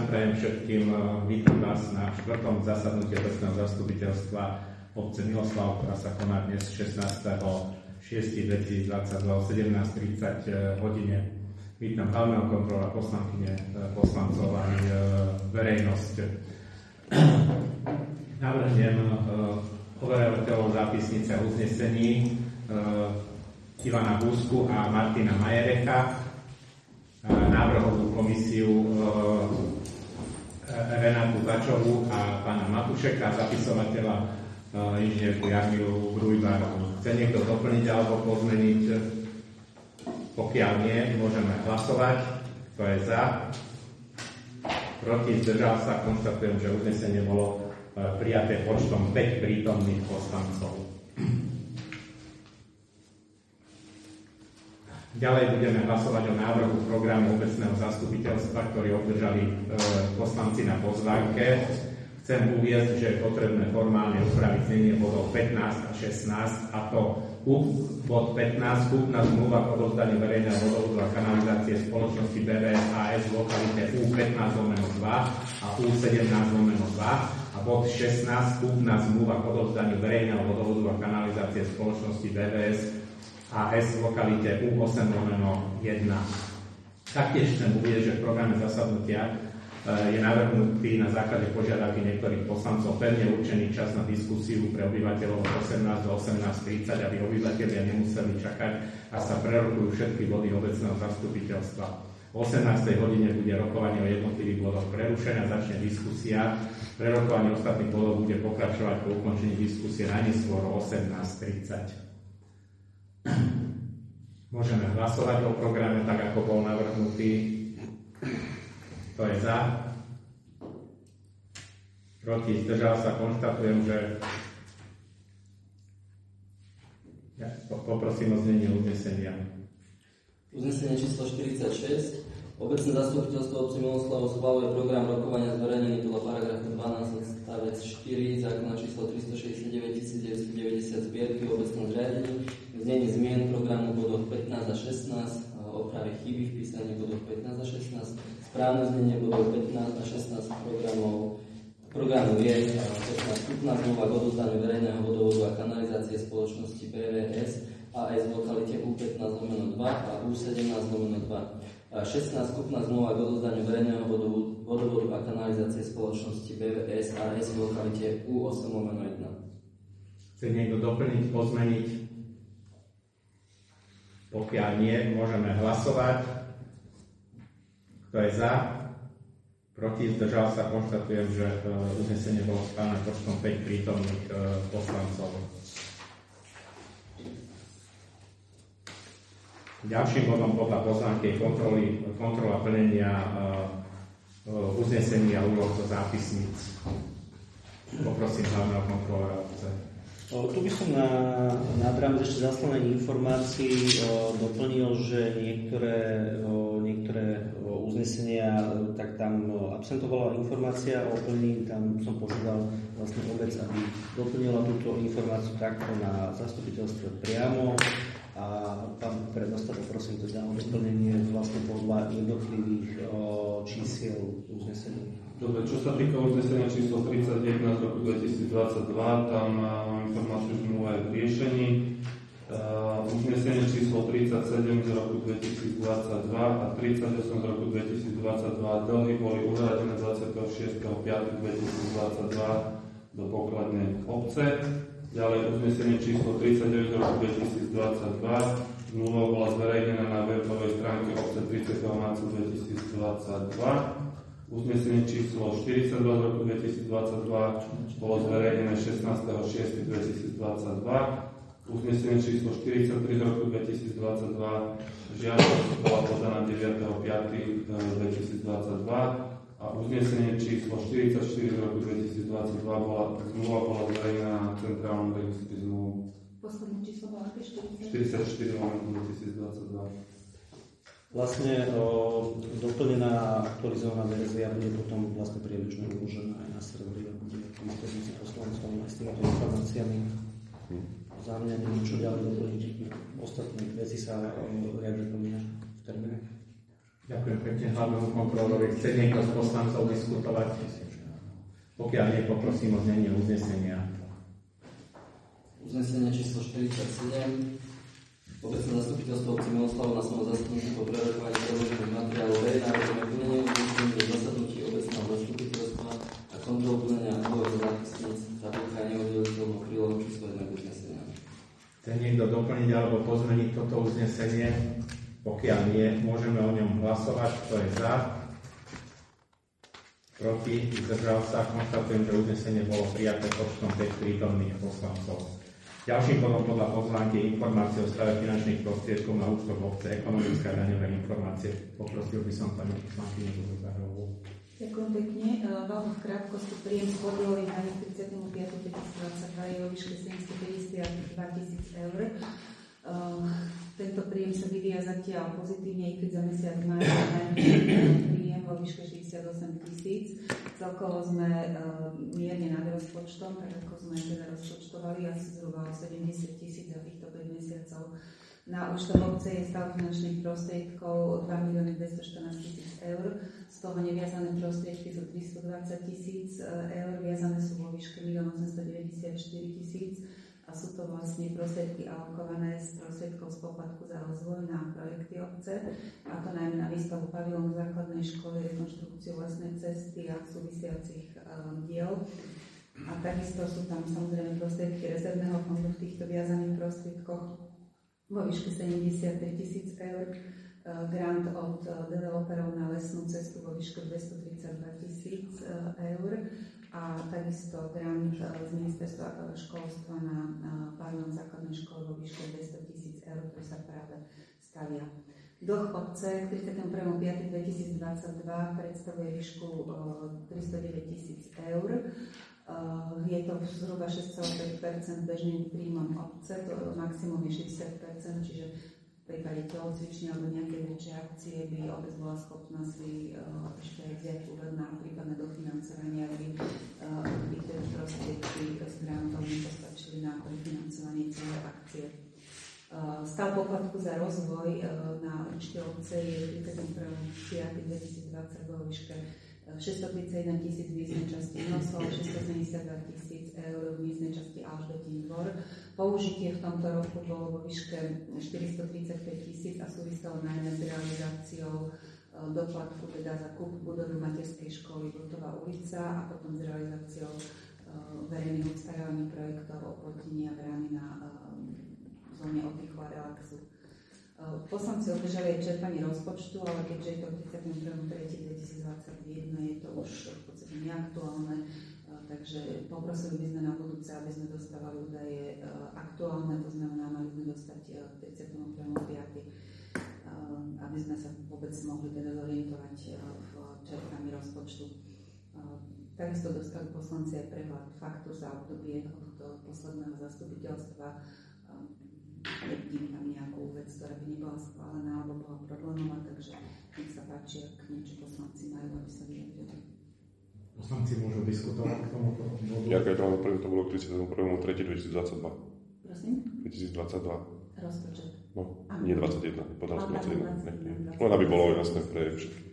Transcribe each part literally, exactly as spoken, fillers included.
dan, prajem všetkým. Vítam vás na štvrtom zasadnutí obecného zastupiteľstva obce Miloslav, ktorá sa koná dnes šestnásteho šiesteho dvetisícdvadsaťdva o sedemnásť tridsať hodine. Vítam hlavného kontrola, poslankyne, poslancov aj verejnosť. Navrhnem overovateľov zápisnice a uznesení Ivana Búsku a Martina Majerecha, návrhovú komisiu Renátu Začovú a pána Matušeka, zapisovateľa inžinierku Jarmilu Brujbárovú. Chce niekto doplniť alebo pozmeniť? Pokiaľ nie, môžeme hlasovať. Kto je za? Proti? Zdržal sa? Konštatujem, že uznesenie bolo prijaté počtom päť prítomných poslancov. Ďalej budeme hlasovať o návrhu programu obecného zastupiteľstva, ktorý obdržali e, poslanci na pozvánke. Chcem uviesť, že je potrebné formálne upraviť znenie bodov pätnásť a šestnásť, a to U, bod pätnásť, kúpna zmluva o odovzdaní verejného vodovodu a kanalizácie spoločnosti bé vé es á es v lokalite U pätnásť lomeno dva a U sedemnásť lomeno dva a bod šestnásť, kúpna zmluva o odovzdaní verejného vodovodu a kanalizácie spoločnosti bé vé es á es v lokalite U osem lomeno jeden. Taktiež chcem uvieť, že v programe zasadnutia je navrhnutý na základe požiadavky niektorých poslancov pevne určený čas na diskusiu pre obyvateľov od osemnásť do osemnásť tridsať, aby obyvateľia nemuseli čakať, až sa prerokujú všetky body obecného zastupiteľstva. O osemnástej hodine bude rokovanie o jednotlivých bodoch prerušené, začne diskusia. Prerokovanie ostatných bodov bude pokračovať po ukončení diskusie najneskôr o osemnásť tridsať. Môžeme hlasovať o programe tak, ako bol navrhnutý. Kto je za? Proti? Zdržal sa? Konštatujem, že ja poprosím o znenie uznesenia. Uznesenie číslo štyridsaťšesť. Obecné zastupiteľstvo obce Miloslavo schvaľuje program rokovania zverejnený podľa paragrafu dvanásť odstavec štyri zákona číslo tristošesťdesiatdeväť tisícdeväťstodeväťdesiat zbierky v obecnom zriadení, znení zmien programu bodov pätnásť a šestnásť, opravy chyby v písaní bodov pätnásť a šestnásť, správne znenie bodov pätnásť a šestnásť programov. Programu je vstupná zmluva k odovzdaniu verejného vodovodu a kanalizácie spoločnosti bé vé es á es v lokalite U pätnásť lomeno dva a U sedemnásť lomeno dva. šestnásť Vstupná zmluva k odovzdaniu verejného vodovodu a kanalizácie spoločnosti bé vé es á es v lokalite U osem lomeno jeden. Chce niekto doplniť, pozmeniť? Pokiaľ nie, môžeme hlasovať. Kto je za? Proti? Zdržal sa? Konštatujem, že uznesenie bolo schválené počtom päť prítomných poslancov. Ďalším bodom podľa pozvánky je kontroly, kontrola plnenia uznesení a úloh zo zápisníc. Poprosím hlavného kontrolora obce. Tu by som na, na rámec ešte zaslanej informácií o, doplnil, že niektoré, o, niektoré o, uznesenia, tak tam o, absentovala informácia o plnení, tam som požiadal vlastne obec, aby doplnila túto informáciu takto na zastupiteľstve priamo a pán predosta poprosím teda o doplnenie vlastne podľa jednotlivých o, čísiel uznesení. Dobre, čo sa týka uznesenia číslo tridsaťjeden z roku dvetisícdvadsaťdva, tam mám informáciu zmluve v riešení. Uh, uznesenie číslo tridsaťsedem z roku dvetisícdvadsaťdva a tridsaťosem z roku dvetisícdvadsaťdva dlhy boli uhradené dvadsiateho šiesteho piateho dvetisícdvadsaťdva do pokladne obce. Ďalej uznesenie číslo tridsaťdeväť z roku dvetisícdvadsaťdva. Zmluva bola zverejnená na webovej stránke obce tridsiateho marca dvetisícdvadsaťdva. Uznesenie číslo štyridsaťdva z roku dvetisícdvadsaťdva bolo zverejnené šestnásteho šiesteho dvetisícdvadsaťdva. Uznesenie číslo štyridsaťtri z roku dvetisícdvadsaťdva žiadosť bola podaná deviateho piateho dvetisícdvadsaťdva a uznesenie číslo štyridsaťštyri z roku dvetisícdvadsaťdva bola zmluva bola zverejnená na centrálnom registri zmluv. Posledné číslo bola aké? štyridsaťštyri lomeno dvetisícdvadsaťdva. Vlastne o, doplnená aktualizovaná verzia bude potom vlastne priebežne uložená aj na serveri a bude k dispozícii poslancom aj s týmito informáciami. Za mňa niečo ďalej doplniť. Ostatné veci sa riadne plnia v termíne. Ďakujem pekne hlavnému kontrolorovi. Chce niekto z poslancov diskutovať? Pokiaľ nie, poprosím o znenie uznesenia. Uznesenie číslo štyridsaťsedem. Obecné zastupiteľstvo obce Miloslavo na svojom zasadnutí po prerokovaní predložených materiálov verejná vedomie plnenie uznesení do zasadnutí obecného zastupiteľstva a kontrolu plnenia úloh zápisníc tabulka neoddeliteľnou prílohou číslo jedna uznesenia. Chce niekto doplniť alebo pozmeniť toto uznesenie? Pokiaľ nie, môžeme o ňom hlasovať. Kto je za? Proti? Zdržal sa? Konštatujem, že uznesenie bolo prijaté počtom päť prítomných poslancov. Ďalším bodom podľa pozvánky je informácia o stave finančných prostriedkov na účtoch obce, ekonomická daňové informácie. Poprosil by som pani poslankyňu Zozarovú. Ďakujem pekne. Veľmi v krátkosti príjem z podielov na tridsiateho piateho dvetisícdvadsaťdva je o výške sedemstopäťdesiatdva tisíc eur. Tento príjem sa vyvíja zatiaľ pozitívne, i keď za mesiac máj príjem vo výške šesťdesiatosem tisíc. Celkovo sme uh, mierne nad rozpočtom, tak ako sme teda rozpočtovali, asi zhruba sedemdesiat tisíc za týchto päť mesiacov. Na účtoch obce je stav finančných prostriedkov dva milióny dvestoštrnásť tisíc eur, z toho neviazané prostriedky sú tristodvadsať tisíc eur, viazané sú vo výške milión osemstodeväťdesiatštyri tisíc a sú to vlastne prostriedky alokované z prostriedkov z poplatku za rozvoj na projekty obce, a to najmä na výstavbu pavilónu základnej školy, rekonštrukciu vlastnej cesty a súvisiacich um, diel. A takisto sú tam samozrejme prostriedky rezervného fondu v týchto viazaných prostriedkoch vo výške sedemdesiatpäť tisíc eur, uh, grant od uh, developerov na lesnú cestu vo výške dvestotridsaťdva tisíc uh, eur a takisto grant uh, z ministerstva školstva na uh, pavilón základnej školy vo výške dvesto tisíc eur, ktorý sa práve stavia. Dlh obce k tridsiateho prvého piateho dvetisícdvadsaťdva predstavuje výšku uh, tristodeväť tisíc eur. Uh, je to zhruba šesť celá päť percent bežným príjmom obce, to maximum je šesťdesiat percent, čiže v prípade telocvične alebo nejaké väčšie akcie by obec bola schopná si uh, ešte vziať úver na prípadné dofinancovanie, aby uh, by tie prostriedky z grantov nepostačili na financovanie celej akcie. Uh, stav poplatku za rozvoj uh, na účte obce je tridsiateho prvého piateho dvetisícdvadsaťdva vo výške šesťstotridsaťjeden tisíc v místnej časti Miloslav, šesťstosedemdesiatdva tisíc eur v místnej časti Alžbetín dvor. Použitie v tomto roku bolo vo výške štyristotridsaťpäť tisíc a súviselo najmä s realizáciou doplatku teda za kúp budovy materskej školy Brutová ulica a potom s realizáciou verejných obstarávaní projektov oplotenia brány na zóne oddychu a relaxu. Poslanci obdržali aj čerpanie rozpočtu, ale keďže je to tridsiateho prvého tretieho dvetisícdvadsaťjeden, je to už v podstate neaktuálne, takže poprosili by sme na budúce, aby sme dostávali údaje aktuálne, to znamená, mali sme dostať tridsiateho prvého piateho aby sme sa vôbec mohli teda zorientovať v čerpaní rozpočtu. Takisto dostali poslanci aj prehľad faktúr za obdobie od posledného zastupiteľstva. Nevidím tam nejakú vec, ktorá by nebola schválená alebo bola problémová, takže nech sa páči, ak niečo poslanci majú, aby sa vyjadrili. Poslanci môžu diskutovať k tomuto bodu. Ďakujem, to prvý to bolo k tridsiateho prvého tretieho dvetisícdvadsaťdva. Prosím? dvetisícdvadsaťdva. Rozpočet. No, nie dvadsaťjeden, podal som dvadsaťjeden. Len aby bolo jasné pre všetky.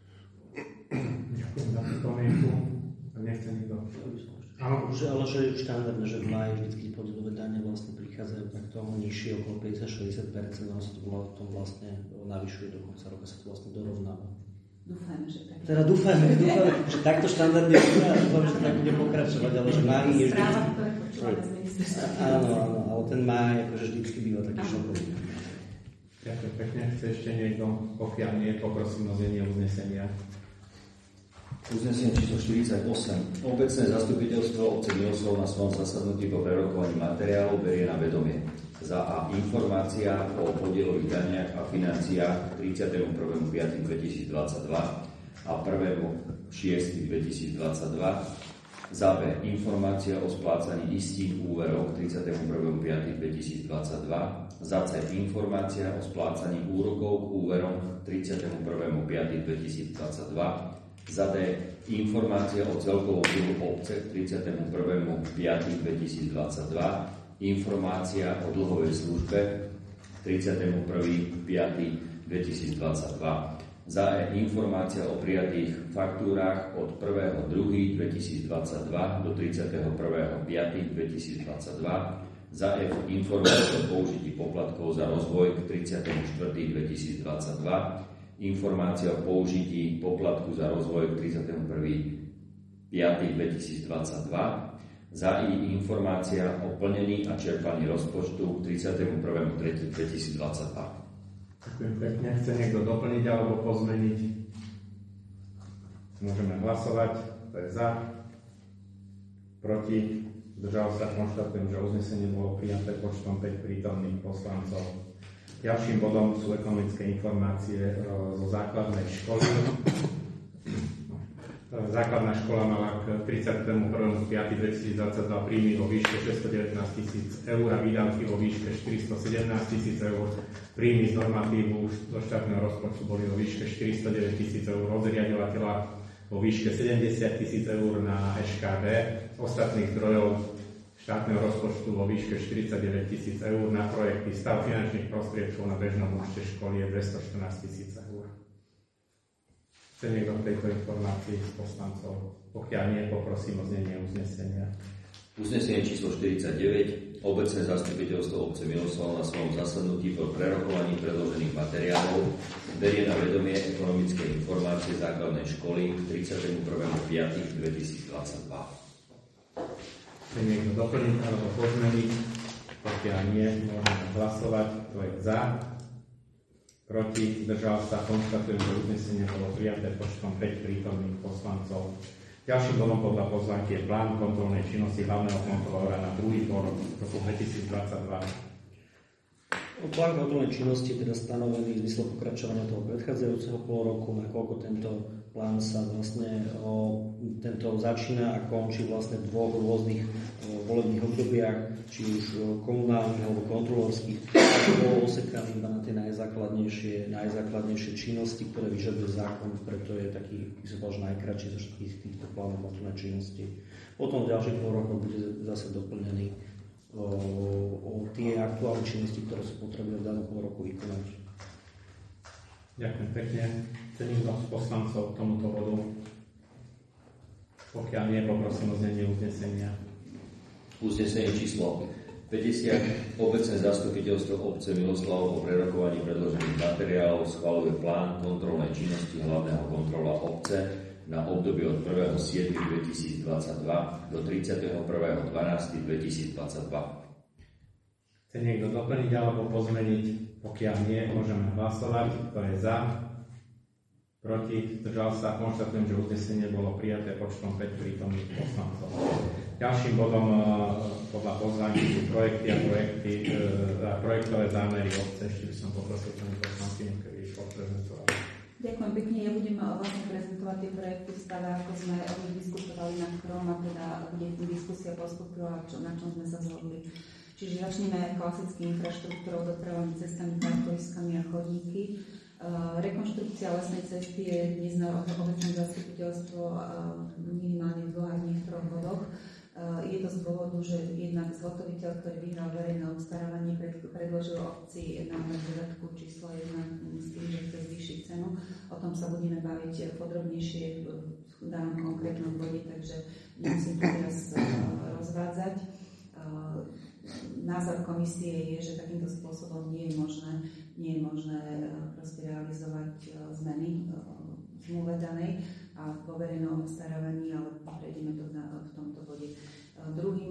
Ďakujem za pripomienku. Nechce nikto. Áno, že, ale že je štandardné, že v máji vždy podielové dane vlastne prichádzajú takto nižšie, okolo päťdesiat až šesťdesiat percent, ono sa to potom vlastne navyšuje, do konca roka sa to vlastne dorovnáva. Dúfajme, že tak. Teda dúfajme, dúfajme, že takto štandardne bude a dúfam, že tak bude pokračovať, ale že máj je vždy... Správa, ktoré počúvame z ministerstva. Áno, áno, ale ten máj akože vždycky býva taký šokový. Ďakujem pekne. Chce ešte niekto? Pokiaľ nie, poprosím o znenie uznesenia. Uznesenie číslo štyridsaťosem. Obecné zastupiteľstvo obce Miloslav na svojom zasadnutí po prerokovaní materiálov berie na vedomie. Za A. Informácia o podielových daniach a financiách tridsiateho prvého piateho dvetisícdvadsaťdva a prvého šiesteho dvetisícdvadsaťdva. Za B. Informácia o splácaní istých úverov tridsiateho prvého piateho dvetisícdvadsaťdva. Za C. Informácia o splácaní úrokov k úverom tridsiateho prvého piateho dvetisícdvadsaťdva. Za D. Informácia o celkovom dlhu obce tridsiateho prvého piateho dvetisícdvadsaťdva. Informácia o dlhovej službe tridsiateho prvého piateho dvetisícdvadsaťdva. Za E informácia o prijatých faktúrach od prvého druhého dvetisícdvadsaťdva do tridsiateho prvého piateho dvetisícdvadsaťdva. Za F informácia o použití poplatkov za rozvoj k tridsiateho štvrtého dvetisícdvadsaťdva. Informácia o použití poplatku za rozvoj k tridsiateho prvého piateho dvetisícdvadsaťdva. Za I informácia o plnení a čerpaní rozpočtu k tridsiateho prvého tretieho dvetisícdvadsaťdva. Ďakujem pekne. Chce niekto doplniť alebo pozmeniť? Môžeme hlasovať. To je za. Proti. Zdržal sa. Konštatujem, že uznesenie bolo prijaté počtom päť prítomných poslancov. Ďalším bodom sú ekonomické informácie zo základnej školy. Základná škola mala k tridsiateho prvého piateho dvetisícdvadsaťdva príjmy vo výške šesťstodevätnásť tisíc eur a výdavky vo výške štyristosedemnásť tisíc eur. Príjmy z normatívu do štátneho rozpočtu boli vo výške štyristodeväť tisíc eur od riaďovateľa, vo výške sedemdesiat tisíc eur na eš ká bé, ostatných zdrojov štátneho rozpočtu vo výške štyridsaťdeväť tisíc eur na projekty. Stav finančných prostriedkov na bežnom účte školy je dvestoštrnásť tisíc eur. Chce niekto v tejto informácii z poslancov? Pokiaľ nie, poprosím o znenie uznesenia. Uznesenie číslo štyridsaťdeväť. Obecné zastupiteľstvo obce Miloslav na svojom zasadnutí po prerokovaní predložených materiálov berie na vedomie ekonomické informácie základnej školy k tridsiateho prvého piateho dvetisícdvadsaťdva. Chce niekto doplniť alebo pozmeniť? Pokiaľ nie, môžeme hlasovať. Kto je za? Proti, zdržal sa, konštatujem, že uznesenie bolo prijaté počtom päť prítomných poslancov. Ďalším bodom podľa pozvánky je plán kontrolnej činnosti hlavného kontrolóra na druhý pol roku dvetisícdvadsaťdva. Plán kontrolnej činnosti je teda stanovený v zmysle pokračovania toho predchádzajúceho pol roku, nakoľko tento plán sa vlastne o, tento začína a končí vlastne v dvoch rôznych o, volebných obdobiach, či už o, komunálnych alebo kontrolórskych, a bolo osekaný iba na tie najzákladnejšie, najzákladnejšie činnosti, ktoré vyžaduje zákon, preto je taký, by som povedal, najkratší zo všetkých týchto plánov kontrolnej činnosti. Potom v ďalších pol rokoch bude zase doplnený o, o tie aktuálne činnosti, ktoré sú potrebné v danom pol roku vykonať. Ďakujem pekne. Chce niekto z poslancov k tomuto bodu? Pokiaľ nie, poprosím o znenie uznesenia. Uznesenie číslo päťdesiat. Obecné zastupiteľstvo obce Miloslav po prerokovaní predložených materiálov schvaľuje plán kontrolnej činnosti hlavného kontrola obce na obdobie od prvého júla dvetisícdvadsaťdva do tridsiateho prvého decembra dvetisícdvadsaťdva. Chce niekto doplniť alebo pozmeniť? Pokiaľ nie, môžeme hlasovať. Kto je za? Proti? Zdržal sa? Konštatujem, že uznesenie bolo prijaté počtom päť prítomných poslancov. Ďalším bodom podľa pozvánky sú projekty a projekty a projektové zámery obce. Ešte by som poprosil pani poslankyňu, keby išlo prezentovať. Ďakujem pekne. Ja budem vlastne prezentovať tie projekty v stave, ako sme o nich diskutovali na ktorom a teda bude diskusia postupila, čo, na čom sme sa zhodli. Čiže začneme klasickým infraštruktúrou, dopravami, cestami, parkoviskami a chodníky. Uh, rekonštrukcia lesnej cesty je dnes na obecné zastupiteľstvo uh, minimálne v dvoch a v troch bodoch. Uh, je to z dôvodu, že jednak zhotoviteľ, ktorý vyhral verejné obstarávanie, pred, predložil obci návrh dodatku číslo jedna s tým, že chce zvýšiť cenu. O tom sa budeme baviť podrobnejšie v danom konkrétnom bode, takže nemusím to teraz uh, rozvádzať. Uh, Názor komisie je, že takýmto spôsobom nie je možné, nie je možné proste realizovať zmeny v zmluve danej a vo verejnom obstarávaní, ale prejdeme to na, v tomto bode. Druhým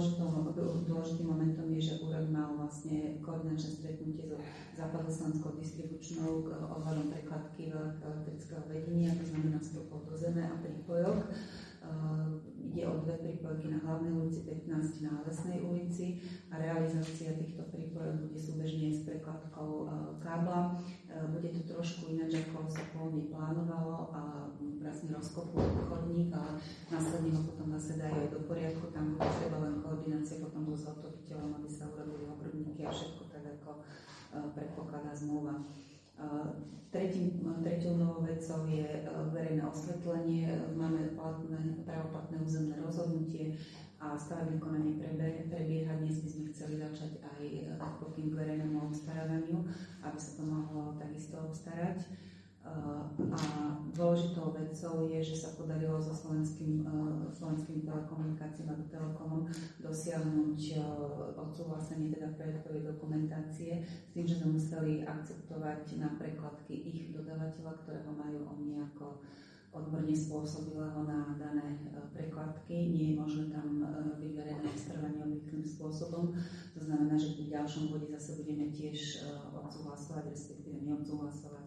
dôležitým momentom je, že úrad mal vlastne koordinačné stretnutie so západoslovenskou distribučnou ohľadom prekladky elektrického vedenia, to znamená vstupov do zeme a prípojok. Uh, ide o dve prípojky na hlavnej ulici, pätnásť na Lesnej ulici a realizácia týchto prípojok bude súbežne s prekladkou uh, kábla. Uh, bude to trošku ináč, ako sa pôvodne plánovalo a vlastne rozkopu chodník, ale následne ho potom zase dajú aj do poriadku, tam bude treba len koordinácia potom so zhotoviteľom, aby sa urobili obrubníky a všetko tak, ako uh, predpokladá zmluva. Uh, Tretím, tretou novou vecou je verejné osvetlenie. Máme platné, pravoplatné územné rozhodnutie a stavebné konanie prebieha. Dnes by sme chceli začať aj pokyn k verejnému obstarávaniu, aby sa to mohlo takisto obstarať. A dôležitou vecou je, že sa podarilo so slovenským, slovenským telekomunikáciám a Telekomom dosiahnuť odsúhlasenie teda projektovej dokumentácie s tým, že sme museli akceptovať na prekladky ich dodávateľa, ktorého majú oni ako odborne spôsobilého na dané prekladky. Nie je možné tam vyberené obstarávanie obvyklým spôsobom. To znamená, že v ďalšom bode zase budeme tiež odsúhlasovať, respektíve neodsúhlasovať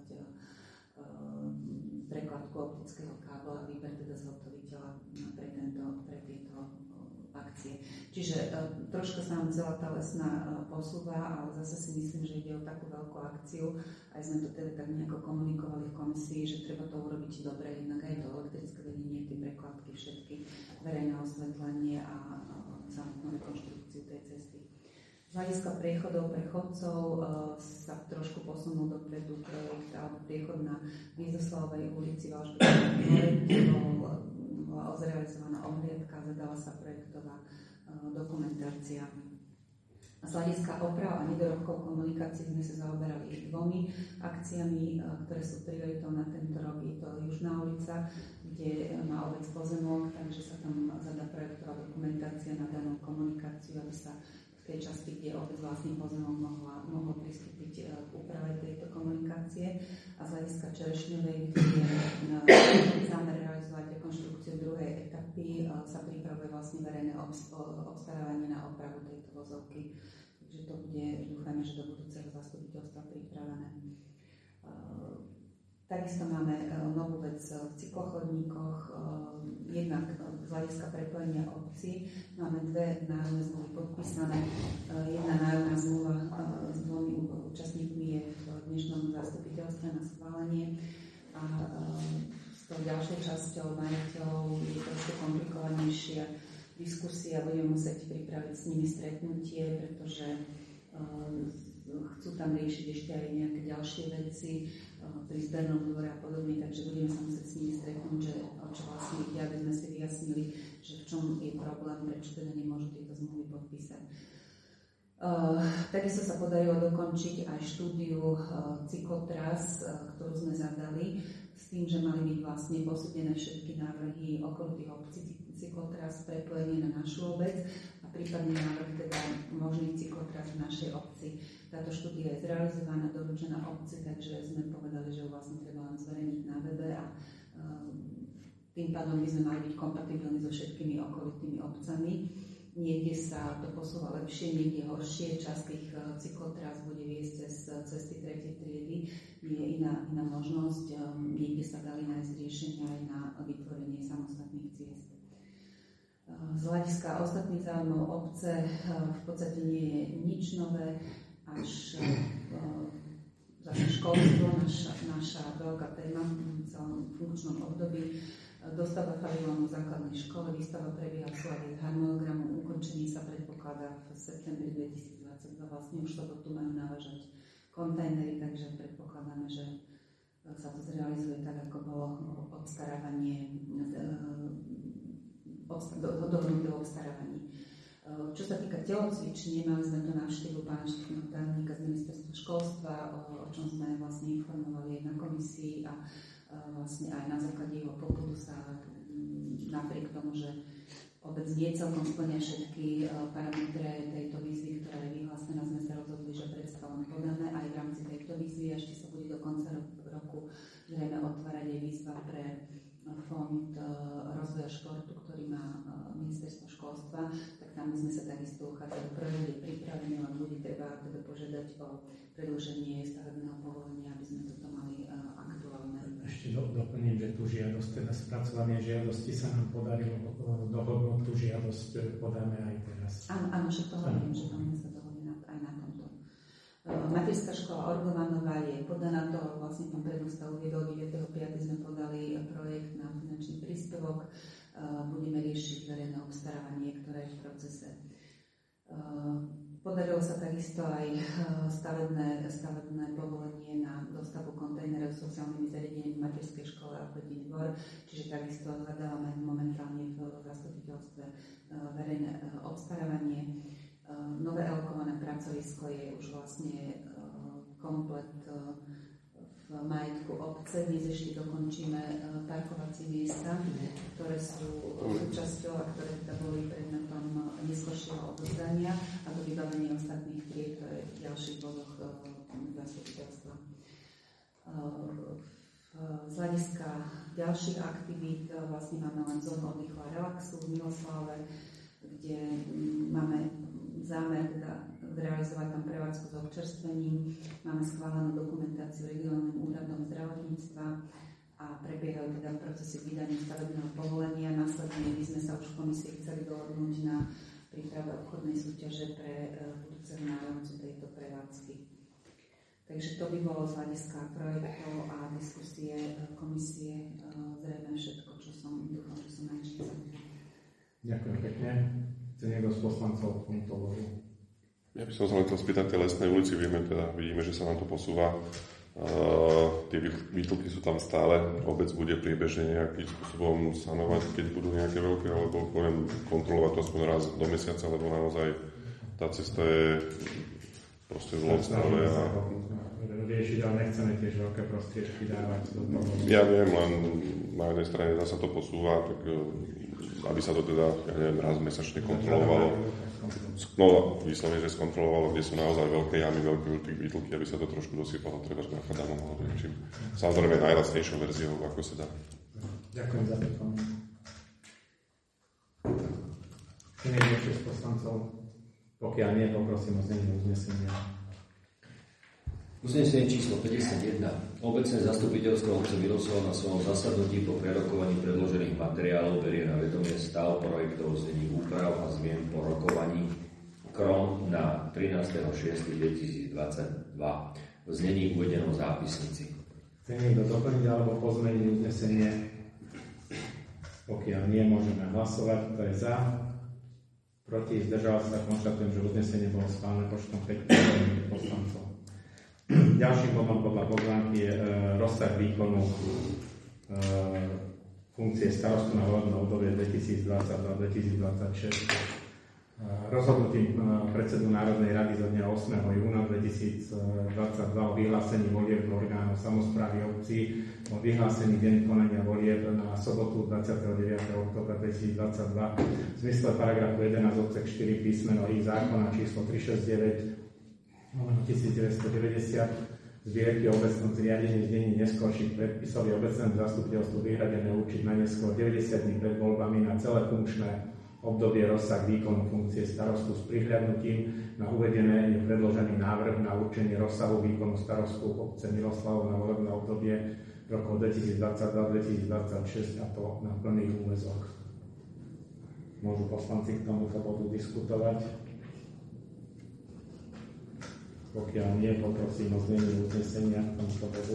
prekladku optického kábla a výber teda zhotoviteľa pre, tento, pre tieto akcie. Čiže troška sa nám celá tá lesná posúva, ale zase si myslím, že ide o takú veľkú akciu. Aj sme to teda tak nejako komunikovali v komisii, že treba to urobiť dobre, jednak aj to elektrické vedenie, tie prekladky, všetky verejné osvetlenie a, a samotnú rekonštrukciu tej cesty. Z hľadiska priechodov pre chodcov uh, sa trošku posunul dopredu projekt alebo priechod na Vízoslavovej ulici v Alžbetovom dvore. Bola ozrealizovaná ohliadka, zadala sa projektová uh, dokumentácia. Z hľadiska oprav a nedorobkov komunikácií sme sa zaoberali dvomi akciami, uh, ktoré sú prioritou na tento rok. Je to Južná ulica, kde má obec pozemok, takže sa tam zadá projektová dokumentácia na danú komunikáciu, aby sa v tej časti, kde obec vlastný pozemok mohla, mohol pristúpiť k úprave tejto komunikácie. A z hľadiska Čerešňovej, kde je zámer realizovať rekonštrukciu druhej etapy, sa pripravuje vlastne verejné obstarávanie na opravu tejto vozovky. Takže to bude, dúfajme, že do budúceho zastupiteľstva pripravené. Takisto máme novú vec v cyklochodníkoch, jednak z hľadiska prepojenia obcí. Máme dve nájomné zmluvy podpísané. Jedna nájomná zmluva s dvomi účastníkmi je v dnešnom zastupiteľstve na schválenie a s tou ďalšou časťou majiteľov je trošku komplikovanejšia diskusia. Budeme musieť pripraviť s nimi stretnutie, pretože chcú tam riešiť ešte aj nejaké ďalšie veci pri zbernom dvore a podobne, takže budeme sa musieť s nimi stretnúť, že o čo vlastne ide, aby sme si vyjasnili, že v čom je problém, prečo teda nemôžu tieto zmluvy podpísať. Uh, takisto sa podarilo dokončiť aj štúdiu uh, cyklotras, uh, ktorú sme zadali, s tým, že mali byť vlastne posúdené všetky návrhy okolitých obcí cyklotras, prepojenie na našu obec a prípadný návrh teda možný cyklotras v našej obci. Táto štúdia je zrealizovaná, doručená obci, takže sme povedali, že vlastne treba len zverejniť na webe a uh, tým pádom by sme mali byť kompatibilní so všetkými okolitými obcami. Niekde sa to posúva lepšie, niekde horšie. Časť tých uh, cyklotras bude viesť cez cesty tretej triedy. Je iná, iná možnosť. Um, niekde sa dali nájsť riešenia aj na vytvorenie samostatných ciest. Uh, z hľadiska ostatných záujmov obce uh, v podstate nie je nič nové. Až uh, zase školstvo, naša, naša veľká téma v celom funkčnom období. Dostavba pavilónu v základnej škole, výstava prebieha v súlade s harmonogramom, ukončenie sa predpokladá v septembri dvetisícdvadsaťdva. Vlastne už sobotu majú navážať kontajnery, takže predpokladáme, že sa to zrealizuje tak, ako bolo obstarávanie, dohodnuté o obstarávaní. Čo sa týka telocvične, mali sme tu návštevu pána štátneho tajomníka z ministerstva školstva, o, o čom sme vlastne informovali aj na komisii a, a vlastne aj na základe jeho popudu sa napriek tomu, že obec nie celkom splňa všetky parametre tejto výzvy, ktorá je vyhlásená, sme sa rozhodli, že predsa len podáme aj v rámci tejto výzvy. Ešte sa bude do konca roku zrejme otvárať aj výzva pre fond rozvoja športu, ktorý má ministerstvo školstva, tak tam by sme sa takisto uchádzali. Projekt je pripravený, len bude treba teda požiadať o predĺženie stavebného povolenia, aby sme toto mali aktuálne. Ešte do, doplním, že tú žiadosť, teda spracovanie žiadosti sa nám podarilo dohodnúť, tú žiadosť podáme aj teraz. Áno, áno, všetko hovorím, že tam sa dohodne aj na tomto. Materská škola Orgovanová je podaná, to vlastne pán predosta uviedol, deviateho piateho sme podali projekt na finančný príspevok, budeme riešiť verejné obstarávanie, ktoré je v procese. Podarilo sa takisto aj stavebné, stavebné povolenie na dostavbu kontajnerov s sociálnymi zariadeniami v materskej škole a Alžbetov dvor, čiže takisto hľadáme momentálne v zastupiteľstve verejné obstarávanie. Nové alokované pracovisko je už vlastne komplet v v majetku obce. Dnes ešte dokončíme parkovacie miesta, ktoré sú súčasťou a ktoré teda boli predmetom neskôršieho odozdania a do vybavenia ostatných tried, ktoré v ďalších bodoch zastupiteľstva. Z hľadiska ďalších aktivít vlastne máme len zónu oddychu a relaxu v Miloslave, kde máme zámer teda zrealizovať tam prevádzku s občerstvením. Máme schválenú dokumentáciu regionálnym úradom zdravotníctva a prebiehajú teda v procese vydania stavebného povolenia. Následne by sme sa už v komisii chceli dohodnúť na príprave obchodnej súťaže pre budúceho nájomcu tejto prevádzky. Takže to by bolo z hľadiska projektov a diskusie komisie zrejme všetko, čo som dúfam, že som najčím zaujala. Ďakujem pekne. Chce niekto z poslancov k tomuto bodu? Ja by som sa len chcel spýtať, tej Lesnej ulici, vieme teda, vidíme, že sa nám to posúva. Uh, tie výtlky sú tam stále, obec bude priebežne nejakým spôsobom sanovať, keď budú nejaké veľké, alebo poviem kontrolovať to aspoň raz do mesiaca, lebo naozaj tá cesta je proste v zlom stave. A... riešiť, ale nechceme tiež veľké prostriedky dávať do toho. Ja viem, len na jednej strane zasa to posúva, tak aby sa to teda, ja neviem, raz mesačne kontrolovalo. No, vyslovene, že skontrolovalo, kde sú naozaj veľké jamy, veľké výtlky, aby sa to trošku dosypalo, treba na chadanom alebo niečím. Samozrejme najlacnejšou verziou, ako sa dá. Ďakujem za to. Chcem niekto z poslancov? Pokiaľ nie, poprosím o znenie uznesenia. Uznesenie číslo päťdesiatjeden. Obecné zastupiteľstvo obce Miloslava na svojom zasadnutí po prerokovaní predložených materiálov berie na vedomie stav projektov znení úprav a zmien po rokovaní krom na trinásteho šiesteho dvetisícdvadsaťdva v znení uvedenom v zápisnici. Chce niekto doplniť alebo pozmeniť uznesenie? Pokiaľ nie, môžeme hlasovať. Kto je za? Proti? Zdržal sa? Konštatujem, že uznesenie bolo schválené počtom päť poslancov. Ďalším bodom podľa pozvánky je e, rozsah výkonu e, funkcie starostu na volebné obdobie dvetisícdvadsaťdva dvetisícdvadsaťšesť. E, rozhodnutím e, predsedu Národnej rady zo dňa ôsmeho júna dvetisícdvadsaťdva o vyhlásení volieb orgánov samosprávy obcí, o vyhlásení deň konania volieb na sobotu dvadsiateho deviateho októbra dvetisícdvadsaťdva v zmysle paragrafu jedenásť odsek štyri písmeno I zákona číslo tristošesťdesiatdeväť tisícdeväťstodeväťdesiat zbierky o obecnom zriadení znení neskorších predpisov je obecnému zastupiteľstvu vyhradené určiť na neskôr deväťdesiat dní pred voľbami na celé funkčné obdobie rozsah výkonu funkcie starostu s prihľadnutím na uvedené je predložený návrh na určenie rozsahu výkonu starostu obce Miloslavov na volebné obdobie rokov dvetisícdvadsaťdva dvetisícdvadsaťšesť a to na plný úväzok. Môžu poslanci k tomuto bodu diskutovať? Pokiaľ nie, poprosím o znenie uznesenia k tomuto bodu.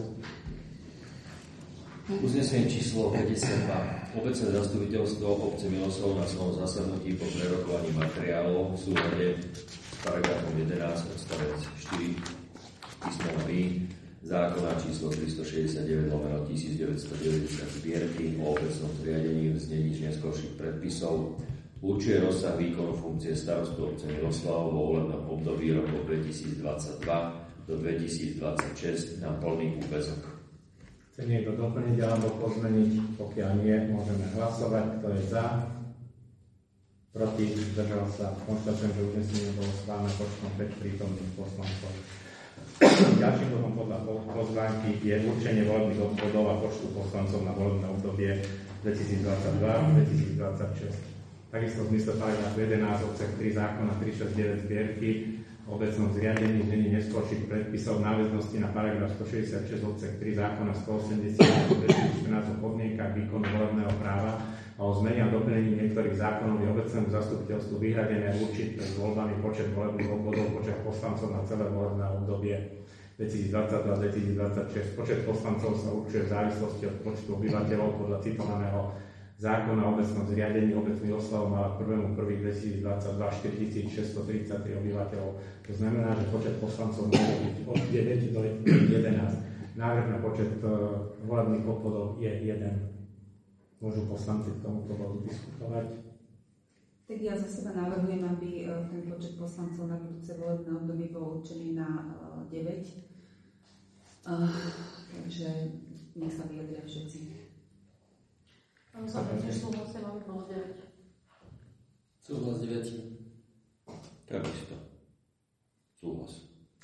Uznesenie číslo päťdesiatdva. Obecné zastupiteľstvo obce Miloslav na svojom zasadnutí po prerokovaní materiálov v súlade s paragrafom jedenásť odstavec štyri písmeno I zákona číslo tristošesťdesiatdeväť lomeno tisícdeväťstodeväťdesiat zbierky o obecnom zriadení v znení neskorších predpisov určuje rozsah výkonu funkcie starostu obce Miloslav vo volebnom období rokov dvetisícdvadsaťdva do dvetisícdvadsaťšesť na plný úväzok. Chce niekto doplniť alebo pozmeniť? Pokiaľ nie, môžeme hlasovať. Kto je za? Proti? Zdržal sa? Konštatujem, že uznesenie bolo schválené počtom päť prítomných poslancov. Ďalším bodom podľa pozvánky je určenie volebných obvodov a počtu poslancov na volebné obdobie dvetisícdvadsaťdva dvetisícdvadsaťšesť. Takisto v zmysle paragrafu jedenásť odsek tri zákona tristošesťdesiatdeväť zbierky o obecnom zriadení znení neskorších predpisov v náväznosti na paragraf stošesťdesiatšesť odsek tri zákona stoosemdesiat dvetisícštrnásť o podmienkach výkonu volebného práva a o zmene a doplnení niektorých zákonov je obecnému zastupiteľstvu vyhradené určiť pred voľbami počet volebných obvodov, počet poslancov na celé volebné obdobie dvetisícdvadsaťdva dvetisícdvadsaťšesť. Počet poslancov sa určuje v závislosti od počtu obyvateľov podľa citovaného zákona o obecnom zriadení. Obec Miloslav mala k prvého prvého dvetisícdvadsaťdva štyritisícšesťstotridsaťtri obyvateľov. To znamená, že počet poslancov môže byť od deväť do jedenásť. Návrh na počet uh, volebných obvodov je jeden. Môžu poslanci k tomuto bodu diskutovať? Tak ja za seba navrhujem, aby uh, ten počet poslancov na budúce volebné obdobie bol určený na uh, deväť. Uh, takže nech sa vyjadria všetci. Áno, sa tiež súhlasia, máme bolo deväť. Súhlas deväť. Takisto. Súhlas.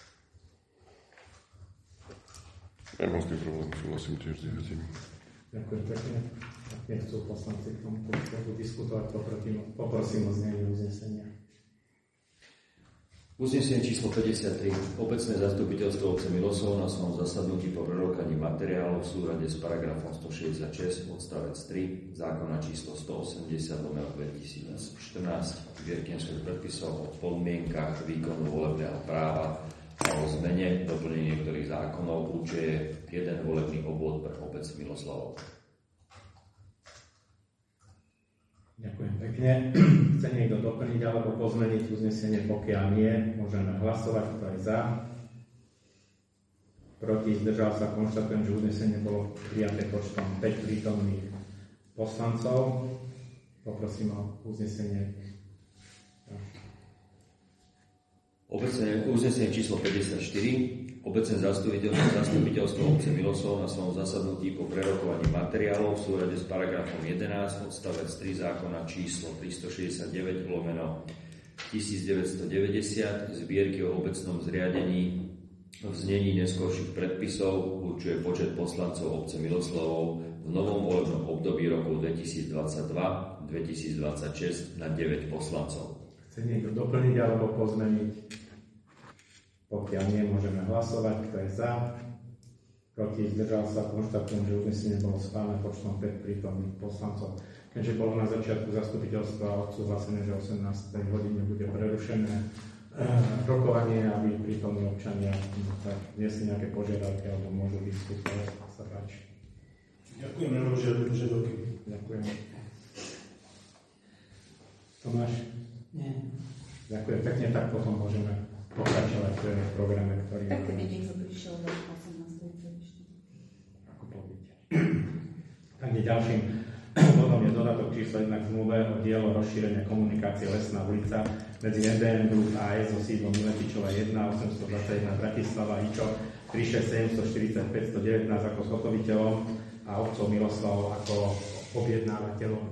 Nemám s tým problém, súhlasím tiež s deväť. Ďakujem pekne. Ak nechcú poslanci k tomu diskutovať, poprosím o znenie uznesenia. Uznesenie číslo päťdesiattri. Obecné zastupiteľstvo obce Milosov na svojom zasadnutí po prerokaní materiálov v súlade s paragrafom stošesťdesiatšesť odstavec tri zákona číslo stoosemdesiat lomeno dvetisícštrnásť zbierky predpisov o podmienkach výkonu volebného práva a o zmene doplnení niektorých zákonov určuje jeden volebný obvod pre obec Miloslavov. Ďakujem pekne. Chce niekto doplniť alebo pozmeniť uznesenie? Pokiaľ nie, môžeme hlasovať. Kto je za? Proti? Zdržal sa? Konštatujem, že uznesenie bolo prijaté počtom päť prítomných poslancov. Poprosím o uznesenie. Obecné uznesenie číslo päťdesiatštyri. Obecné zastupiteľstvo, zastupiteľstvo obce Milosov na svojom zasadnutí po prerokovaní materiálov v súlade s paragrafom jedenásť odstavec tri zákona číslo tristošesťdesiatdeväť lomeno tisícdeväťstodeväťdesiat zbierky o obecnom zriadení v znení neskorších predpisov určuje počet poslancov obce Miloslavov v novom volebnom období rokov dvetisícdvadsaťdva dvetisícdvadsaťšesť na deväť poslancov. Chce niekto doplniť alebo pozmeniť? Pokiaľ nie, môžeme hlasovať. Kto je za? Proti? Zdržal sa? Konštatujem, že uznesenie bolo schválené počtom päť prítomných poslancov. Keďže bolo na začiatku zastupiteľstva odsúhlasené, že osemnástej hodine bude prerušené eh, rokovanie, aby prítomní občania vniesli nejaké požiadavky alebo môžu diskutovať. Sa páči. Ďakujem, nemám žiadne požiadavky. Ďakujem. Tomáš? Nie. Ďakujem pekne, tak potom môžeme pokračovať v programe, ktorý... Tak keby niekto prišiel do osemnástej ešte. Ako povíte. Tak je ďalším bodom je dodatok číslo jedna k zmluve o dielo rozšírenia komunikácie Lesná ulica medzi en bé em Group á es so sídlom Miletičova jeden osemstodvadsaťjeden Bratislava Ičo tri šesť sedem štyridsať päť devätnásť ako zhotoviteľom a obcov Miloslavov ako objednávateľom.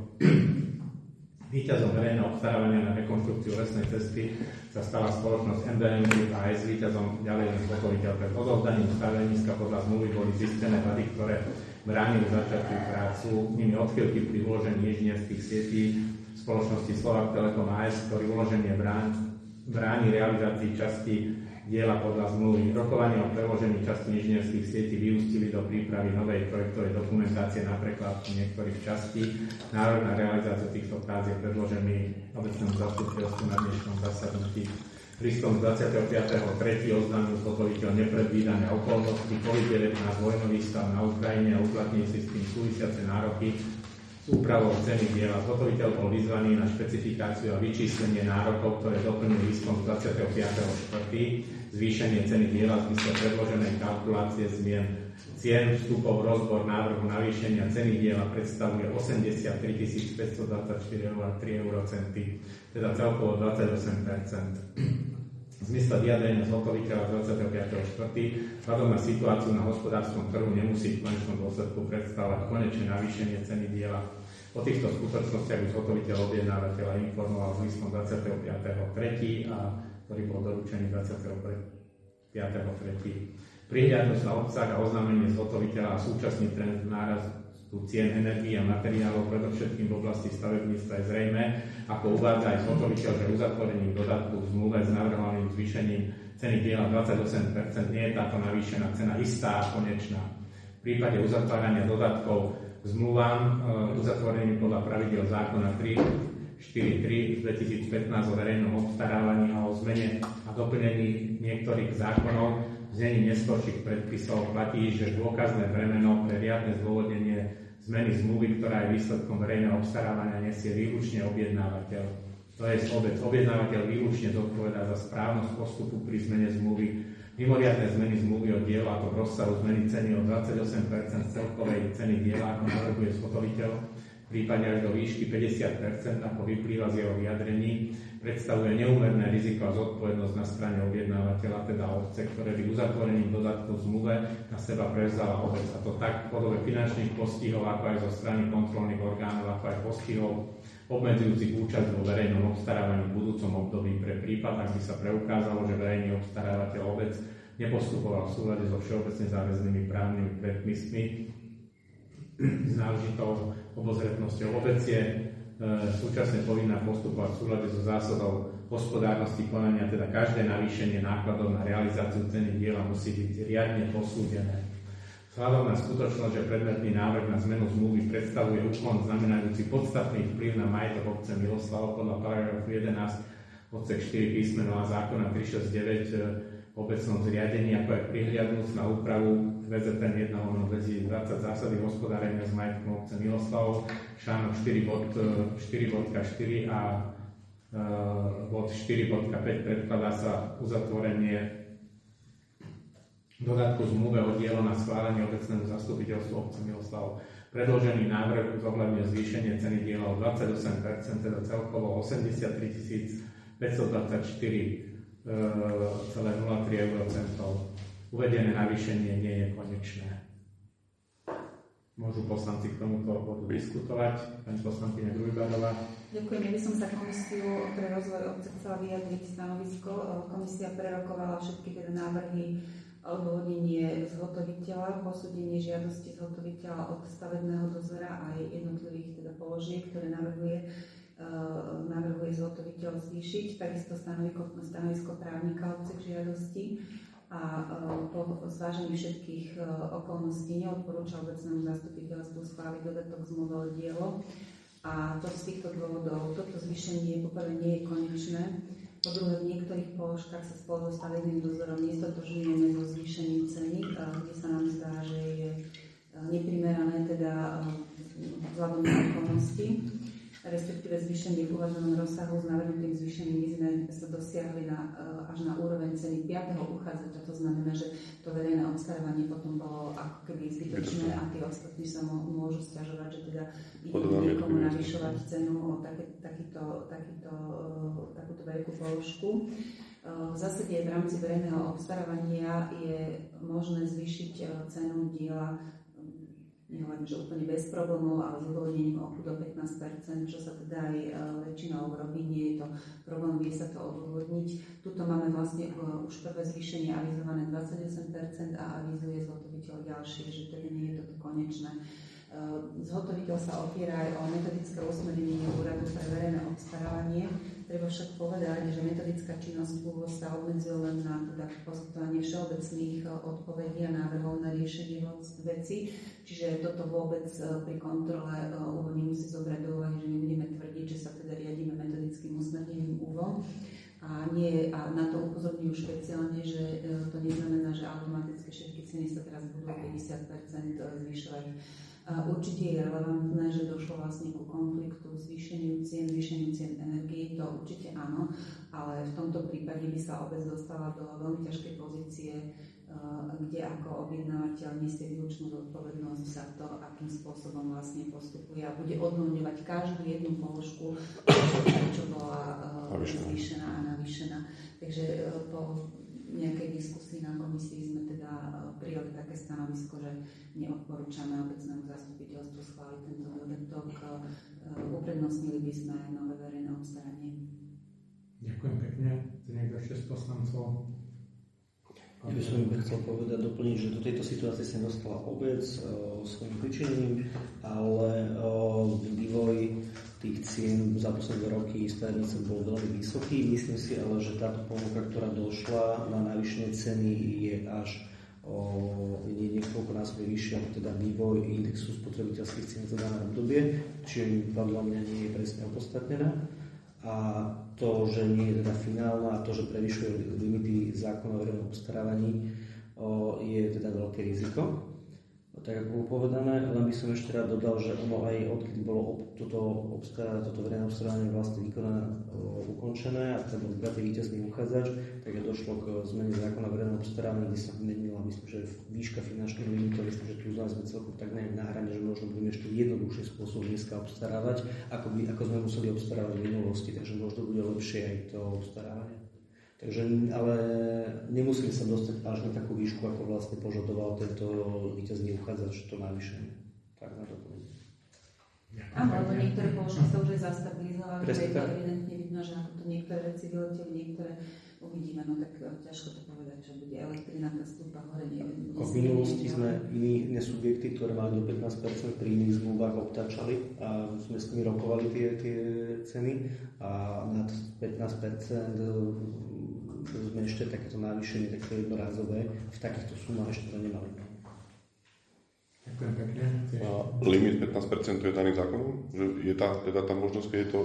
Víťazom verejného obstarávania na rekonštrukciu lesnej cesty sa stala spoločnosť en bé em Group á es, víťazom ďalej len zhotoviteľ. Pred odovzdaním staveniska podľa zmluvy boli zistené vady, ktoré bránili začiatku prácu, nimi odchýlky pri uložení inžinierských sietí spoločnosti Slovak Telekom á es, ktorý uloženie brán, bráni realizácii časti diela podľa zmluvy. Rokovanie o preložení časti inžinierských sietí vyústili do prípravy novej projektovej dokumentácie na preklad niektorých častí. Návrh na realizáciu týchto prác je predložený obecnému zastupiteľstvu na dnešnom zasadnutí. Listom z dvadsiateho piateho tretieho oznámil zhotoviteľ nepredvídané okolnosti covid devätnásť, vojnový stav na Ukrajine a uplatnil si s tým súvisiace nároky s úpravou ceny diela. Zhotoviteľ bol vyzvaný na špecifikáciu a vyčíslenie nárokov, ktoré doplnil listom z dvadsiateho piateho štvrtého zvýšenie ceny diela v zmysle predloženej kalkulácie zmien cien vstupov. Rozbor návrhu navýšenia ceny diela predstavuje osemdesiattri tisíc päťstodvadsaťštyri eur a tri eurocenty, teda celkovo dvadsaťosem percent. V zmysle vyjadrenia zhotoviteľa dvadsiateho piateho štvrtého vzhľadom na situáciu na hospodárskom trhu nemusí v konečnom dôsledku predstavovať konečné navýšenie ceny diela. O týchto skutočnostiach už zhotoviteľ objednávateľa informoval s listom dvadsiateho piateho tretieho a ktorý bol doručený dvadsiateho piateho tretieho Prihľadnosť na obsah a oznámenie zhotoviteľa a súčasný trend nárastu cien energií a materiálov, predovšetkým v oblasti stavebníctva, je zrejmé, ako uvádza aj zhotoviteľ, že uzatvorením dodatku v zmluve s navrhovaným zvýšením ceny diela dvadsaťosem percent nie je táto navýšená cena istá a konečná. V prípade uzatvárania dodatkov k zmluvám uzatvoreným podľa pravidiel zákona tri štyri tri z dvetisícpätnásť o verejnom obstarávaní a o zmene a doplnení niektorých zákonov v znení neskorších predpisov platí, že dôkazné bremeno pre riadne zdôvodnenie zmeny zmluvy, ktorá je výsledkom verejného obstarávania, nesie výlučne objednávateľ. To je obec. Objednávateľ výlučne zodpovedá za správnosť postupu pri zmene zmluvy. Mimoriadne zmeny zmluvy o diela ako v rozsahu zmeny ceny o dvadsaťosem percent celkovej ceny diela, ako navrhuje zhotoviteľ, prípade až do výšky päťdesiat percent, ako vyplýva z jeho vyjadrení, predstavuje neúmerné riziko a zodpovednosť na strane objednávateľa, teda obce, ktoré by uzatvorením dodatku v zmluve na seba prevzala obec, a to tak v podobe finančných postihov, ako aj zo strany kontrolných orgánov, ako aj postihov obmedzujúcich účasť vo verejnom obstarávaní v budúcom období pre prípad, ak by sa preukázalo, že verejný obstarávateľ obec nepostupoval v súlade so všeobecne záväznými právnymi predpismi s náležitou obozretnosťou. Obec je e, súčasne povinná postupovať v súlade so zásadou hospodárnosti konania, teda každé navýšenie nákladov na realizáciu ceny diela musí byť riadne posúdené. Vzhľadom na skutočnosť, že predmetný návrh na zmenu zmluvy predstavuje úklon znamenajúci podstatný vplyv na majetok obce Miloslavo podľa paragrafu jedenásť odsek štyri písmeno A zákona tristošesťdesiatdeväť o obecnom zriadení, ako aj prihliadnúc na úpravu V Z N jeden lomeno dvetisícdvadsať zásady hospodárenia s majetkom obce Miloslavov, článok štyri bodka štyri a uh, bod štyri bodka päť predkladá sa uzatvorenie dodatku zmluve o dielo na schválenie obecnému zastupiteľstvu obce Miloslavov. Predložený návrh zohľadňuje zvýšenie ceny diela o dvadsaťosem percent, teda celkovo osemdesiattri tisíc päťstodvadsaťštyri celá nula tri eurocentov. Uvedené navýšenie nie je konečné. Môžu poslanci k tomuto bodu diskutovať. Pani poslankyňa Grujbarová. Ďakujem. Ja by som za komisiu pre rozvoj obce chcela vyjadriť stanovisko. Komisia prerokovala všetky teda návrhy, odôvodnenie zhotoviteľa, posúdenie žiadosti zhotoviteľa od stavebného dozora aj jednotlivých teda položiek, ktoré navrhuje navrhuje zhotoviteľ zvýšiť, takisto stanovisko, stanovisko právnika obce k žiadosti a po zvážení všetkých okolností neodporúča obecnému zastupiteľstvu schváliť dodatok zmluvy o dielo. A to z týchto dôvodov, toto zvýšenie poprvé nie je konečné, po druhé v niektorých položkách sa spolu so stavebným dozorom nestotožňujeme so zvýšením ceny, kde sa nám zdá, že je neprimerané teda vzhľadom na okolnosti, respektíve zvýšenie v uvaženom rozsahu s navrhnutým zvýšením my sme sa dosiahli na, až na úroveň ceny piateho uchádzača. To znamená, že to verejné obstarávanie potom bolo ako keby zbytočné a tí ostatní sa môžu sťažovať, že teda idú niekomu navyšovať cenu o také, takýto, takýto, takúto veľkú položku. V zásade v rámci verejného obstarávania je možné zvýšiť cenu diela nehovorím, že úplne bez problémov, ale s odôvodnením oku do pätnásť percent, čo sa teda aj väčšinou robí, nie je to problém, vie sa to odôvodniť. Tuto máme vlastne už prvé zvýšenie avizované dvadsaťosem percent a avizuje zhotoviteľ ďalšie, že teda nie je toto konečné. Zhotoviteľ sa opiera aj o metodické usmernenie úradu pre verejné obstarávanie. Treba však povedať, že metodická činnosť ú vo sa obmedzuje len na teda poskytovanie všeobecných odpovedí a návrhov na riešenie veci. Čiže toto vôbec pri kontrole ú vo nemusí zobrať do úvahy, že nebudeme tvrdiť, že sa teda riadíme metodickým usmernením ú vo. A, nie, a na to upozorňujú špeciálne, že to neznamená, že automaticky všetky ceny sa teraz budú päťdesiat percent zvyšovať. Určite je relevantné, že došlo vlastne ku konfliktu, zvýšeniu cien, zvýšeniu cien energií, to určite áno, ale v tomto prípade by sa obec dostala do veľmi ťažkej pozície, kde ako objednávateľ nesie výlučnú zodpovednosť za to, akým spôsobom vlastne postupuje a bude odmlňovať každú jednu položku, čo bola zvýšená a navýšená. Takže po nejakej diskusii na komisii sme teda prijali také stanovisko, že neodporúčame obecnému zastupiteľstvu schváliť tento dodatok. Uprednostnili by sme nové verejné obstaranie. Ďakujem pekne. Chce niekto ešte z poslancov? Ja by som chcel povedať, doplniť, že do tejto situácie sa dostala obec o, svojím pričinením, ale o, vývoj tých cien za posledné roky stavebnice bol veľmi vysoký. Myslím si ale, že táto ponuka, ktorá došla na navýšenie ceny, je až o niekoľkonásobne vyššie ako teda vývoj indexu spotrebiteľských cien za dané obdobie, čiže podľa mňa nie je presne opodstatnená. A to, že nie je teda finálna a to, že prevyšuje limity zákona o verejnom obstarávaní, je teda veľké riziko. Tak ako bolo povedané, len by som ešte rád dodal, že ono aj odkedy bolo ob, toto, obstará, toto verejné obstarávanie vlastne vykonané, ukončené a ten odbratý víťazný uchádzač, tak došlo k zmene zákona verejného obstarávania, kde sa vymenila, myslím, že výška finančných limitov, myslím, že tu sme celkom tak nejak na hrane, že možno budeme ešte jednoduchší spôsob dneska obstarávať, ako, by, ako sme museli obstarávať v minulosti, takže možno bude lepšie aj to obstarávanie. Takže, ale nemusíme sa dostať až na takú výšku, ako vlastne požadoval tento víťazný uchádzač, to navýšenie. Tak na to poviem. Áno, lebo niektoré položky sa už aj zastabilizovali, že je to evidentne vidno, že ako to niektoré veci vyleteli, niektoré uvidíme, no tak ťažko to povedať, čo bude. Elektrina, tá stúpa hore, neviem. V minulosti sme iní subjekty, ktoré mali do pätnásť percent pri iných zmluvách obtáčali a sme s nimi rokovali tie, tie ceny a nad pätnásť percent sme ešte takéto navýšenie, také jednorázové, v takýchto sumách ešte to nemali. Ďakujem pekne. A limit pätnásť percent je daný zákonom? Že je tá, teda tá možnosť, keď je to...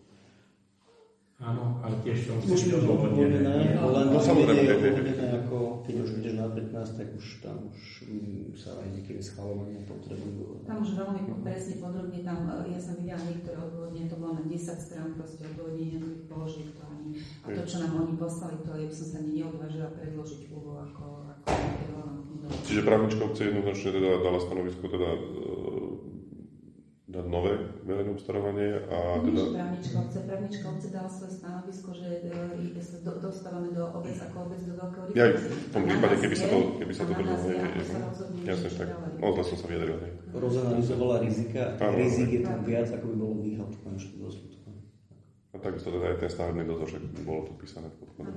Áno, ale tiež to musí byť odvodnené, len no, samozrejme, je odvodnené, ako keď už ideš na pätnásť, tak už tam už sa aj niekedy schvaľovania potrebujú. Tam už veľmi presne podrobne, tam ja som videla niektoré odvodnenie, to bolo na desať strán proste odvodnenie tých položiek, to ani, a to, čo nám oni poslali, to ja by som sa ani neodvážila predložiť úvod ako, ako Čiže právnička obce jednoznačne teda dala stanovisko teda dať nové verejné obstarávanie a teda... Nie, právnička obce, právnička obce dala svoje stanovisko, že e, sa do, dostávame do obec ako obec do veľkého rýchlosti. Ja v tom prípade, keby sa to, keby sa to držalo, je, jasne, tak, no zle som sa vyjadril. Rozanalizovala rizika, rizik je tam viac, ako by bolo výhod v konečnom dôsledku. A takisto teda aj ten stavebný dozor, že by bolo to písané v podklade.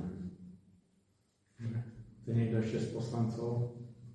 Chce niekto ešte z poslancov?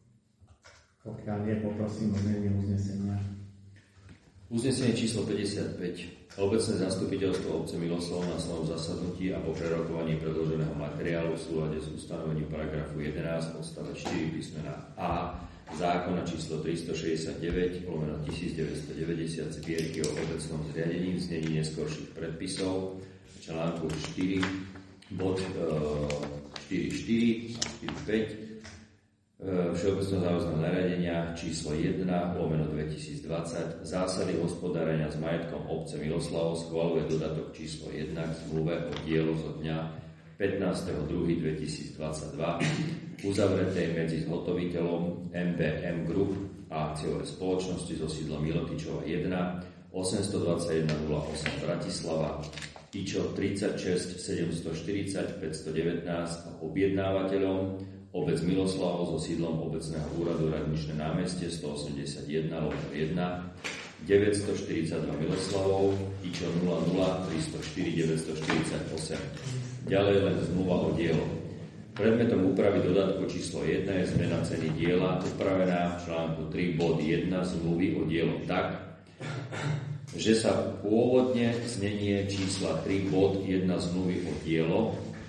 Pokiaľ nie, poprosím o znenie uznesenia. Uznesenie číslo päťdesiatpäť. Obecné zastupiteľstvo obce Miloslav na svojom zasadnutí a po prerokovaní predloženého materiálu v súlade s ustanovením paragrafu jedenásť odstavec štyri písmena A zákona číslo tristošesťdesiatdeväť lomeno tisícdeväťstodeväťdesiat zbierky o obecnom zriadení v znení neskorších predpisov článku štyri bod štyri štyri a štyri päť Všeobecného záväzného nariadenia číslo jeden lomeno dvetisícdvadsať zásady hospodárenia s majetkom obce Miloslav schvaľuje dodatok číslo jeden k zmluve o dielo zo dňa pätnásteho druhého dvetisícdvadsaťdva uzavretej medzi zhotoviteľom em bé em Group a akciové spoločnosti so sídlom Milotičova jeden osemstodvadsaťjeden nula osem Bratislava IČO tridsaťšesť sedemstoštyridsať päťstodevätnásť a objednávateľom obec Miloslavo so sídlom obecného úradu Radničné námestie stoosemdesiatjeden lomeno jeden deväťstoštyridsaťdva Miloslavov IČO nula nula tristoštyri deväťstoštyridsaťosem. Ďalej len zmluva o dielo. Predmetom úpravy dodatku číslo jeden je zmena ceny diela upravená v článku tri bod jeden zmluvy o dielo tak, že sa pôvodne znenie čísla tri bod jeden zmluvy o dielo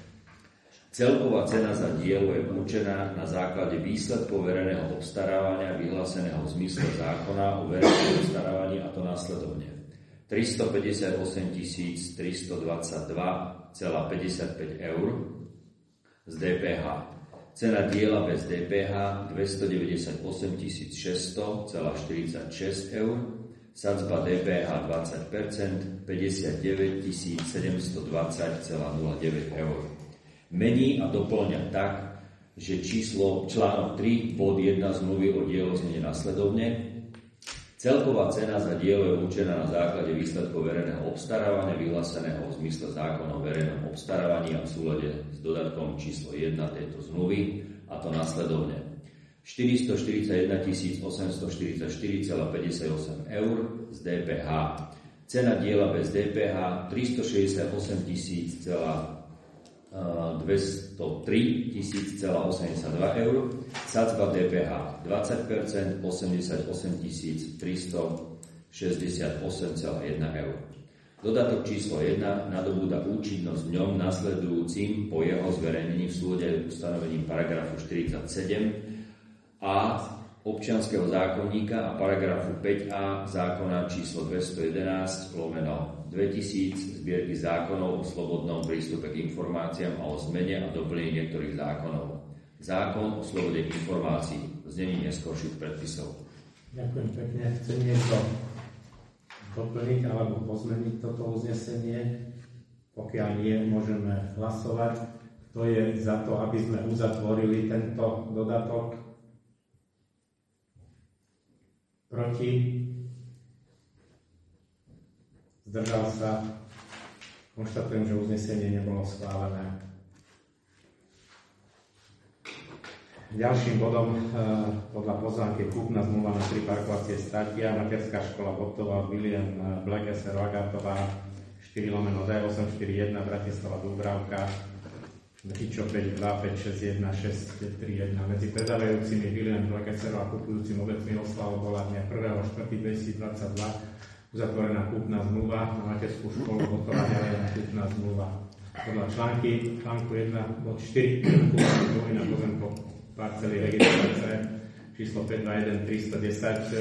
celková cena za dielo je určená na základe výsledkov verejného obstarávania vyhláseného v zmysle zákona o verejnom obstarávaní a to následovne. tristopäťdesiatosem tisíc tristodvadsaťdva celá päťdesiatpäť eur z dé pé há. Cena diela bez dé pé há dvestodeväťdesiatosem tisíc šesťsto celá štyridsaťšesť eur. Sadzba dé pé há dvadsať percent päťdesiatdeväť tisíc sedemstodvadsať celá nula deväť eur. Mení a doplňa tak, že číslo článok tri bod jeden zmluvy o dielo znie nasledovne. Celková cena za dielo je určená na základe výsledkov verejného obstarávania vyhláseného v zmysle zákona o verejnom obstarávaní a v súlade s dodatkom číslo jeden tejto zmluvy a to nasledovne. štyristoštyridsaťjeden tisíc osemstoštyridsaťštyri celá päťdesiatosem eur z dé pé há. Cena diela bez dé pé há tristošesťdesiatosem tisíc dvestotri tisíc osemdesiatdva eur, sadzba dé pé há dvadsať percent osemdesiatosem tisíc tristošesťdesiatosem celá jeden eur. Dodatok číslo jeden nadobúda účinnosť dňom nasledujúcim po jeho zverejnení v súlade s ustanovením paragrafu štyridsaťsedem a občianskeho zákonníka a paragrafu päť a zákona číslo dvestojedenásť lomeno dvetisíc zbierky zákonov o slobodnom prístupe k informáciám a o zmene a doplnení niektorých zákonov. Zákon o slobode informácií, znení neskorších predpisov. Ďakujem pekne. Chce niekto doplniť alebo pozmeniť toto uznesenie? Pokiaľ nie, môžeme hlasovať. Kto je za to, aby sme uzatvorili tento dodatok? Proti? Zdržal sa? Konštatujem, že uznesenie nebolo schválené. Ďalším bodom e, podľa pozvánky kúpna zmluva na tri parkovacie statia, materská škola Botová, William Black, es er o Agatová, štyri lomeno D, osem štyri jeden, Bratislava Dúbravka, Hičo päť dva päť šesť jeden šesť tri jeden. Medzi predávajúcimi William Black, es er o a kupujúcim obec Miloslav bola dňa prvého štvrtého dvetisícdvadsaťdva uzatvorená kúpna zmluva na materskú školu Botová, ďalej kúpna zmluva. Podľa články, článku jeden bod štyri kúpna zmluvy na pozemkoch parcely registrace číslo päť dva jeden tristo desať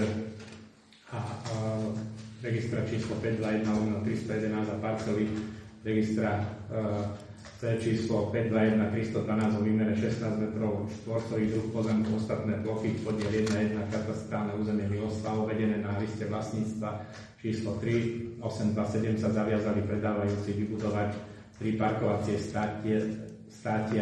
a, a registra číslo päť dva jeden tristo jedenásť a parcely registra uh, C číslo päť dva jeden tristo dvanásť o výmere šestnásť metrov štvorcových, druh pozemku, ostatné plochy, podiel jeden jeden, katastrálne územie Miloslav, uvedené na liste vlastníctva číslo tri osem dva sedem sa zaviazali predávajúci vybudovať tri parkovacie státie, státia.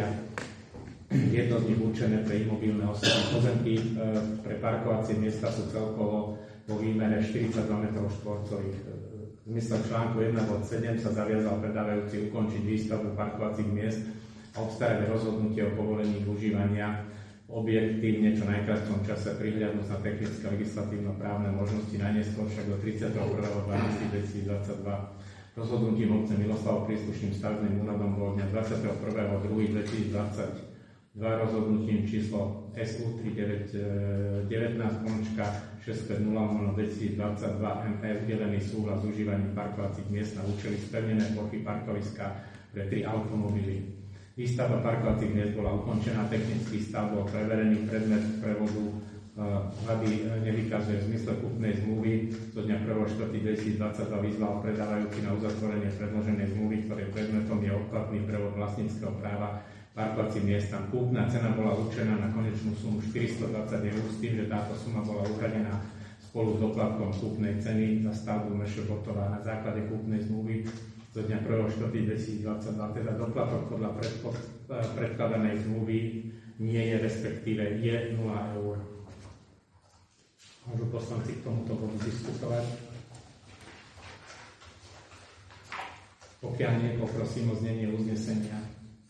Jedno z nich určené pre imobilné osobné pozemky, e, pre parkovacie miesta sú celkovo vo výmere štyridsaťdva metrov štvorcových. V zmysle článku jeden bod sedem sa zaviazal predávajúci ukončiť výstavbu parkovacích miest a obstarať rozhodnutie o povolení užívania objektívne čo najkrátšom čase prihľadnúť na technické legislatívno-právne možnosti, najneskôr však do tridsiateho prvého decembra dvetisícdvadsaťdva. Rozhodnutím obce Miloslav príslušným stavebným úradom bolo dňa dvadsiateho prvého druhého dvetisícdvadsaťdva rozhodnutím číslo es ú tri deväť jeden deväť šesť päť nula dvetisícdvadsaťdva em é udelený súhlas s užívaním parkovacích miest na účely spevnené plochy parkoviska pre tri automobily. Výstavba parkovacích miest bola ukončená, technický stav bol preverený, predmet prevodu hľady nevykazuje v zmysle kúpnej zmluvy zo dňa prvého štvrtého dvetisícdvadsaťdva vyzval predávajúci na uzatvorenie predloženej zmluvy, ktoré predmetom je odkladný prevod vlastníckeho práva parkovacím miestam. Kúpna cena bola určená na konečnú sumu štyristodvadsať eur s tým, že táto suma bola uhradená spolu s doplatkom kúpnej ceny za stavbu em š Botová na základe kúpnej zmluvy zo dňa prvého štvrtého dvetisícdvadsaťdva. Teda doplatok podľa predkladanej zmluvy nie je, respektíve je nula eur. Môžu poslanci k tomuto bodu diskutovať? Pokiaľ nie, poprosím o znenie uznesenia.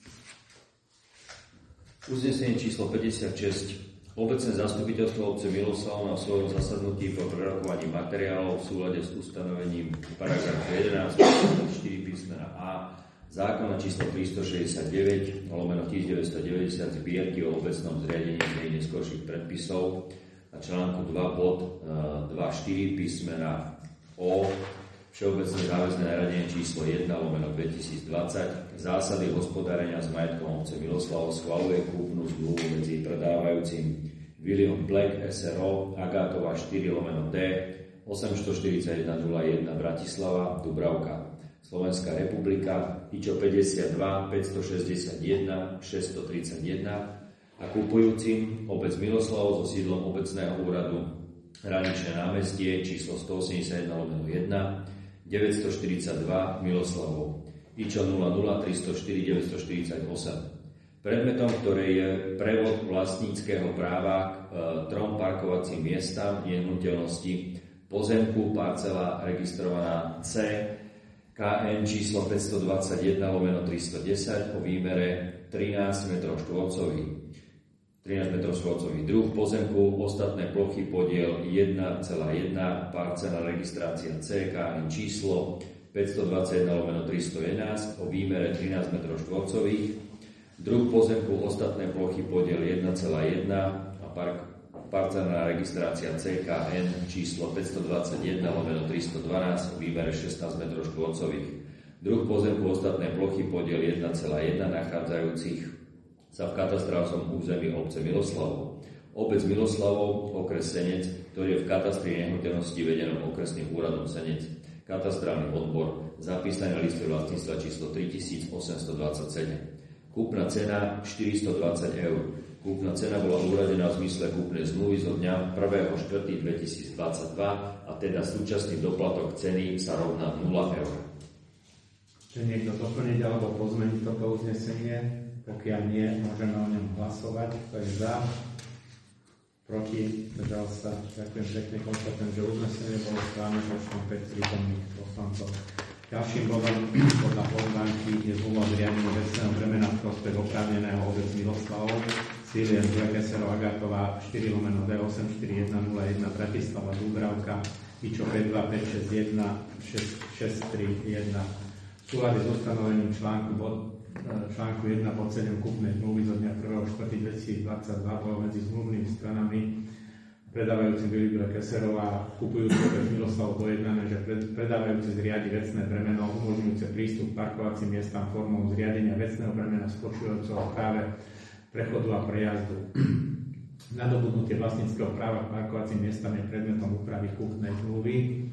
Uznesenie číslo päťdesiatšesť. Obecné zastupiteľstvo obce Miloslav na svojom zasadnutí po prerokovaní materiálov v súlade s ustanovením paragrafu jedenásť štyri písmena A zákona číslo tristošesťdesiatdeväť lomeno devätnásťstodeväťdesiat zbierky o obecnom zriadení znení neskorších predpisov a článku dva bod dva štyri písmena O Všeobecné záväzné nariadenie číslo jeden lomeno dvetisícdvadsať zásady hospodárenia s majetkom obce Miloslav schvaľuje kúpnu zmluvu medzi predávajúcim William Black es er o Agatova štyri lomeno D osemstoštyridsaťjeden nula jeden Bratislava Dúbravka Slovenská republika Ičo päťdesiatdva päťstošesťdesiatjeden šesťstotridsaťjeden a kupujúcim obec Miloslav so sídlom obecného úradu Hraničné námestie číslo stoosemdesiatjeden lomeno jeden deväťstoštyridsaťdva Miloslavov Ičo nula nula tristoštyri deväťstoštyridsaťosem. Predmetom, ktoré je prevod vlastníckeho práva k e, trom parkovacím miestam nehnuteľnosti pozemku parcela registrovaná C ká en číslo päťstodvadsaťjeden lomeno tristodesať o výmere trinásť metrov štvorcových. trinásť metrov štvorcových. Druh pozemku, ostatné plochy, podiel jeden celá jeden, parcela registrácia C ká en číslo päťstodvadsaťjeden lomeno tristojedenásť o výmere trinásť metrov štvorcových. Druh pozemku, ostatné plochy, podiel jeden celá jeden a park, parcelná registrácia C ká en číslo päťstodvadsaťjeden lomeno tristodvanásť o výmere šestnásť metrov štvorcových. Druh pozemku, ostatné plochy, podiel jeden celá jeden nachádzajúcich sa v katastrálnom území obce Miloslavov. Obec Miloslavov, okres Senec, ktorý je v katastri nehnuteľnosti vedenom okresným úradom Senec. Katastrálny odbor, zapísaný na liste vlastníctva číslo tritisícosemstodvadsaťsedem. Kúpna cena štyristodvadsať eur. Kúpna cena bola uradená v zmysle kúpnej zmluvy zo dňa prvého štvrtého dvetisícdvadsaťdva a teda súčasný doplatok ceny sa rovná nula eur. Chce niekto doplniť alebo pozmeniť toto uznesenie? Pokiaľ nie, môžeme o ňom hlasovať. Kto je za? Proti? Zdržal sa? Ďakujem pekne. Konštatujem, že uznesenie bolo schválené počtom päť prítomných poslancov. Ďalším bodom podľa pozvánky je zmluva o zriadení vecného bremena v prospech oprávneného obec Miloslavov, Silien Dvekesero Agatová štyri lomeno D osem štyri jeden nula jeden Bratislava Dúbravka Ičo päť dva päť šesť jeden šesť šesť tri jeden. V súlade s ustanovením článku, bod, článku jeden bod sedem kúpnej zmluvy zo dňa prvého štvrtého dvetisícdvadsaťdva bolo medzi zmluvnými stranami predávajúci Silien Dvekeserov a kupujúci obec Miloslav dojednané, že predávajúci zriadi vecné bremeno umožňujúce prístup k parkovacím miestam formou zriadenia vecného bremena spočívajúceho práve prechodu a prejazdu. Nadobudnutie vlastníckeho práva k parkovacím miestam je predmetom úpravy kúpnej zmluvy.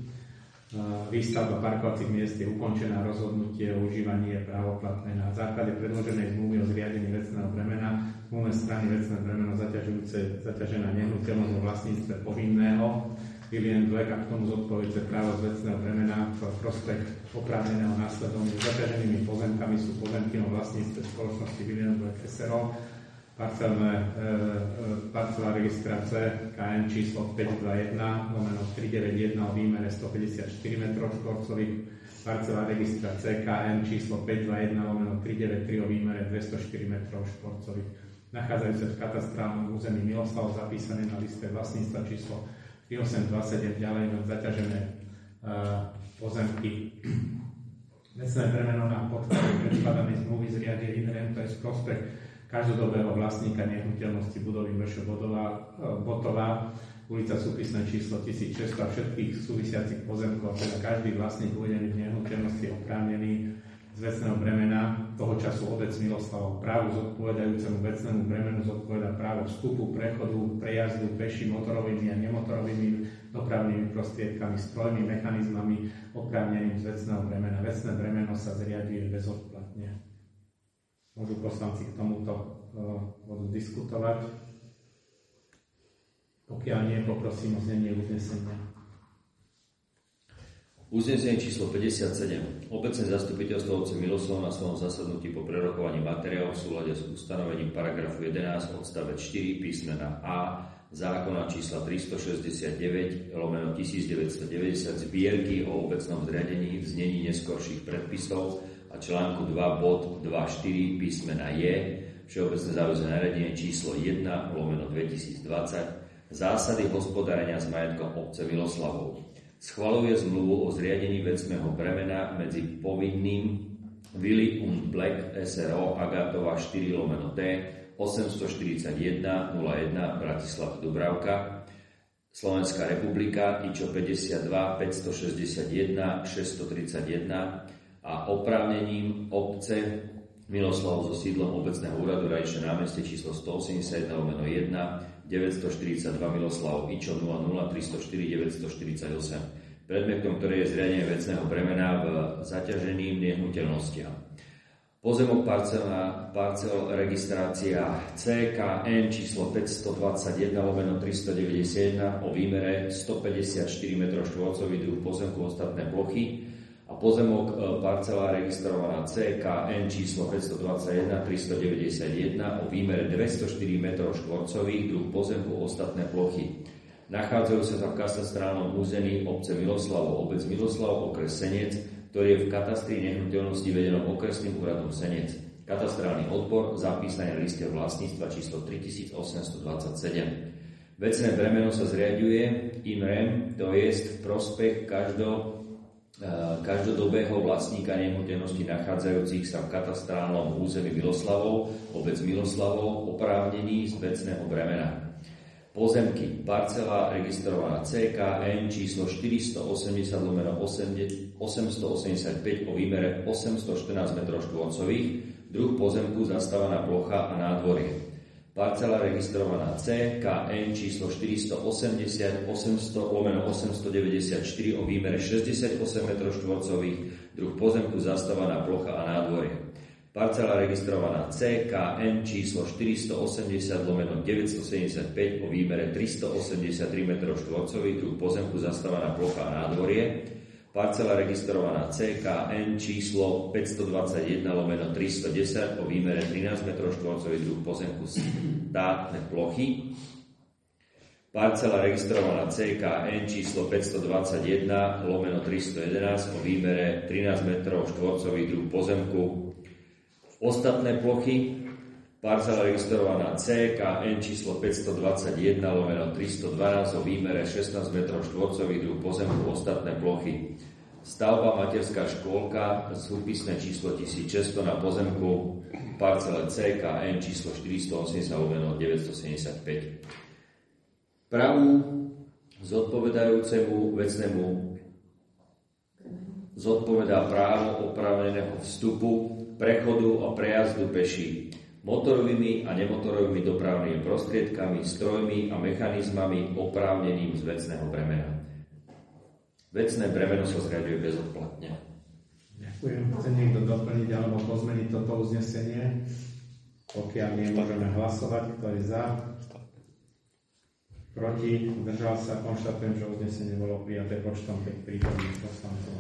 Výstavba parkovacích miest je ukončená, rozhodnutie o užívaní je právoplatné. Na základe predloženej zmluvy o zriadení vecného bremena zmluvné strany vecné bremeno zaťažujúce zaťažená nehnuteľnosť vo vlastníctve povinného Silien Dvek a k tomu zodpovedujúce právo z vecného bremena v prospech oprávneného následovne. Zaťaženými pozemkami sú pozemky o vlastníctve spoločnosti Silien Dvekesero, parcelná e, e, registrácia ká em číslo päť dva jeden lomeno tri deväť jeden o výmere stopäťdesiatštyri metrov štvorcových, parcelná registrácia ká em číslo päť dva jeden lomeno tri deväť tri o výmere dvestoštyri metrov štvorcových, nachádzajúce v katastrálnom území Miloslav, zapísané na liste vlastníctva číslo tri osem dva sedem, ďalej na zaťažené e, pozemky. Vecné bremeno na podklade predkladanej zmluvy zriadie Inrem, to je z prospech každodobého vlastníka nehnuteľnosti budovy vé š Botová, ulica súpisné číslo tisícšesťsto a všetkých súvisiacich pozemkov, teda každý vlastník uvedený v nehnuteľnosti je oprávnený z vecného bremena, toho času obec Miloslavov. Právu zodpovedajúcemu vecnému bremenu zodpoveda právo vstupu, prechodu, prejazdu peši, motorovými a nemotorovými dopravnými prostriedkami, strojmi, mechanizmami oprávneným z vecného bremena. Vecné bremeno sa zriaďuje bezodplatne. Môžu poslanci k tomuto uh, budú diskutovať. Pokiaľ nie, poprosím o znenie uznesenia. Uznesenie číslo päťdesiatsedem. Obecné zastupiteľstvo obce Miloslav na svojom zasadnutí po prerokovaní materiálov v súlade s ustanovením paragrafu jedenásť odstavec štyri písmena A zákona čísla tristošesťdesiatdeväť lomeno tisícdeväťstodeväťdesiat zbierky o obecnom zriadení v znení neskorších predpisov a článku dva bod dva štyri písmena J Všeobecné záväzné nariadenie číslo jeden lomeno dvetisícdvadsať zásady hospodárenia s majetkom obce Miloslavov. Schvaľuje zmluvu o zriadení vecného bremena medzi povinným Willy und Black es er o Agatová štyri lomeno D osemstoštyridsaťjeden nula jeden Bratislava Dúbravka, Slovenská republika Ičo päťdesiatdva päťstošesťdesiatjeden šesťstotridsaťjeden a oprávnením obce Miloslav so sídlom obecného úradu Rajšie námestie číslo stoosemdesiatjeden lomeno jeden deväťstoštyridsaťdva Miloslav Ičo nula nula tristoštyri deväťstoštyridsaťosem, predmetom ktoré je zriadenie vecného bremena v zaťaženým nehnuteľnostiam. Pozemok parcela, parcel registrácia cé ká em číslo päťstodvadsaťjeden lomeno tristodeväťdesiatjeden o výmere stopäťdesiatštyri metrov štvorcových, druh pozemku ostatné plochy, a pozemok parcela registrovaná cé ká em číslo päťstodvadsaťjeden tristodeväťdesiatjeden o výmere dvestoštyri metrov štvorcových, druh pozemku ostatné plochy. Nachádzajú sa v katastrálnom území obce Miloslavov, obec Miloslav, okres Senec, ktorý je v katastri nehnuteľnosti vedenom okresným úradom Senec. Katastrálny odbor zapísaný na liste vlastníctva číslo tritisícosemstodvadsaťsedem. Vecné bremeno sa zriaďuje in rem, to je v prospech každého každodobého vlastníka nehnuteľnosti nachádzajúcich sa v katastrálnom území Miloslavov, obec Miloslavov, oprávnený z vecného bremena. Pozemky, parcela registrovaná cé ká em číslo štyristoosemdesiat lomeno osemstoosemdesiatpäť o výmere osemstoštrnásť metrov štvorcových, druh pozemku zastávaná plocha a nádvorie. Parcela registrovaná cé ká em číslo štyristoosemdesiat osemsto lomeno osemstodeväťdesiatštyri o výmere šesťdesiatosem metrov štvorcových, druh pozemku zastávaná plocha a nádvorie. Parcela registrovaná C K N číslo štyristoosemdesiat lomeno deväťstosedemdesiatpäť o výmere tristoosemdesiattri metrov štvorcových, druh pozemku zastávaná plocha a nádvorie. Parcela registrovaná C K N číslo päťstodvadsaťjeden lomeno tristodesať o výmere trinásť metrov štvorcových, druh pozemku štátne plochy. Parcela registrovaná C K N číslo päťstodvadsaťjeden lomeno tristojedenásť o výmere trinásť metrov štvorcových, druh pozemku ostatné plochy. Parcela registrovaná C K N číslo päťstodvadsaťjeden lomeno tristodvanásť o výmere šestnásť metrov štvorcových, druh pozemku ostatné plochy. Stavba materská škôlka, súpisné číslo tisícšesťsto na pozemku parcele C K N číslo štyristoosemdesiat lomeno deväťstosedemdesiatpäť. Pravu zodpovedajúcemu vecnému zodpovedá právo oprávneného vstupu, prechodu a prejazdu peší, motorovými a nemotorovými dopravnými prostriedkami, strojmi a mechanizmami oprávneným z vecného bremena. Vecné bremeno sa zriaďuje bezodplatne. Ďakujem. Chce niekto doplniť alebo pozmeniť toto uznesenie? Pokiaľ nie, môžeme hlasovať. Kto je za? Proti? Zdržal sa? Konštatujem, že uznesenie bolo prijaté počtom päť prítomných poslancov.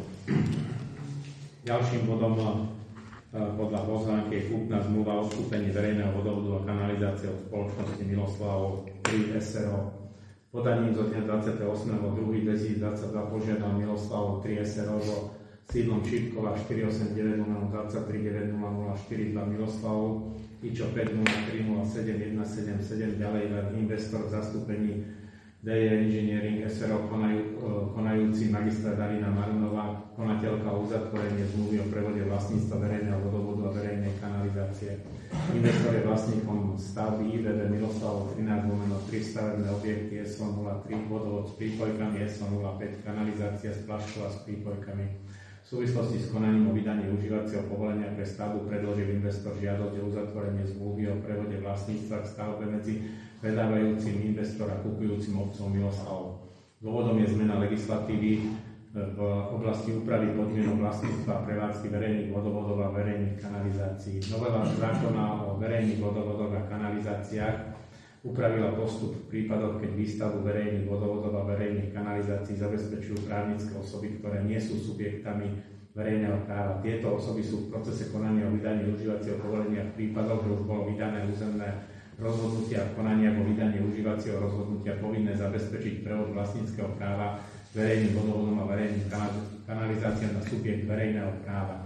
Ďalším bodom podľa pozvánky je kúpna zmluva o odkúpení verejného vodovodu a kanalizácie od spoločnosti Miloslavov tri es er o. Podaním zo dňa dvadsiateho ôsmeho druhého dvetisícdvadsaťdva požiadal Miloslavov tri es er o so sídlom Čípkova štyri osem deväť nula dvadsaťtri deväť nula nula štyri dva Miloslavov, Ičo päť nula tri nula sedem jeden sedem sedem, ďalej len investor v zastúpení dé jé Engineering es er o konajú, konajúci magistra Darina Marunová, konateľka o uzatvorenie zmluvy o prevode vlastníctva verejného vodovodu a verejnej kanalizácie. Investor je vlastníkom stavby í vé vé Miloslavov trinásť lomeno tri stavebné objekty es o nula tri, vodovod s prípojkami es o nula päť, kanalizácia splašková s prípojkami. V súvislosti s konaním o vydanie užívacieho povolenia pre stavbu predložil investor žiadosť o uzatvorenie zmluvy o prevode vlastníctva k stavbe medzi predávajúcim investor a kupujúcim obcom Miloslavov. Dôvodom je zmena legislatívy v oblasti úpravy podmienok vlastníctva a prevádzky verejných vodovodov a verejných kanalizácií. Novela zákona o verejných vodovodoch a kanalizáciách upravila postup v prípadoch, keď výstavbu verejných vodovodov a verejných kanalizácií zabezpečujú právnické osoby, ktoré nie sú subjektami verejného práva. Tieto osoby sú v procese konania o vydaní užívacieho povolenia v prípadoch, že už bolo vydané územné rozhodnutia a konania o vydaní užívacieho rozhodnutia povinné zabezpečiť prevod vlastníckeho práva verejným vodovodom a verejným kanalizáciám na subjekt verejného práva.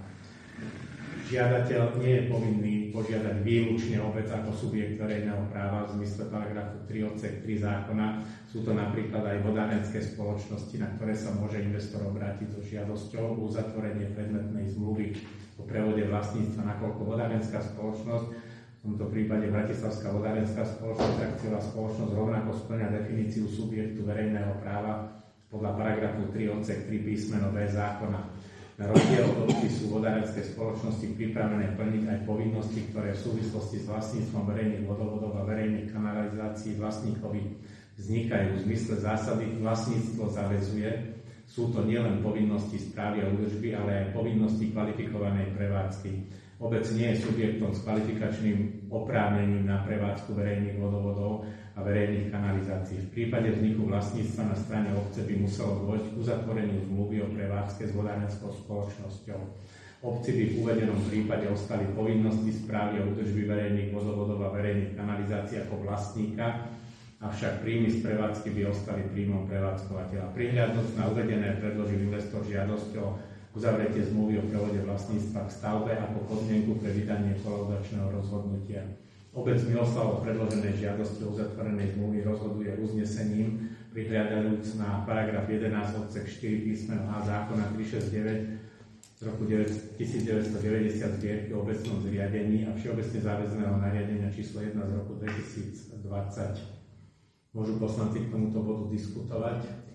Žiadateľ nie je povinný požiadať výlučne obec ako subjekt verejného práva v zmysle paragrafu tri odsek tri zákona. Sú to napríklad aj vodárenské spoločnosti, na ktoré sa môže investor obrátiť so žiadosťou o uzatvorenie predmetnej zmluvy o prevode vlastníctva, nakoľko vodárenská spoločnosť, v tomto prípade Bratislavská vodárenská spoločnosť, akciová spoločnosť, rovnako spĺňa definíciu subjektu verejného práva podľa paragrafu tri odsek tri písmeno B zákona. Na rozdiel od obcí sú vodárenské spoločnosti pripravené plniť aj povinnosti, ktoré v súvislosti s vlastníctvom verejných vodovodov a verejných kanalizácií vlastníkovi vznikajú v zmysle zásady vlastníctvo zaväzuje. Sú to nielen povinnosti správy a údržby, ale aj povinnosti kvalifikovanej prevádzky. Obec nie je subjektom s kvalifikačným oprávnením na prevádzku verejných vodovodov a verejných kanalizácií. V prípade vzniku vlastníctva na strane obce by muselo dôjsť k uzatvoreniu zmluvy o prevádzke s vodárenskou spoločnosťou. Obci by v uvedenom prípade ostali povinnosti správy a údržby verejných vodovodov a verejných kanalizácií ako vlastníka, avšak príjmy z prevádzky by ostali príjmom prevádzkovateľa. Prihľadnúc na uvedené predložil investor žiadosť o uzavretie zmluvy o prevode vlastníctva k stavbe ako podmienku pre vydanie kolaudačného rozhodnutia. Obec Miloslavov predloženej žiadosti o uzatvorenej zmluvy rozhoduje uznesením, prihľadajúc na paragraf jedenásť odsek štyri písmeno A zákona tristošesťdesiatdeväť z roku tisícdeväťstodeväťdesiat zbierky o obecnom zriadení a všeobecne záväzného nariadenia číslo jeden z roku dvetisícdvadsať. Môžu poslanci k tomuto bodu diskutovať?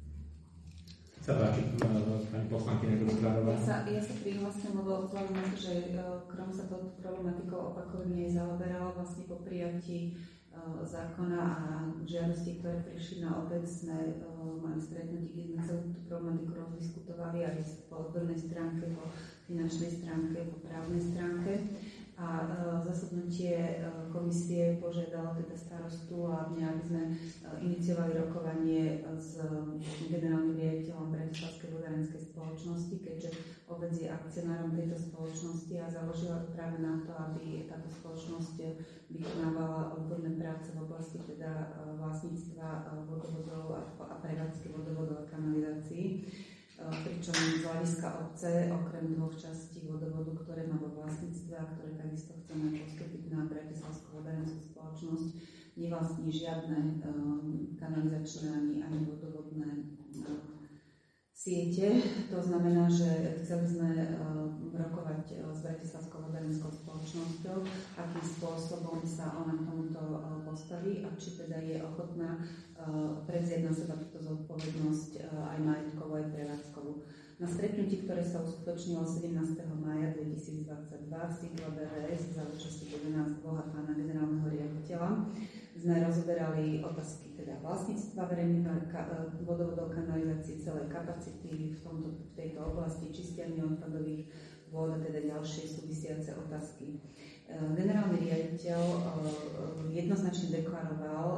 Sa páči, pani poslankyňa Grubárová. Ja sa, ja sa prihlásim, lebo vzhľadom na to, že Krom sa touto problematikou opakovne zaoberal vlastne po prijatí zákona a žiadosti, ktoré prišli na obec, sme mali stretnutie, kde sme celú tú problematiku rozdiskutovali aj po odbornej stránke, po finančnej stránke, po právnej stránke. A zasadnutie komisie požiadalo teda starostu a mňa, aby sme iniciovali rokovanie s generálnym riaditeľom Bratislavskej vodárenskej spoločnosti, keďže obec je akcionárom tejto spoločnosti a založila to práve na to, aby táto spoločnosť vykonávala odborné práce v oblasti teda vlastníctva vodovodov a prevádzky vodovodov a kanalizácií. Pričom z hľadiska obce, okrem dvoch častí vodovodu, ktoré má vo vlastníctve a ktoré takisto chceme postúpiť na Bratislavskú vodárenskú spoločnosť, nevlastní žiadne um, kanalizačné ani, ani vodovodné um, siete. To znamená, že chceli sme um, rokovať uh, s Bratislavskou vodárenskou spoločnosťou, akým spôsobom sa ona k tomuto uh, postaví a či teda je ochotná uh, prevziať na seba túto zodpovednosť uh, aj majetkovú, aj prevádzkovú. Na stretnutí, ktoré sa uskutočnilo sedemnásteho mája dvetisícdvadsaťdva v sídle bé vé es za účasti jedenásť a pána generálneho riaditeľa, sme rozoberali otázky teda vlastníctva verejných vodovodov, kanalizácií, celej kapacity v, tomto, v tejto oblasti, čistiarní odpadových vôd a teda ďalšie súvisiace otázky. Generálny riaditeľ jednoznačne deklaroval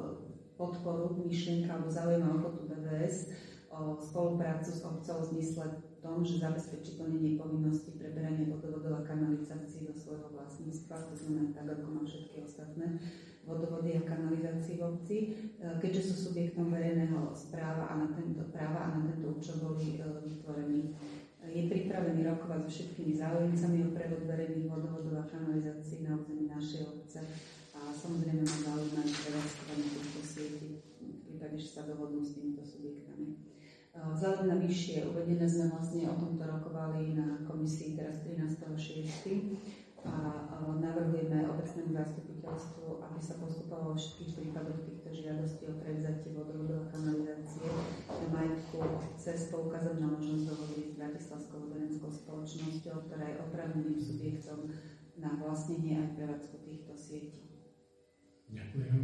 podporu myšlienka alebo záujem a ochotu bé vé es o spoluprácu s obcov v zmysle tom, že zabezpečí plnenie povinnosti preberania vodovodov a kanalizácií do svojho vlastníctva, to znamená tak, ako má všetky ostatné vodovody a kanalizácie v obci, keďže sú subjektom verejného správa a na tento, práva a na tento účel boli vytvorení. Je pripravený rokovať so všetkými záujemcami o prevod verejných vodovodov a kanalizácií na území našej obce a samozrejme má záujem aj prevádzkovanie týchto sietí, v prípade, že sa dohodnú s týmito subjektami. Vzhľadom na vyššie uvedené sme vlastne o tomto rokovali na komisii teraz trinásteho šiesteho a navrhujeme obecnému zastupiteľstvu, aby sa postupovalo vo všetkých prípadoch týchto žiadostí o prevzatie vodovodov a kanalizácie do majetku cez poukázať na možnosť dohody s Bratislavskou vodárenskou spoločnosťou, ktorá je oprávneným subjektom na vlastnenie aj prevádzku týchto sietí. Ďakujem.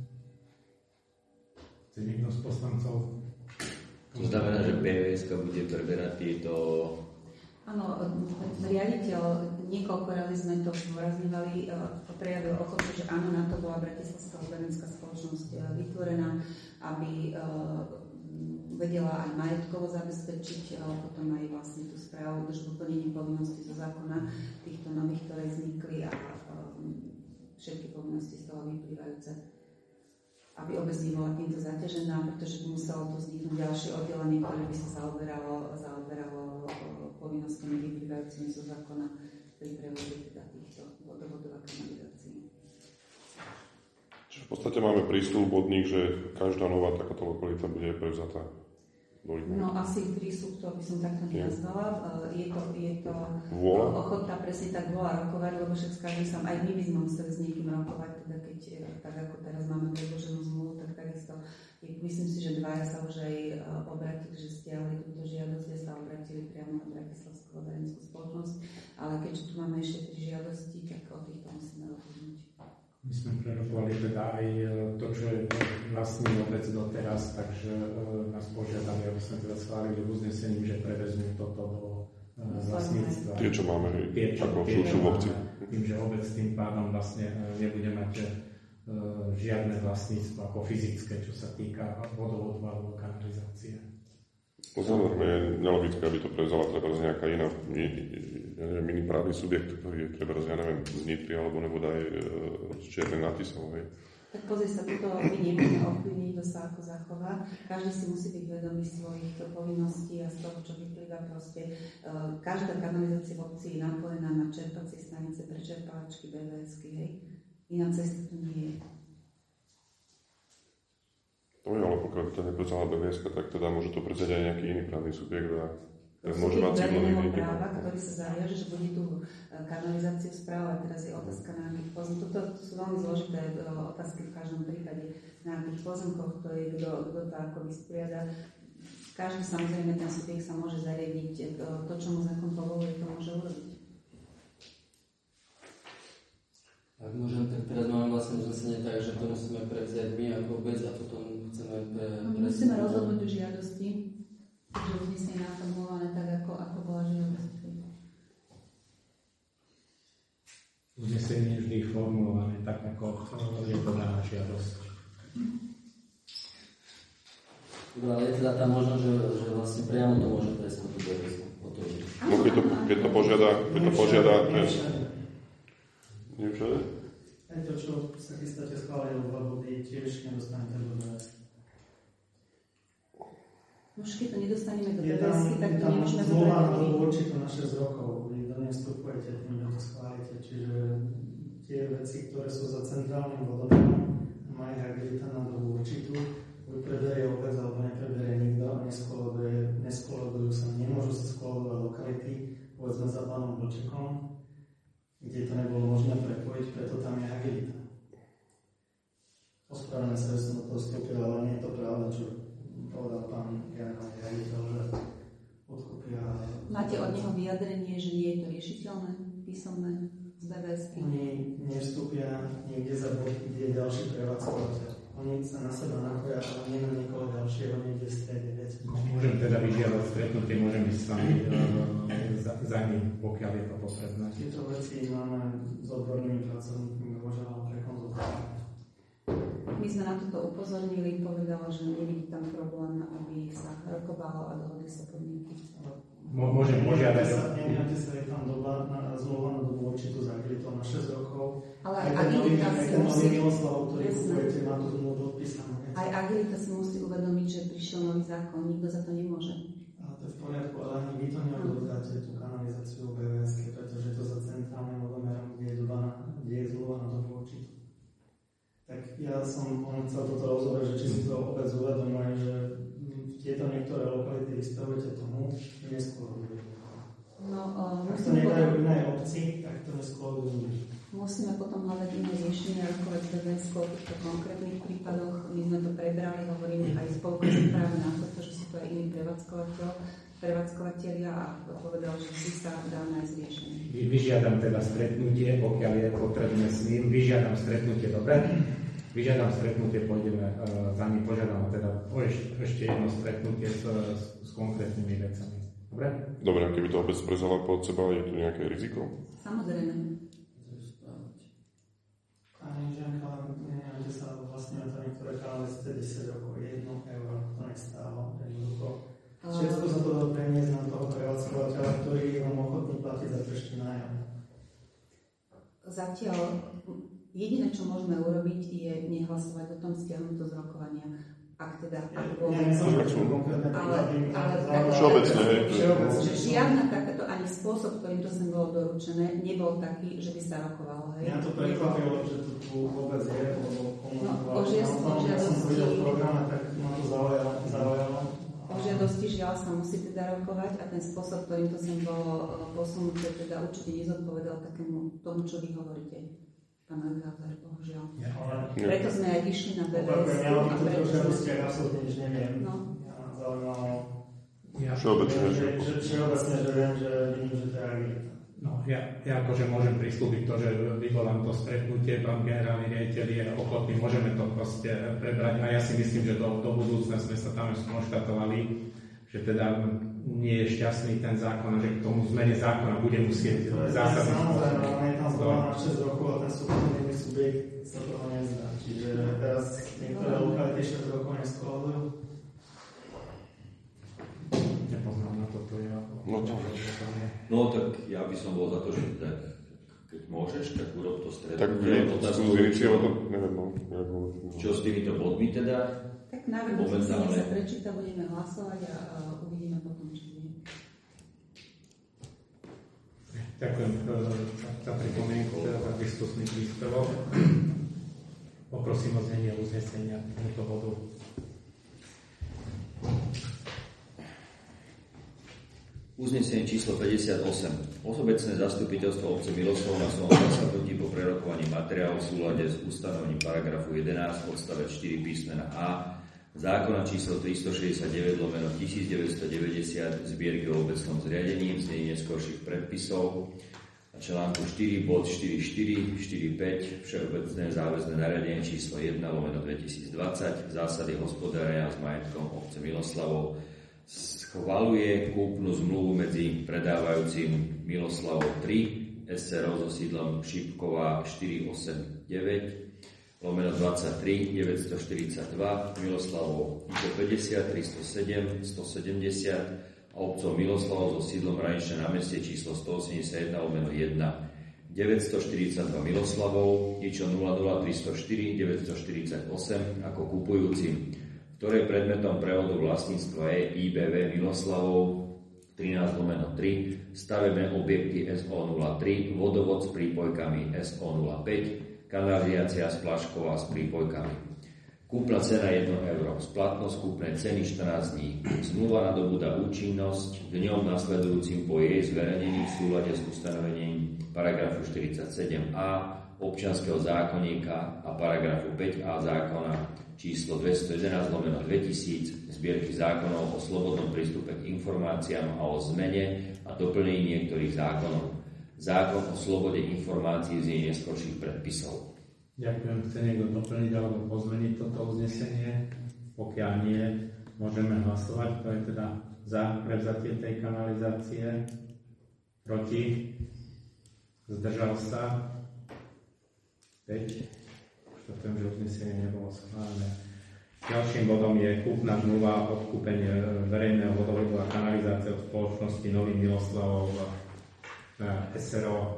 Chce niekto z poslancov? To znamená, že bé vé es bude preberať tieto... Áno, riaditeľ, niekoľko razy sme to zdôrazňovali, prejavil ochotu, že áno, na to bola Bratislavská vodárenská spoločnosť vytvorená, aby vedela aj majetkovo zabezpečiť, potom aj vlastne tú správu, držbu plnení povinností zo zákona týchto nových, ktoré vznikli a všetky povinnosti z toho vyplývajúce, aby obec nebola týmto zaťažená, pretože by muselo tu vzniknúť ďalšie oddelenie, ktoré by sa zaoberalo, zaoberalo povinnostiami vyplývajúcimi zo zákona pri prevode teda týchto vodovodov a kanalizácií. Čiže v podstate máme prísľub od nich, že každá nová takáto lokalita bude prevzatá. No asi prísľub, to by som takto nenazvala. Je to, je to ochota presne tak bola rokovať, lebo však s každým sám, aj my by sme museli s niekým rokovať, teda keď tak ako teraz máme predloženú zmluvu, tak takisto myslím si, že dvaja sa už aj obratili, že stiahli túto žiadosť, že sa obratili priamo na Bratislavskú vodárenskú spoločnosť, ale keďže tu máme ešte tri žiadosti, tak o týchto musíme rozhodnúť. My sme prerokovali teda aj to, čo je vlastný obec doteraz, takže nás požiadali, aby sme teda schválili uznesením, že prevezmú toto do vlastníctva. Tie, čo máme, tie, čo, ako tie, čo v obci. Tým, že obec tým pádom vlastne nebude mať žiadne vlastníctvo ako fyzické, čo sa týka vodovodu alebo kanalizácie. Samozrejme je nelogické, aby to prevzala treba z nejaká iná iný právny subjekt, ktorý je treba z, ja neviem, z Nitry alebo nebude aj z Čiernej nad Tisou, hej. Tak pozri sa, toto my nevieme ovplyvniť, kto sa ako zachová. Každý si musí byť vedomý svojich povinností a z toho, čo vyplýva proste. Každá kanalizácia v obci je napojená na čerpacie stanice pre čerpávačky bé vé esky, hej. Iná cesta tu nie je. To je, ale pokiaľ to neprevzala bé vé eska, tak teda môže to prevziať aj nejaký iný právny subjekt a môže mať civilný práva, ktorý sa zaviaže, že bude tú kanalizáciu správať. Teraz je otázka na akých pozemkoch. Toto sú veľmi zložité otázky v každom prípade. Na akých pozemkoch to je, kto, kto to ako vystriada. Každý samozrejme ten subjekt sa môže zariadiť. To, čo mu zákon povoluje, to môže urobiť. Ak môžem, tak teraz máme vlastne uznesenie tak, že to musíme prevziať my ako obec a že uznesenie naformulované tak, ako, ako bola žiadosť. Uznesenie je vždy formulované tak, ako je podaná žiadosť. Ale je teda tá možnosť, že, že vlastne priamo to môže preskúpiť do väzku. No keď to, keď to požiada, keď to požiada, že... Nie všade? Aj to, čo sa chystáte schváliť o dva body, tiež nedostanete do bé es. Už keď to nedostaneme do Je bé esky, tak to tam nemôžeme zmluva na zobrať. dobu určitú na šesť rokov. Vy do nej vstupujete tým, že to schválite. Čiže tie veci, ktoré sú za centrálnym vodomenom, majú habilita na dobu určitú, buď preberie obec, alebo nepreberie nikto a neskolodujú sa. Nemôžu sa skolodovať lokality, povedzme za pánom Vlčekom, kde to nebolo možné prepojiť, preto tam je habilita. Ospravedlňujem sa, že som do toho vstúpil, ale nie je to pravda, čo povedal pán generálny riaditeľ, že odkúpia... Máte od neho vyjadrenie, že nie je to riešiteľné, písomné z bé vé esky? Oni nevstúpia niekde za bod, kde je ďalší prevádzkovateľ. Oni sa na seba napoja, ale nie na niekoho ďalšieho, niekde v strede veci. Môžem teda vyžiadať stretnutie, môžem ísť s vami za, za ním, pokiaľ je to potrebné. Tieto veci máme s odbornými pracovníkmi, môžeme vám prekonzultovať. My sme na toto upozornili, povedala, že nevidí tam problém, aby sa rokovalo a dohodli sa podmienky. Môžem požiadať... Nemiate sa, je tam doba na zmluva na dobu určitú za agilitou na šesť rokov. Ale aj agilita si ten nový musí... Miloslav, ktorý kupujete, má tú zmluvu podpísanú. Aj agilita si musí uvedomiť, že prišiel nový zákon, nikto za to nemôže. Ale to je v poriadku, ale ani vy to neodovzdáte, tú kanalizáciu bé vé esky, pretože to za centrálnym vodomerom, kde je, doba na, kde je zmluva na dobu určitú. Tak ja som chcel toto rozobrať, že či si to obec uvedomuje, že tieto niektoré lokality vystavujete tomu, že neskôrujú. No, uh, Ak to nedajú v inej obci, tak to neskôrujú. Musíme potom hľadať iné riešenie, rokovať s bé vé eskou v týchto konkrétnych prípadoch. My sme to prebrali, hovoríme aj spolkovým práve na to, že sú to aj iní prevádzkovateľ, prevádzkovateľia a povedal, že si sa dá nájsť riešenie. Vyžiadam teda stretnutie, pokiaľ je potrebné s ním. Vyžiadam stretnutie, dobre? Vyžiadam stretnutie, pôjdeme uh, za ním, požiadam teda o ešte, ešte jedno stretnutie s, s, s konkrétnymi vecami. Dobre? Dobre, a keby to obec prezala pod seba, je tu nejaké riziko? Samozrejme. Pani Žianka, neviem, sa vlastne na to niektoré kanály z desať rokov, jedno euro to nestálo. Jednoducho. Všetko sa to dá preniesť na toho prevádzkovateľa, ktorý je vám ochotný platiť za trštý nájom. Zatiaľ jediné, čo môžeme urobiť, je nehlasovať o tom, stiahnuť to z rokovania. Ak teda... Ako... Ja nesúčujem konkrétne príklady. Všeobecne, hej. Žiadna takáto ani spôsob, ktorým to sem bolo doručené, nebol taký, že by sa rokovalo. Hej. Mňa to prekvapilo, že to tu vôbec je, lebo komunikovalo. No, o ja som to videl v programe, tak ma to zaujalo. O žiadosti žiaľ sa musí teda rokovať a ten spôsob, ktorým to sem bolo posunuté, teda určite nezodpovedal takému tomu, čo vy hovoríte. Pán Alexander, bohužiaľ. Ja, ale... Preto sme aj vyšli na bé vé es. Ja o týchto žiadostiach absolútne nič neviem. No. Ja zaujímalo... Ja všeobecne, že, že, všeobecne, že viem, že vidím, že to je agilita. No, ja, ja akože môžem prislúbiť to, že vyvolám to stretnutie, pán generálny riaditeľ je ochotný, môžeme to proste prebrať a ja si myslím, že do, do budúcna sme sa tam skonštatovali, že teda nie je šťastný ten zákon a že k tomu zmene zákona bude musieť zásadný spôsob. Samozrejme, ale je tam zvolená na šesť rokov a ten súkromný subjekt sa toho nezdá. Čiže teraz niektoré lokality šesť rokov neskoladujú. Nepoznám na toto ja. No, to no tak ja by som bol za to, že tak, keď môžeš, tak urob to stretnutie. Tak vy iniciovať to, neviem, no. Čo s týmito bodmi teda? Tak návrh uznesenia sa prečíta, budeme hlasovať a, a uvidíme potom, čo bude. Ďakujem za pripomienku, teda za diskusný príspevok. Poprosím o znenie uznesenia tomuto bodu. Uznesenie číslo päťdesiatosem. Osobecné zastupiteľstvo obce Miloslav na svojom zasadnutí po prerokovaní materiálu v súlade s ustanovením paragrafu jedenásť odstavec štyri písmena A zákona číslo tristošesťdesiatdeväť lomeno tisícdeväťstodeväťdesiat zbierky o obecnom zriadení v znení neskorších predpisov a článku štyri bod štyri štyri štyri päť všeobecné záväzné nariadenie číslo jeden lomeno dvetisícdvadsať zásady hospodárenia s majetkom obce Miloslavov schvaľuje kúpnu zmluvu medzi predávajúcim Miloslavom tri es er o so sídlom Šípková štyri osem deväť lomeno dvadsaťtri deväťstoštyridsaťdva Miloslavov I P päťdesiat tristosedem stosedemdesiat a obcom Miloslavov so sídlom Hraničné námestie číslo stoosemdesiatjeden lomeno jeden deväťstoštyridsaťdva Miloslavov I Č nula nula tristoštyri deväťstoštyridsaťosem ako kupujúcim, ktorej predmetom prevodu vlastníctva je I B V Miloslavov trinásť lomeno tri, stavebné objekty S O nula tri, vodovod s prípojkami S O nula päť, kanalizácia Splášková s prípojkami. Kúpna cena jedno euro, splatnosť kúpnej ceny štrnásť dní. Zmluva nadobúda účinnosť dňom nasledujúcim po jej zverejnení v súlade s ustanovením paragrafu štyridsaťsedem a občianskeho zákonníka a paragrafu päť a zákona číslo dvestojedenásť lomeno dvetisíc zbierky zákonov o slobodnom prístupe k informáciám a o zmene a doplnení niektorých zákonov. Zákon o slobode informácií z neskorších predpisov. Ďakujem. Chce niekto doplniť alebo pozmeniť toto uznesenie? Pokiaľ nie, môžeme hlasovať. To je teda za prevzatie tej kanalizácie. Proti? Zdržal sa? päť. Konštatujem, že uznesenie nebolo schválené. Ďalším bodom je kúpna zmluva o odkúpenie verejného vodovodu a kanalizácie od spoločnosti Nový Miloslavov es er o.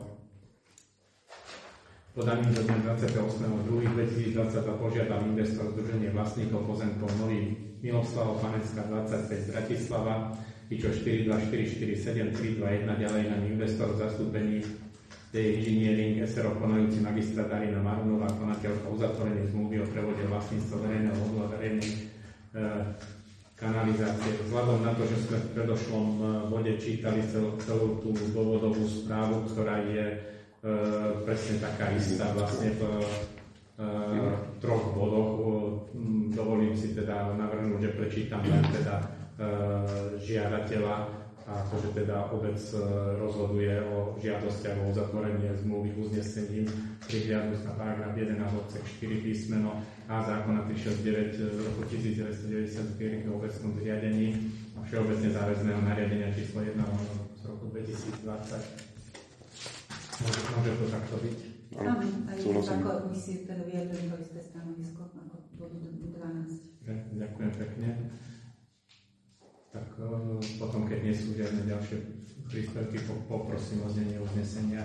Podaným do dňa dvadsiateho ôsmeho druhého dvetisícdvadsaťdva požiadal investor Združenie vlastníkov pozemkov Nový Miloslavov Panenská dvadsaťpäť z Bratislava I Č štyri dva štyri štyri sedem tri dva jeden ďalej na investor v zastúpení Day Engineering es er o konajúci magistrát Darina Marunová, konateľka uzatvorenie zmluvy o prevode vlastníctva verejného vodu a verejnej e, kanalizácie. Vzhľadom na to, že sme v predošlom bode čítali celú, celú tú dôvodovú správu, ktorá je e, presne taká istá vlastne v e, troch bodoch, e, dovolím si teda navrhnúť, že prečítam len teda e, žiadateľa, a to, že teda obec rozhoduje o žiadostiach o uzatvorenie zmluvy uznesením prihliadnúť na paragraf jedenásť odsek štyri písmeno A zákona tristošesťdesiatdeväť z roku devätnásťstodeväťdesiat zbierky o obecnom zriadení a všeobecne záväzného nariadenia číslo jeden z roku dvetisícdvadsať. Môže, môže to takto byť? Áno, aj ako my si teda vyjadrili to isté stanovisko ako bodu dvanásť. Ďakujem pekne. Tak potom, keď nie sú žiadne ďalšie príspevky, poprosím o znenie uznesenia.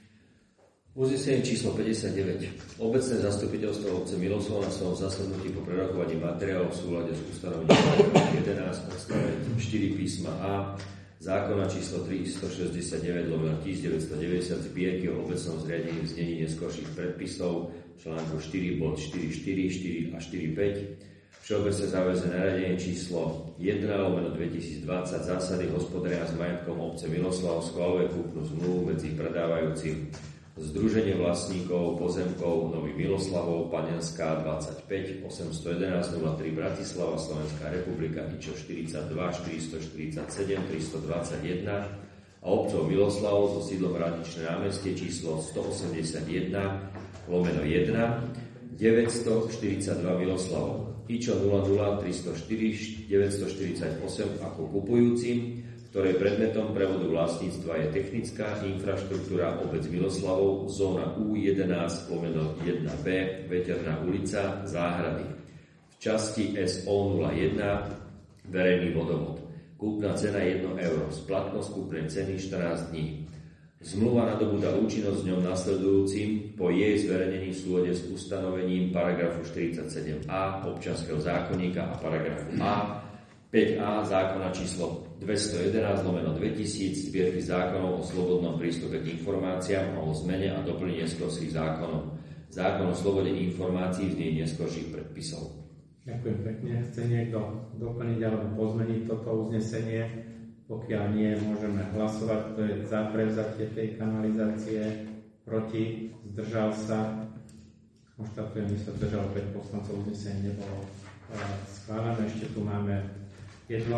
Uznesenie číslo päťdesiatdeväť. Obecné zastupiteľstvo obce Miloslav na svojom zasadnutí po prerokovaní materiálov v súlade s ustanovením jedenásť odstavec štyri písma A zákona číslo tristošesťdesiatdeväť lomeno devätnásťstodeväťdesiat zbierky o obecnom zriadení v znení neskorších predpisov článku štyri bod štyri štyri štyri a štyri päť Všeobecne záväzné nariadenie číslo jeden lomeno dvetisícdvadsať zásady hospodárenia s majetkom obce Miloslav schvaľuje kúpnu zmluvu medzi predávajúcim Združenie vlastníkov pozemkov Nový Miloslavov Panenská dvadsaťpäť osemstojedenásť nula tri Bratislava Slovenská republika I Č štyridsaťdva štyristoštyridsaťsedem tristodvadsaťjeden a obcov Miloslavov so sídlom Hraničné námestie číslo stoosemdesiatjeden lomeno jeden deväťstoštyridsaťdva Miloslavov I Č nula nula tristoštyri deväťstoštyridsaťosem ako kupujúcim, ktorej predmetom prevodu vlastníctva je technická infraštruktúra obec Miloslavov, zóna U jedenásť lomeno jeden B, Veterná ulica, Záhrady. V časti S O nula jeden verejný vodovod. Kúpna cena jedno euro, splatnosť kúpnej ceny štrnásť dní. Zmluva nadobúda účinnosť dňom nasledujúcim po jej zverejnení v súlade s ustanovením paragrafu štyridsaťsedem A občianskeho zákonníka a paragrafu A päť A zákona číslo dvestojedenásť lomeno dvetisíc zbierky zákonov o slobodnom prístupe k informáciám a o zmene a doplnení neskorších zákonov. Zákon o slobode informácií v nej neskorších predpisov. Ďakujem pekne. Chce niekto doplniť alebo pozmeniť toto uznesenie? Pokiaľ nie, môžeme hlasovať. To je za prevzatie tej kanalizácie, proti, zdržal sa. Konštatujem, že sa zdržalo päť poslancov, uznesenie nebolo schválené. Ešte tu máme jednu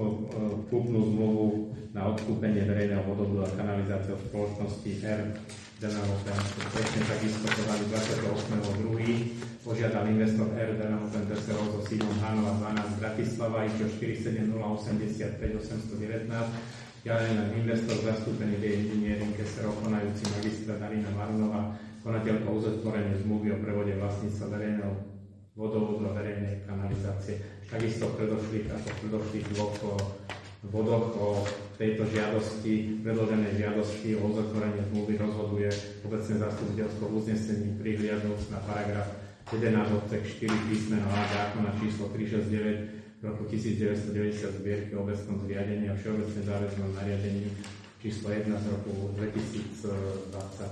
kúpnu zmluvu na odkúpenie verejného vodovodu a kanalizácie od spoločnosti R. Denalopen. Presne takisto podali dvadsiateho ôsmeho druhého požiadal investor R. Denalopen es er o so sídlom Hanova dvanásť Bratislava I Č O štyri sedem nula osem päť osem jeden deväť. Ďalej investor zastúpený v inžiniering es er o konajúci magistra Darina Marunová, konateľka uzatvorenia zmluvy o prevode vlastníctva verejného vodovodu a verejnej kanalizácie. Takisto predošlých, ako predošlých dvoch bodoch o tejto žiadosti, predloženej žiadosti o uzatvorenie zmluvy rozhoduje obecné zastupiteľstvo v uznesení prihliadnúc na paragraf jedenásť odsek štyri písmeno A zákona číslo tristošesťdesiatdeväť v roku devätnásťstodeväťdesiat zbierky o obecnom zriadení a všeobecne záväznom nariadení číslo jeden z roku dvetisícdvadsať.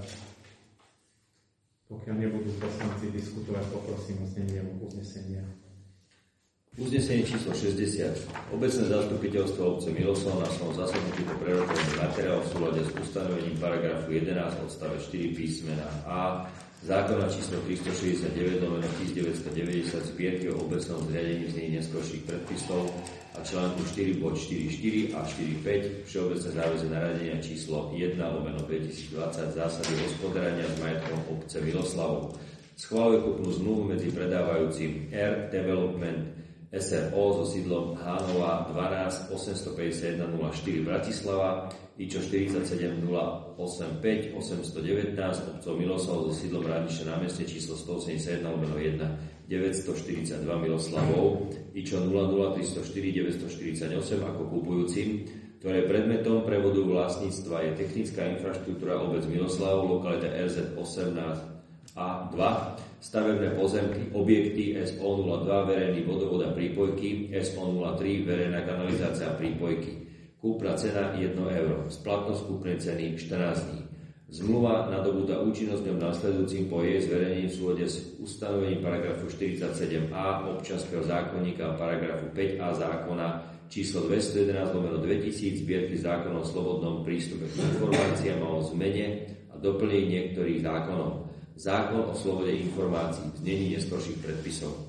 Pokiaľ nebudú poslanci diskutovať, poprosím o znenie uznesenia. Uznesenie číslo šesťdesiat. Obecné zastupiteľstvo obce Miloslav na svojom zasadnutí po prerokovaní materiálu v súlade s ustanovením paragrafu jedenásť odstavec štyri písmena A zákona číslo tristošesťdesiatdeväť lomeno devätnásťstodeväťdesiat zbierky o obecnom zriadení znení neskorších predpisov a článku štyri bod štyri štyri a štyri päť všeobecné záväzné nariadenia číslo jeden lomeno dvetisícdvadsať zásady hospodárenia s majetkom obce Miloslavov. Schvaľuje kupnú zmluvu medzi predávajúcim R Development es er ó so sídlom Hánova dvanásť osemstopäťdesiatjeden nula štyri Bratislava, I Č O štyridsaťsedem nula osemdesiatpäť osemstodevätnásť obcov Miloslav so sídlom Radiše na meste číslo stoosemdesiatjeden lomeno jeden deväťstoštyridsaťdva Miloslavov, I Č O nula nula tristoštyri deväťstoštyridsaťosem ako kupujúcim, ktoré predmetom prevodu vlastníctva je technická infraštruktúra obec Miloslav, lokalita er zet osemnásť a dva, stavebné pozemky, objekty es ó nula dva, verejný vodovod a prípojky, es ó nula tri, verejná kanalizácia a prípojky. Kúpna cena jedno euro, splatnosť kúpnej ceny štrnásť dní. Zmluva nadobúda účinnosť dňom nasledujúcim po jej zverejnení v súlade s ustanovením paragrafu štyridsaťsedem A občianskeho zákonníka a paragrafu päť A zákona číslo dvestojedenásť lomeno dvetisíc zbierky zákona o slobodnom prístupe k informáciám a o zmene a doplnení niektorých zákonov. Zákon o slobode informácií, znení neskorších predpisov.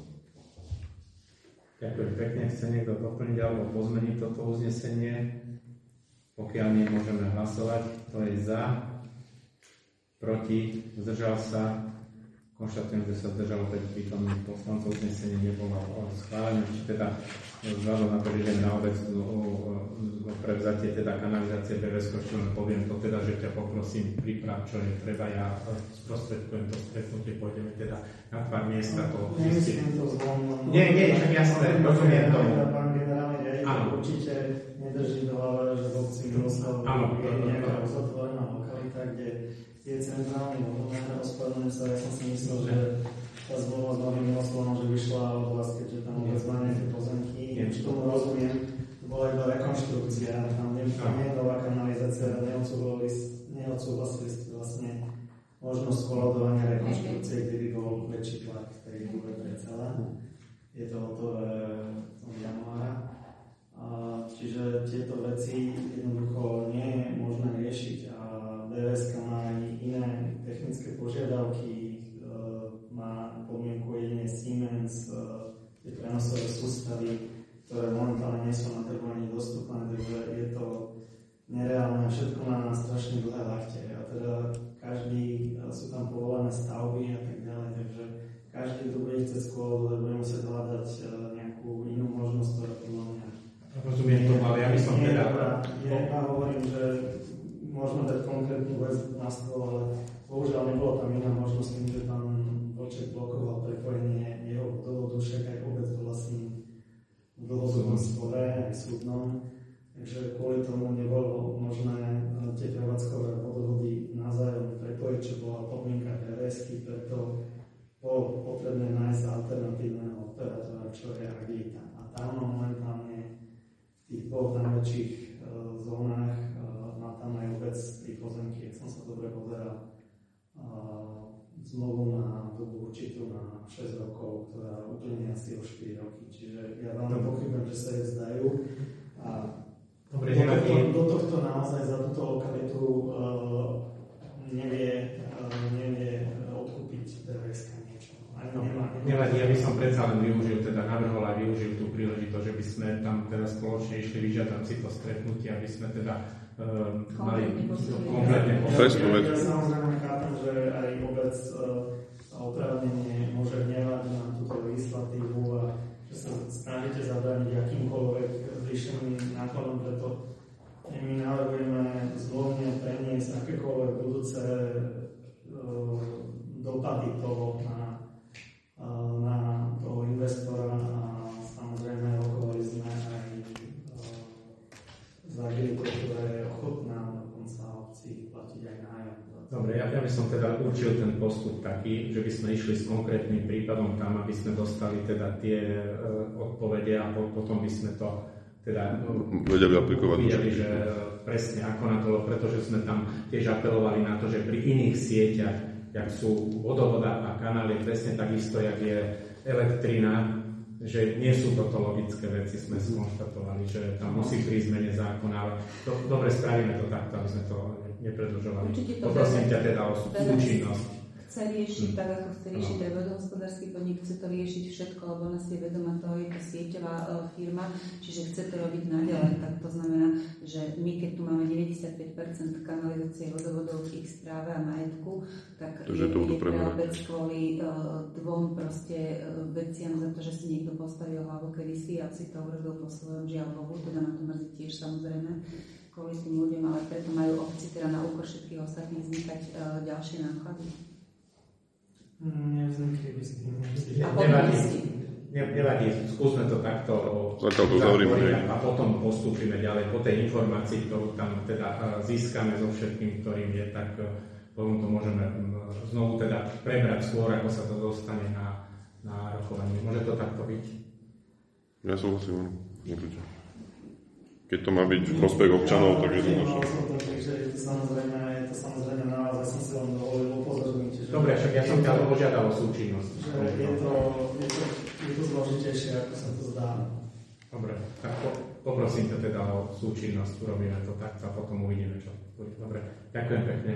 Ďakujem pekne. Chce niekto doplniť alebo pozmeniť toto uznesenie? Pokiaľ nie, môžeme hlasovať. Kto je za? Proti? Zdržal sa? Konštatujem, že sa zdržalo päť prítomných poslancov. Uznesenie nebolo schválené. Či teda vzhľadom na to, že idem na obec o prevzatie teda kanalizácie bé vé es Košťan, poviem to teda, že ťa poprosím priprav, čo je treba, ja sprostredkujem to stretnutie, pôjdeme teda na pár miesta to Nemyslím to zlom. Nie, nie, tak jasné, rozumiem tomu. Pán generálny riaditeľ určite nedrží do hlave, že v obci Miloslav je nejaká uzatvorená lokalita, kde je centrálny vodomer ospravedlňujem sa, ja som si myslel, že tá zmluva s Novým Miloslavom, že vyšla oblasť, keďže tam vôbec má nejaké pozemky, už tomu rozumiem, to bola iba rekonštrukcia, tam nie je nová kanalizácia, neodsúhlasili ste vlastne možnosť kolodovania rekonštrukcie, kde by bol väčší tlak v tej kúpe predsa len. Je to hotové od januára. Čiže tieto veci jednoducho nie je možné riešiť a bé vé es má aj iné technické požiadavky, má podmienku jedine Siemens, tie prenosové sústavy, ktoré momentálne nie sú na trhu ani dostupné, takže je to nereálne, všetko má strašne dlhé lakte a teda každý, sú tam povolené stavby a tak ďalej, takže každý, kto bude chcieť skôr, bude musieť hľadať nejakú inú možnosť, ktorá podľa mňa rozumiem to, ale ja by som teda... Ja hovorím, že môžeme dať konkrétnu vec na stôl, ale bohužiaľ nebolo tam iná možnosť, tým, že tam Vlček blokoval prepojenie jeho vodovodu, však aj obec vlastní v dlhodobom spore, aj súdnom. Takže kvôli tomu nebolo možné tie prevádzkové vodovody navzájom prepojiť, čo bola podmienka bé vé esky, preto bolo potrebné nájsť alternatívneho operátora, čo je Agilita. A tam momentálne v tých dvoch najväčších e, zónach e, má tam aj obec tých pozemky, ak som sa dobre pozeral, e, zmluvu na dobu určitú na šesť rokov, ktorá úplne asi o štyri roky. Čiže ja veľmi pochybujem, že sa jej zdajú. A dobre, do, tohto, do tohto naozaj za túto lokalitu e, nevie, e, nevie odkúpiť bé vé eska niečo. No, nevadí, ja by som predsa len využil, teda navrhol a využil tú príležitosť, že by sme tam teda spoločne išli, vyžiadam si to stretnutie, aby sme teda uh, mali kompletne posúdiť. Ja, ja samozrejme chápem, že aj obec uh, oprávnenie môže hnevať na túto legislatívu a že sa snažíte zabrániť akýmkoľvek zvýšeným nákladom, preto my navrhujeme zvolne preniesť akékoľvek budúce uh, dopady toho na, uh, na toho investora a samozrejme rokovali sme aj uh, z agilitou, ktorá je ochotná dokonca obci platiť aj nájom. Dobre, ja, ja by som teda určil ten postup taký, že by sme išli s konkrétnym prípadom tam, aby sme dostali teda tie e, odpovede a po, potom by sme to teda vedeli aplikovať. Videli, že presne ako na to, pretože sme tam tiež apelovali na to, že pri iných sieťach, jak sú vodovoda a kanály, presne takisto, jak je elektrina, že nie sú toto logické veci, sme skonštatovali, že tam musí prísť zmene zákona, ale to, dobre, spravíme to takto, aby sme to nepredĺžovali. Poprosím ťa teda o účinnosť. Chce riešiť tak, ako chce riešiť aj vodohospodársky podnik, chce to riešiť všetko, lebo ona si je vedomá toho, je to sieťová uh, firma, čiže chce to robiť naďalej. Tak to znamená, že my, keď tu máme deväťdesiatpäť percent kanalizácie vodovodov v ich správe a majetku, tak je, je teda vec kvôli uh, dvom proste uh, veciam za to, že si niekto postavil hlavu kedysi a si to urobil po svojom, žiaľ Bohu, teda na to mrzí tiež samozrejme kvôli tým ľuďom, ale preto majú obci teda na úkor všetkých ostatných vznikať uh, ďalšie náklady. Nevznikli by s tým. Nevadí, nevadí, skúsme to takto zatvoriť a potom postúpime ďalej. Po tej informácii, ktorú tam teda získame so všetkým, ktorým je, tak potom to môžeme znovu teda prebrať skôr, ako sa to dostane na, na rokovanie. Môže to takto byť? Ja súhlasím, určite. Keď to má byť v prospech občanov, tak je to naše. Takže je to samozrejme, je to samozrejme na vás, ja som si vám dovolil upozorniť. Dobre, však ja som ťa požiadal o súčinnosť. Je to, je, to, je to zložitejšie, ako sa to zdá. Dobre, tak po, poprosím ťa teda o súčinnosť, urobíme to takto a potom uvidíme, čo bude. Dobre, ďakujem pekne.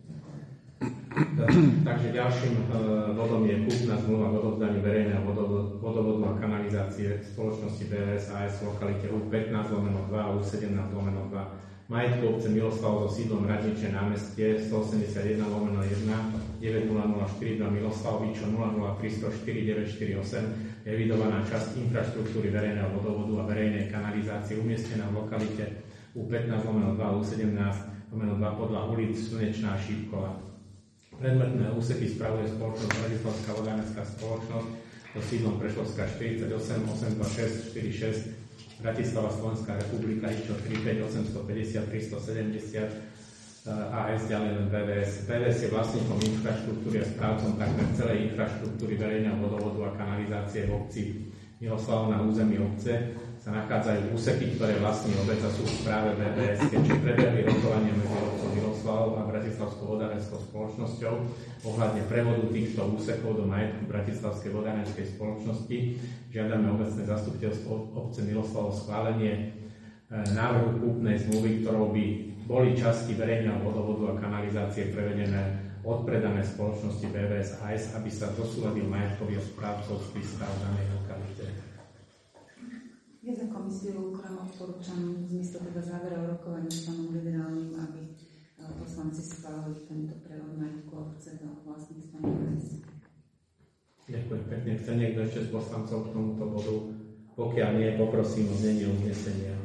Takže ďalším bodom je kúpna zmluva k odovzdaniu verejného vodovodu a kanalizácie spoločnosti bé vé es á es v lokalite U pätnásť lomeno dva a U sedemnásť lomeno dva. Majetku obce Miloslav so sídlom Radniče námestie sto osemdesiatjeden lomeno jeden deväť nula nula štyri dva Miloslav Výčo nula nula tri nula štyri deväť štyri osem je evidovaná časť infraštruktúry verejného vodovodu a verejnej kanalizácie umiestnená v lokalite U pätnásť lomeno dva a U sedemnásť lomeno dva podľa ulic Slnečná Šípková. Predmetné úseky spravuje spoločnosť Bratislavská vodárenská spoločnosť so sídlom Prešovská štyridsaťosem osem dva šesť štyri šesť Bratislava Slovenská republika I Č O tri päť osem päť nula tri sedem nula á es ďalej len bé vé es. bé vé es je vlastníkom infraštruktúry a správcom takmer celej infraštruktúry verejného vodovodu a kanalizácie v obci Miloslav na území obce. Sa nachádzajú úseky, ktoré vlastní obec a sú v správe bé vé es, keďže prebehli rokovania medzi obcom Miloslav a Bratislavskou vodárenskou spoločnosťou ohľadne prevodu týchto úsekov do majetku Bratislavskej vodárenskej spoločnosti. Žiadame obecné zastupiteľstvo obce Miloslav o schválenie návrhu kúpnej zmluvy, ktorou by boli časti verejného vodovodu a kanalizácie prevedené odpredané spoločnosti bé vé es á es, aby sa zosúladil majetkový správcovský stav danej lokalite. Ja za komisiu úkrem odporúčam v zmysle teda záverov rokovania s pánom generálnym, aby poslanci schválili tento prevod majetku obce do vlastníctva bé vé es. Ďakujem pekne. Chce niekto ešte z poslancov k tomuto bodu? Pokiaľ nie, poprosím o znenie uznesenia.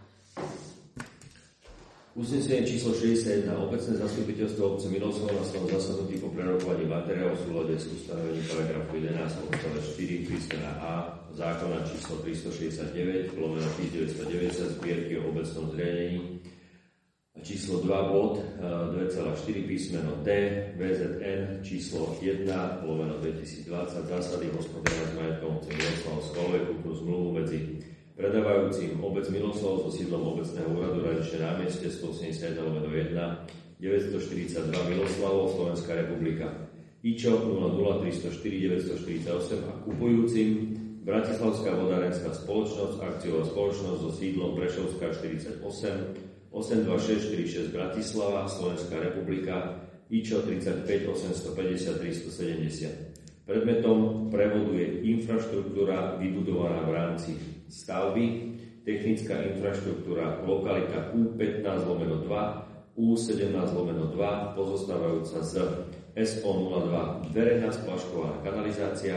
Uznesenie číslo šesťdesiatjeden. Obecné zastupiteľstvo obce Miloslav na svojom zasadnutí po prerokovaní materiálu v súlade s ustanovením paragrafu jedenásť odstavec štyri písmena A zákona číslo tristošesťdesiatdeväť lomeno devätnásťstodeväťdesiat zbierky o obecnom zriadení a číslo dva bod dva celá štyri písmeno D vé zet en číslo jeden lomeno dvetisícdvadsať zásady hospodára s majetkom obce Miloslav schvaľuje kúpnu zmluvu medzi predávajúcim obec Miloslav so sídlom obecného úradu Radničné námestie sto osemdesiatjeden lomeno jeden deväťstoštyridsaťdva Miloslavo Slovenská republika I Č O nula nula tri nula štyri deväť štyri osem a kupujúcim Bratislavská vodárenská spoločnosť akciová spoločnosť so sídlom Prešovská štyridsaťosem osem dva šesť štyri šesť Bratislava Slovenská republika I Č O tridsaťpäť osemstopäťdesiattri stosedemdesiat. Predmetom prevodu je infraštruktúra vybudovaná v rámci stavby, technická infraštruktúra lokalita U pätnásť lomeno dva, U sedemnásť lomeno dva, pozostávajúca z S O nula dva verejná splaškovaná kanalizácia,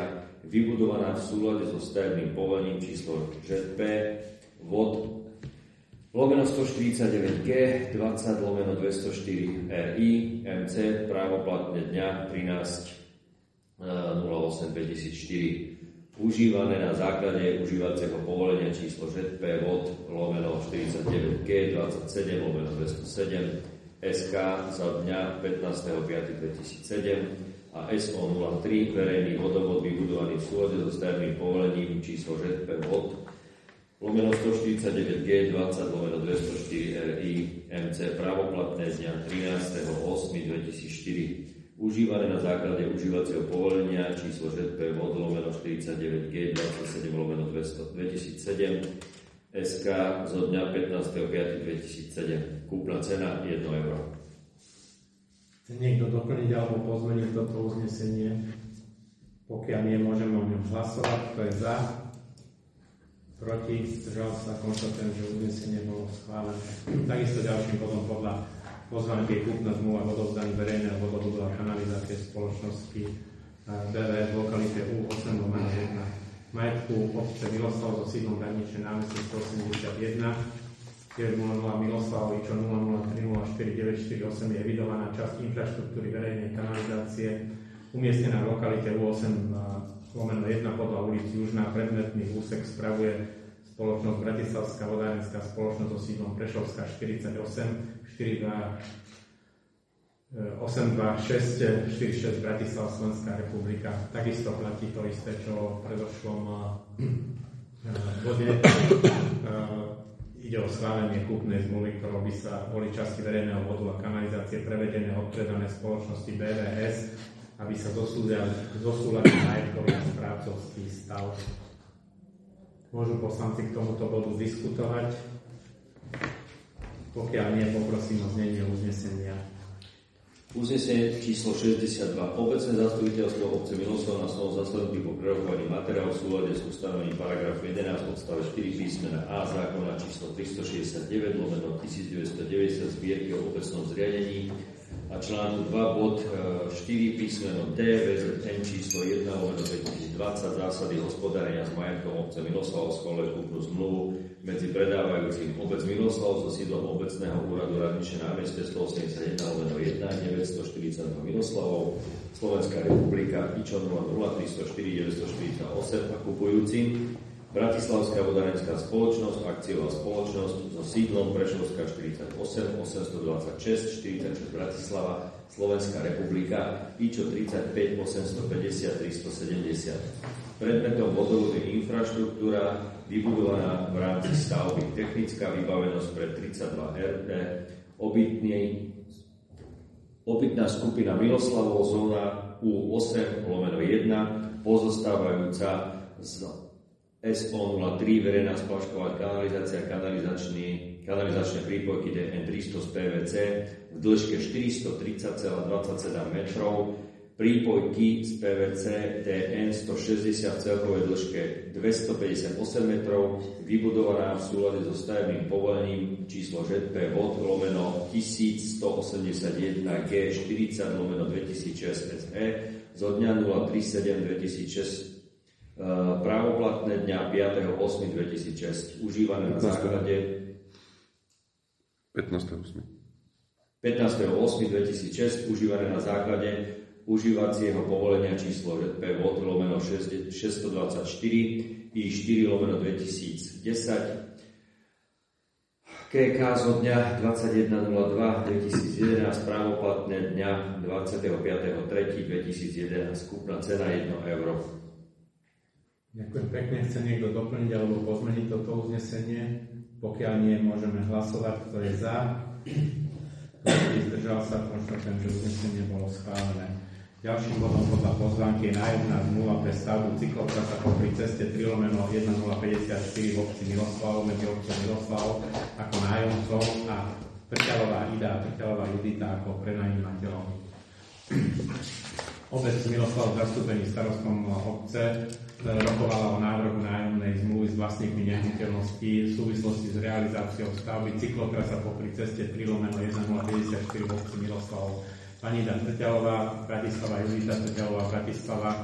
vybudovaná v súlade so stavebným povolením číslo ŽP vod lomeno stoštyridsaťdeväť G dvadsať lomeno dvestoštyri R I M C právoplatné dňa trinásť nula osem dvetisícštyri, užívané na základe užívacieho povolenia číslo ŽP vod lomeno štyridsaťdeväť G dvadsaťsedem lomeno dvestosedem es ká za dňa pätnásteho piateho dvetisícsedem a es ó nula tri verejný vodovod vybudovaný v súlade so stavebným povolením číslo ŽP vod lomeno stoštyridsaťdeväť G dvadsať lomeno dvestoštyri R I M C právoplatné dňa trinásteho ôsmeho dvetisícštyri, užívané na základe užívacieho povolenia číslo ŽP vod lomeno štyridsaťdeväť G dvadsaťsedem lomeno dvetisícsedem es ká zo dňa pätnásteho piateho dvetisícsedem. Kúpna cena jedno euro. Chce niekto doplniť alebo pozmeniť toto uznesenie? Pokiaľ nie, môžeme o ňom hlasovať. Kto je za? Proti? Zdržal sa? Konštatujem, že uznesenie bolo schválené. Takisto ďalším bodom podľa pozvánky je kúpna zmluva v odovzdaní verejného vodovodu a kanalizácie spoločnosti bé vé es v lokalite U osem lomeno jeden. Majetku obce Miloslav so sídlom Radničné námestie stoosemdesiatjeden, tiež nula nula Miloslavovičo nula nula tri nula štyri deväť štyri osem je evidovaná časť infraštruktúry verejnej kanalizácie umiestnená v lokalite U osem lomeno jeden podľa ulici Južná. Predmetný úsek spravuje spoločnosť Bratislavská vodárenská spoločnosť so sídlom Prešovská štyridsaťosem štyri dva osem dva šesť štyri šesť Bratislava, Slovenská republika. Takisto platí to isté, čo v predošlom bode. Ide o schválenie kúpnej zmluvy, ktorou by sa boli časti verejného vodu a kanalizácie prevedené od predanej spoločnosti bé vé es, aby sa zosúladil majetkový a správcovský stav. Môžu poslanci k tomuto bodu diskutovať. Pokiaľ nie, poprosím o znenie uznesenia. Uznesenie číslo šesťdesiatdva. Obecné zastupiteľstvo obce Miloslav na svojom zasadnutí po prerokovaní materiálu v súlade s ustanovením paragrafu jedenásť odstavec štyri písmena A zákona číslo tristošesťdesiatdeväť lomeno devätnásťstodeväťdesiat zbierky o obecnom zriadení a článku dva bod štyri písmeno D vé zet en číslo jeden lomeno dvetisícdvadsať zásady hospodárenia s majetkom obce Miloslav schváľuje kúpnu zmluvu medzi predávajúcim obec Miloslav so sídlom obecného úradu Radničné námestie stoosemdesiatjeden lomeno jeden deväťstoštyridsaťdva Miloslavov, Slovenská republika, IČO nula nula tristoštyri deväťstoštyridsaťosem a kupujúcim Bratislavská vodárenská spoločnosť, akciová spoločnosť so sídlom Prešovská štyridsaťosem osemstodvadsaťšesť štyridsaťšesť Bratislava, Slovenská republika, IČO tridsaťpäť osemstopäťdesiat tristosedemdesiat. Predmetom vodovodu je infraštruktúra vybudovaná v rámci stavby, technická vybavenosť pre tridsaťdva er dé, obytný, obytná skupina Miloslavov, zóna U osem lomeno jeden, pozostávajúca z es ó nula tri verejná splášková kanalizácia, kanalizačný, kanalizačné prípojky dé en tristo z pé vé cé v dĺžke štyristotridsať celá dvadsaťsedem metrov, prípojky z pé vé cé dé en stošesťdesiat v celkovej dĺžke dvestopäťdesiatosem metrov, vybudovaná v súlade so stavebným povolením číslo ŽP vod lomeno tisícstoosemdesiatjeden G štyridsať lomeno dvetisícšesť es é zo dňa nula tri sedem dvetisícšesť, právoplatné dňa piateho ôsmeho dvetisícšesť, užívané na základe pätnásteho ôsmeho dvetisícšesť, užívané na základe užívacieho povolenia číslo ŽP vod lomeno šesťstodvadsaťštyri í štyri lomeno dvetisícdesať ká ká zo dňa dvadsaťjeden nula dva dvetisícjedenásť, právoplatné dňa dvadsiateho piateho tretieho dvetisícjedenásť, kúpna cena jedno euro. Ďakujem pekne. Chce niekto doplniť alebo pozmeniť toto uznesenie? Pokiaľ nie, môžeme hlasovať. Kto je za? Kto zdržal sa? Konštatujem, že uznesenie bolo schválené. Ďalším bodom podľa pozvánky je nájomná zmluva pre stavbu cyklotrasa popri ceste tri lomeno jeden nula päťdesiatštyri v obci Miloslav medzi obcom Miloslav ako nájomcov a Trťalová Ida a Trťalová Judita ako prenajímateľom. Obec Miloslav v zastúpení starostom obce rokovala o návrhu nájomnej zmluvy s vlastníkmi nehnuteľností v súvislosti s realizáciou stavby cyklotrasa popri ceste tri lomeno jeden nula päťdesiatštyri v obci Miloslav. Pani Ida Trťalová, Bratislava, Judita Trťalová, Bratislava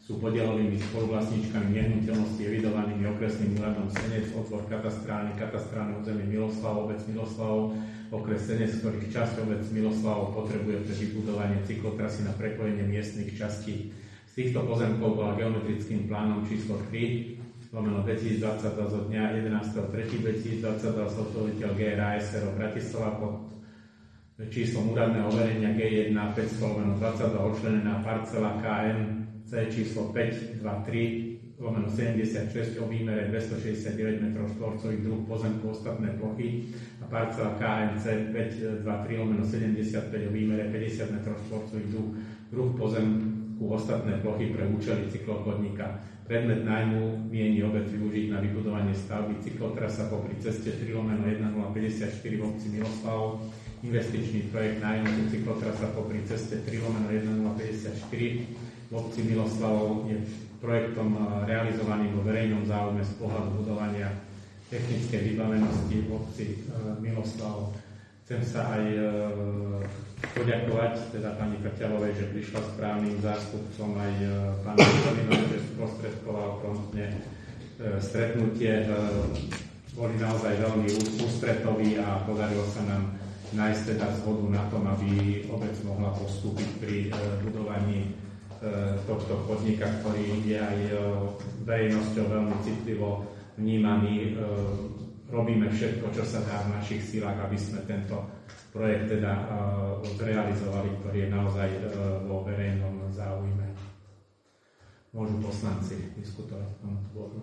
sú podielovými spoluvlastníčkami nehnuteľnosti evidovanými okresným úradom Senec, otvor katastrálny, katastrálne územie Miloslavov, obec Miloslavov, okres Senec, ktorých časť obec Miloslavov potrebuje pre vybudovanie cyklotrasy na prepojenie miestnych častí. Z týchto pozemkov bola geometrickým plánom číslo tri lomeno dvetisícdvadsaťdva zo dňa jedenásteho tretieho dvetisícdvadsaťdva zhotoviteľ G R A es er o Bratislava pod číslom úradného overenia G jeden päťsto lomeno dvadsaťdva odčlenená parcela K M C číslo päť dvadsaťtri lomeno sedemdesiatšesť o výmere dvestošesťdesiatdeväť metrov štvorcových, druh pozemku ostatné plochy a parcela K M C päť dvadsaťtri lomeno sedemdesiatpäť o výmere päťdesiat metrov štvorcových, druh, druh pozemku ostatné plochy pre účely cyklochodníka. Predmet nájmu mieni obec využiť na vybudovanie stavby cyklotrasa popri ceste tri lomeno tisícpäťdesiatštyri v obci Miloslavov. Investičný projekt nájmu cyklotrasa popri ceste tri lomeno tisícpäťdesiatštyri v obci Miloslavov je projektom realizovaným vo verejnom záujme z pohľadu budovania technickej vybavenosti v obci Miloslavov. Chcem sa aj poďakovať teda pani Frťalovej, že prišla správnym zástupcom, aj pánu Čelinovi, že sprostredkoval promptne stretnutie. Boli naozaj veľmi ústretoví a podarilo sa nám nájsť teda zhodu na tom, aby obec mohla postúpiť pri budovaní tohto chodníka, ktorý je aj verejnosťou veľmi citlivo vnímaný. Robíme všetko, čo sa dá v našich silách, aby sme tento projekt teda zrealizovali, ktorý je naozaj vo verejnom záujme. Môžu poslanci diskutovať v tomto bodu.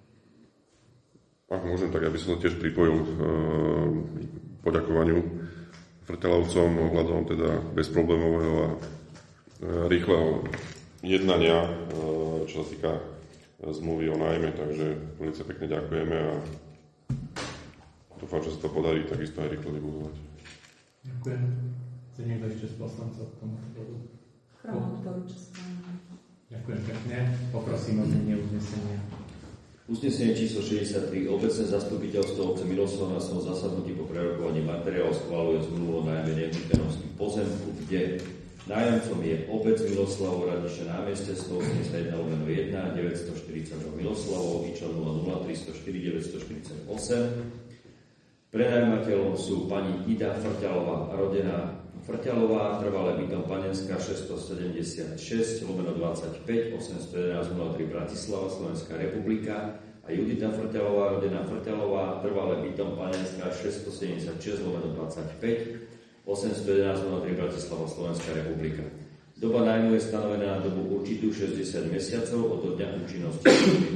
Ak môžem, tak ja by som to tiež pripojil k poďakovaniu Frťalovcom ohľadom teda bezproblémového a rýchleho jednania, čo sa týka zmluvy o nájme, takže veľmi pekne ďakujeme a dúfam, že sa to podarí takisto aj rýchlo vybudovať. Ďakujem. Chce niekto ešte z poslancov k tomuto bodu? Ďakujem pekne. Poprosím o znenie uznesenia. Uznesenie číslo šesťdesiattri. Obecné zastupiteľstvo obce Miloslav na svojom zasadnutí po prerokovaní materiálov schvaľuje zmluvu o nájme nehnuteľnosti pozemku, kde nájomcom je obec Miloslavov, Radiše námestie sto osemdesiatjeden lomeno jeden, deväťstoštyridsať Miloslavov, Ičan nula nula tristoštyri deväťstoštyridsaťosem. Prenajímateľom sú pani Ida Frťalová, rodená Frťalová, trvalé bytom Panenská šesťstosedemdesiatšesť lomeno dvadsaťpäť osemstojedenásť nula tri Bratislava, Slovenská republika a Judita Frťalová, rodená Frťalová, trvalé bytom Panenská šesťstosedemdesiatšesť lomeno dvadsaťpäť osemstojedenásť nula tri Bratislava, Slovenská republika. Doba nájmu je stanovená na dobu určitú šesťdesiat mesiacov od dňa účinnosti.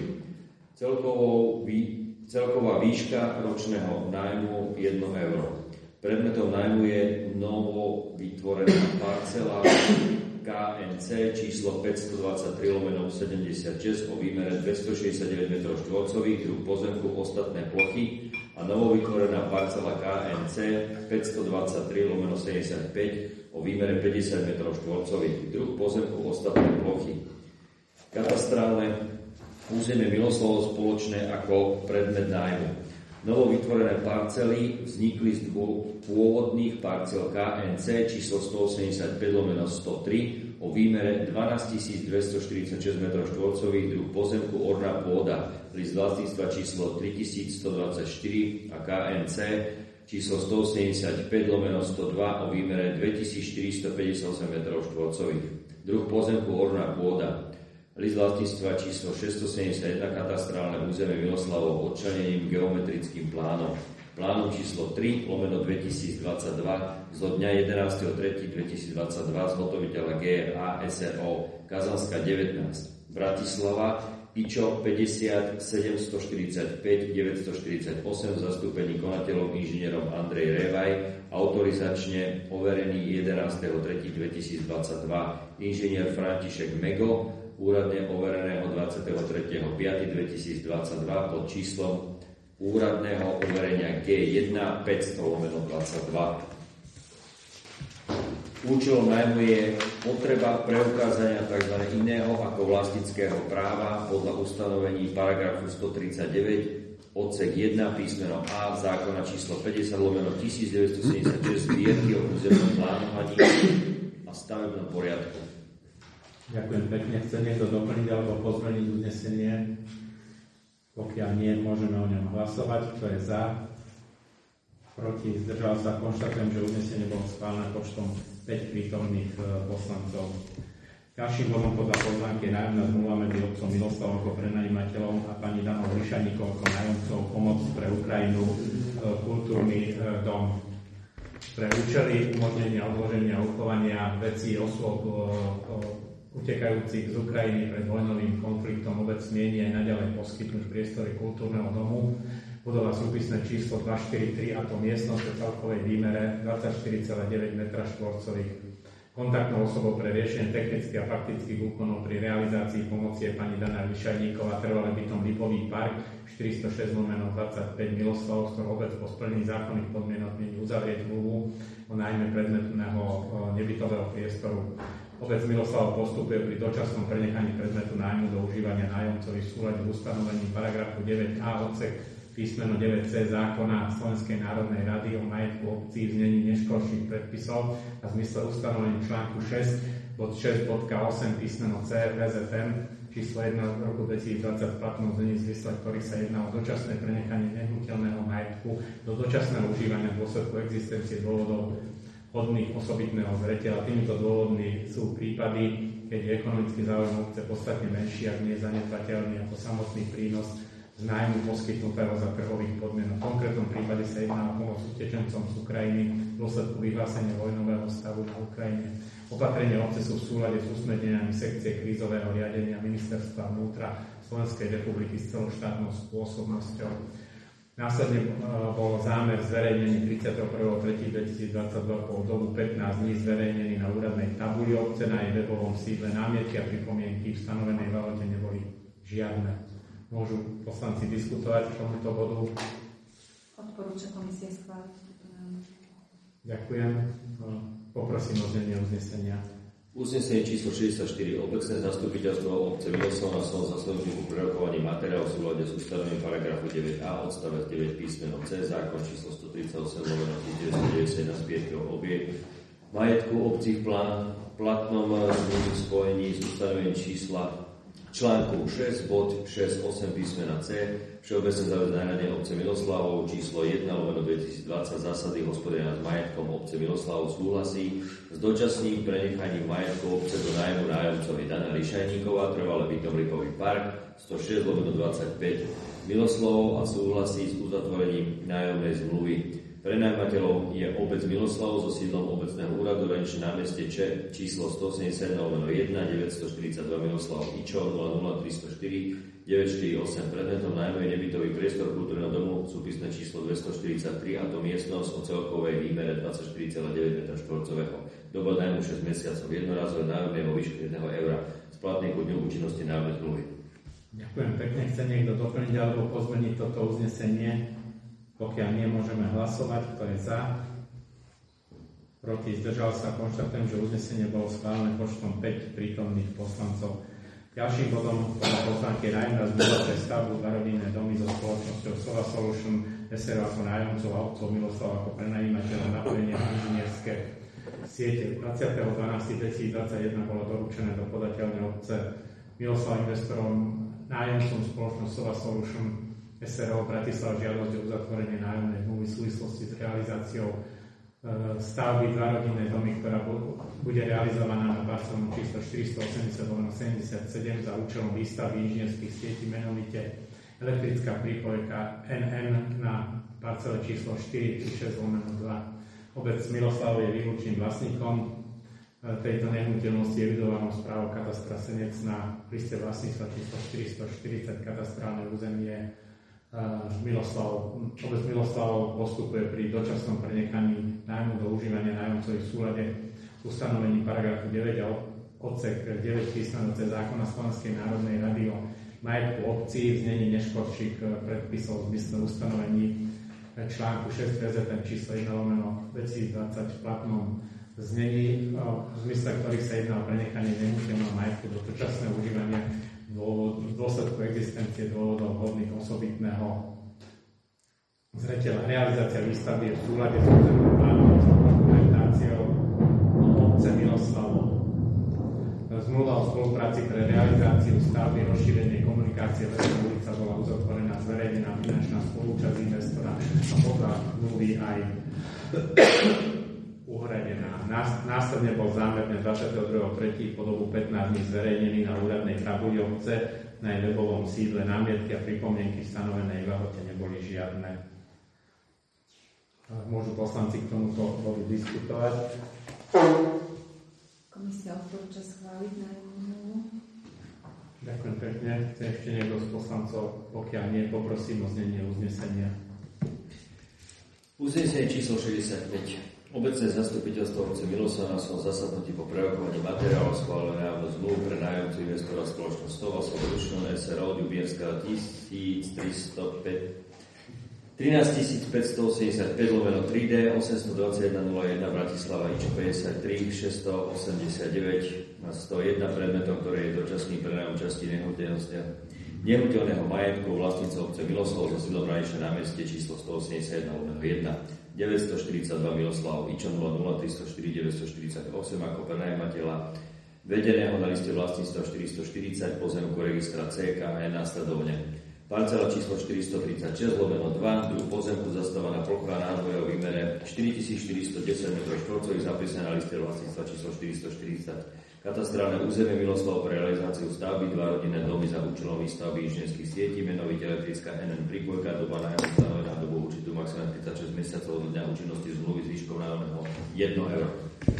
Celkovou vý, celková výška ročného nájmu jedno euro. Predmetom nájmu je novo vytvorená parcela K N C číslo päťstodvadsaťtri lomeno sedemdesiatšesť o výmere dvestošesťdesiatdeväť metrov štvorcových, druh pozemku ostatné plochy a novo vytvorená parcela K N C päťstodvadsaťtri lomeno sedemdesiatpäť o výmere päťdesiat metrov štvorcových, druh pozemku ostatné plochy. Katastrálne územie Miloslavov spoločné ako predmet nájmu. Novo vytvorené parcely vznikli z dvoch pôvodných parcel K N C číslo stoosemdesiatpäť lomeno stotri o výmere dvanásťtisícdvestoštyridsaťšesť metrov štvorcových, druh pozemku orná pôda, list vlastníctva číslo tritisícstodvadsaťštyri a K N C číslo stoosemdesiatpäť lomeno stodva o výmere dvetisícštyristopäťdesiatosem metrov štvorcových, druh pozemku orná pôda, list vlastníctva číslo šesťstosedemdesiatjeden katastrálne územie Miloslavov odčlenením geometrickým plánom. Plánom číslo tri lomeno dvetisícdvadsaťdva zo dňa jedenásteho tretieho dvetisícdvadsaťdva zhotoviteľa G R A es er o Kazanská devätnásť, Bratislava, Ičo päťdesiat sedemstoštyridsaťpäť deväťstoštyridsaťosem v zastúpení konateľom inžinierom Andrej Revaj, autorizačne overený jedenásteho tretieho dvetisícdvadsaťdva inžinier František Mego, úradne overeného dvadsiateho tretieho piateho dvetisícdvadsaťdva pod číslom úradného overenia G jeden päťsto lomeno dvadsaťdva. Účelom nájmu je potreba preukázania tzv. Iného ako vlastnického práva podľa ustanovení paragrafu stotridsaťdeväť odsek jeden písmeno A zákona číslo päťdesiat lomeno tisícdeväťstosedemdesiatšesť zbierky o územnom plánovaní a stavebnom poriadku. Ďakujem pekne. Chce niekto doplniť alebo pozmeniť uznesenie? Pokiaľ nie, môžeme o ňom hlasovať. Kto je za? Proti? Zdržal sa? Konštatujem, že uznesenie bolo schválené počtom päť prítomných poslancov. Ďalším bodom podľa pozvánky je nájomná zmluva medzi obcom Miloslavom ako prenajímateľom a pani Danou Lišaníkovou ako nájomcov pomoc pre Ukrajinu kultúrny dom. Pre účely umožnenia odloženia a uchovania vecí osôb utekajúcich z Ukrajiny pred vojnovým konfliktom obec mieni aj naďalej poskytnúť priestory kultúrneho domu. Budova súpisné číslo dvestoštyridsaťtri a to miestnosť v celkovej výmere dvadsaťštyri celá deväť metra štvorcových. Kontaktnou osobou pre riešenie technických a faktických úkonov pri realizácii pomoci je pani Dana Lišaníková, trvalé bytom Lipový park štyristošesť lomeno dvadsaťpäť Miloslav, z ktorého obec po splnení zákonných podmienok mieni uzavrieť zmluvu o nájme predmetného nebytového priestoru. Obec Miloslav postupuje pri dočasnom prenechaní predmetu nájmu do užívania nájomcovi v súlade s ustanovením paragrafu deväť a odsek písmeno deväť cé zákona Slovenskej národnej rady o majetku obcí v znení neškolských predpisov a v zmysle ustanovení článku šesť bod šesť bodka osem písmeno C V Z M číslo jeden z roku dvetisícdvadsať v platnom znení, v zmysle ktorých sa jedná o dočasné prenechanie nehnuteľného majetku do dočasného užívania v dôsledku existencie dôvodov hodných osobitného zreteľa. Týmito dôvodmi sú prípady, keď je ekonomický záujem obce podstatne menší, ak nie je zanedbateľný ako samotný prínos z nájmu poskytnutého za trhových podmienok. V konkrétnom prípade sa jedná o pomoc utečencom z Ukrajiny v dôsledku vyhlásenia vojnového stavu na Ukrajine. Opatrenia obce sú v súlade s usmerneniami sekcie krízového riadenia Ministerstva vnútra Slovenskej republiky s celoštátnou spôsobnosťou. Následne bol zámer zverejnený tridsiateho prvého tretieho dvetisícdvadsaťdva po dobu pätnásť dní zverejnený na úradnej tabuli obce, na jej webovom sídle. Námietky a pripomienky v stanovenej lehote neboli žiadne. Môžu poslanci diskutovať k tomuto bodu? Odporúča komisie schváliť túto námietku. Ďakujem. Poprosím o znenie uznesenia. Uznesenie číslo šesťdesiatštyri. Obecné zastupiteľstvo obce Miloslav na svojom zasadnutí po prerokovaní materiálov v súlade s ustanovením paragrafu deväť a odstavec deväť písmeno C zákon číslo stotridsaťosem lomeno deväťstodeväťdesiatjeden zbierky o objekt majetku obcí v plán, platnom zmluvy v spojení s ustanovením čísla článku šesť bod šesť osem písmena C Všeobecné záväzné obce Miloslavov číslo jeden lomeno dvetisícdvadsať zásady hospodárenia s majetkom obce Miloslavov súhlasí s dočasným prenechaním majetku obce do nájmu nájomcovi Dana Lišaníková, trvalé bytom Lipový park stošesť lomeno dvadsaťpäť Miloslavov a súhlasí s uzatvorením nájomnej zmluvy. Prenájmateľom je obec Miloslav so sídlom obecného úradu Renč na meste Č číslo stoosemdesiatsedem lomeno jeden deväťstoštyridsaťdva Miloslav Ičo nula nula tristoštyri deväťstoštyridsaťosem. Predmetom nájmu je nebytový priestor kultúrneho domu súpisné číslo dvestoštyridsaťtri a to miestnosť o celkovej výmere dvadsaťštyri celá deväť metra štvorcového. Doba nájmu šesť mesiacov, jednorazové nájomné vo výške jedného eura. Splatný ku dňu účinnosti nájomnej zmluvy. Ďakujem pekne. Chce niekto doplniť alebo pozmeniť toto uznesenie? Pokiaľ nie, môžeme hlasovať. Kto je za? Proti? Zdržal sa? Konštatujem, že uznesenie bolo schválené počtom päť prítomných poslancov. Ďalším bodom podľa pozvánky je nájomná zmluva pre stavbu dva rodinné domy so spoločnosťou Sova Solution es er o ako nájomcov a obcov Miloslav ako prenajímateľa napojenia inžinierské siete. dvadsiateho decembra dvetisícdvadsaťjeden bolo doručené do podateľnej obce Miloslav investorom nájomcom spoločnosť Sova Solution es er o Bratislava žiadosť o uzatvorenie nájomnej zmluvy v súvislosti s realizáciou e, stavby dva rodinnej domy, ktorá bude realizovaná na parcelom číslo štyristoosemdesiat sedemdesiatsedem za účelom výstavby inžinierských sietí, menovite elektrická prípojka en en na parcele číslo štyri šesť dva. Obec Miloslav je výlučným vlastníkom tejto nehnuteľnosti, je evidovanou správou katastra Senec na liste vlastníctva číslo štyristoštyridsať, katastrálne územie Miloslav. Obec Miloslavov postupuje pri dočasnom prenechaní nájmu do užívania nájomcovi v súlade s ustanovením paragrafu deväť a odsek deväť písmeno C zákona Slovenskej národnej rady o majetku obcí v znení neškodších predpisov v zmysle ustanovení článku šesť V Z M číslo jeden lomeno dvetisícdvadsať v platnom znení, v zmysle ktorých sa jedná o prenechanie nehnuteľného majetku do dočasného užívania v dôsledku existencie dôvodov hodných osobitného zreteľa. Realizácia výstavby je v súlade s územnou plánovacou dokumentáciou obce Miloslavov. Zmluva o spolupráci pre realizáciu stavby, rozšírenie komunikácie Lesná ulica bola uzatvorená, zverejnená finančná spolúčasť investora a podľa zmluvy aj uhradená. Následne bol zámerne dvadsiateho druhého tretieho po dobu pätnásť dní zverejnený na úradnej tabuli obce, na jej webovom sídle. Námietky a pripomienky stanovenej v lehote neboli žiadne. Môžu poslanci k tomuto bodu diskutovať. Komisia odporúča schváliť nájomnú zmluvu. Ďakujem pekne. Chce ešte niekto z poslancov? Pokiaľ nie, poprosím o znenie uznesenia. Uznesenie číslo šesťdesiatpäť. Obecné zastupiteľstvo obce Miloslav na svojom zasadnutí po prerokovaní materiálov schválené nájomnú zmluvu pre nájomcu investora spoločnosť Stova Solution es er o Ďubierská trinásť tisíc päťsto osemdesiatpäť lomeno tri dé osemstodvadsaťjeden nula jeden Bratislava Ič päťdesiattri šesťstoosemdesiatdeväť na sto jeden predmetom, ktoré je dočasný prenájom časti nehnuteľného majetku vlastníctva obce Miloslav so sídlom Rajšie námestie číslo stoosemdesiatjeden lomeno jeden deväťstoštyridsaťdva Miloslav Ič nula nula tristoštyri deväťstoštyridsaťosem ako prenajímateľa vedeného na liste vlastníctva štyristoštyridsať pozemku registra cé ká é následovne. Parcela číslo štyristotridsaťšesť lomeno dva, druh pozemku zastávaná plocha nádvoja o výmere štyritisícštyristodesať metrov štvorcových zapísané na liste vlastníctva číslo štyristoštyridsať. Katastrálne územie Miloslav pre realizáciu stavby, dva rodinné domy za účelom výstavby inžinierských sietí, menovite elektrická en en prípojka, doba nájomného stanovená dobu určitú maximálne tridsaťšesť mesiacov od dňa účinnosti zmluvy s výškou nájomného jeden euro.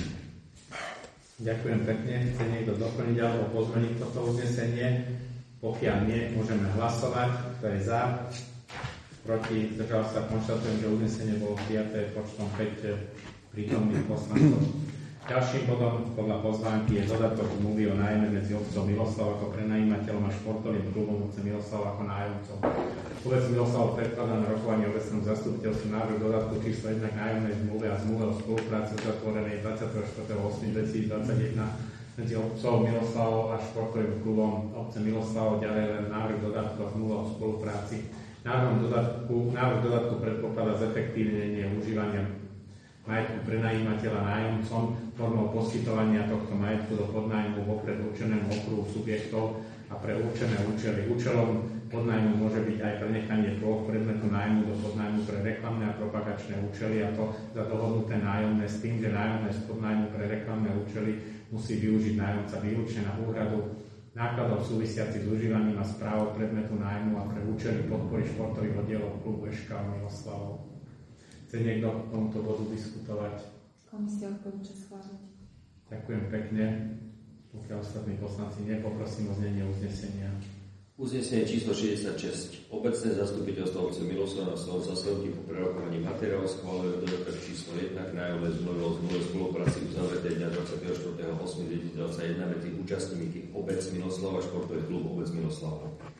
Ďakujem pekne. Chce niekto doplniť alebo pozmeniť toto uznesenie? Pokiaľ nie, môžeme hlasovať. Kto je za? Proti? Zdržal sa? Konštatujem, že uznesenie bolo prijaté počtom päť prítomných poslancov. Ďalším bodom podľa pozvánky je dodatok zmluvy o nájme medzi obcom Miloslav ako prenajímateľom a športovým klubom obce Miloslav ako nájomcom. Obec Miloslav predkladá na rokovanie obecnom zastupiteľstvu návrh dodatku číslo jeden k nájomnej zmluve a zmluve o spolupráci uzatvorenej dvadsiateho štvrtého augusta dvetisícdvadsaťjeden medzi obcom Miloslav a športovým klubom obce Miloslav, ďalej len návrh dodatku a zmluva o spolupráci. Návrh dodatku, návrh dodatku predpokladá zefektívnenie užívania majetku prenajímateľa nájomcom formou poskytovania tohto majetku do podnájmu vopred určenému okruhu subjektov a pre určené účely. Účelom podnájmu môže byť aj prenechanie dvoch predmetu nájmu do podnájmu pre reklamné a propagačné účely, a to za dohodnuté nájomné s tým, že nájomné z podnájmu pre reklamné účely musí využiť nájomca výlučne na úhradu nákladov súvisiacich s užívaním a správou predmetu nájmu a pre účely podpory športových oddielov klubu eš ká Miloslavov. Chce niekto k tomuto bodu diskutovať? Komisia odporúča schváliť. Ďakujem pekne. Pokiaľ ostatní poslanci nepoprosím o znenie uznesenia. Uznesenie číslo šesťdesiatšesť. Obecné zastupiteľstvo obce Miloslav na svojom zasadnutí po prerokovaní materiálov schváluje dodatok číslo jeden k nájomnej zmluve o zmluve spolupráci uzavretej dňa dvadsiateho štvrtého augusta dvetisícdvadsaťjeden medzi účastníky obec Miloslav a športový klub obec Miloslav.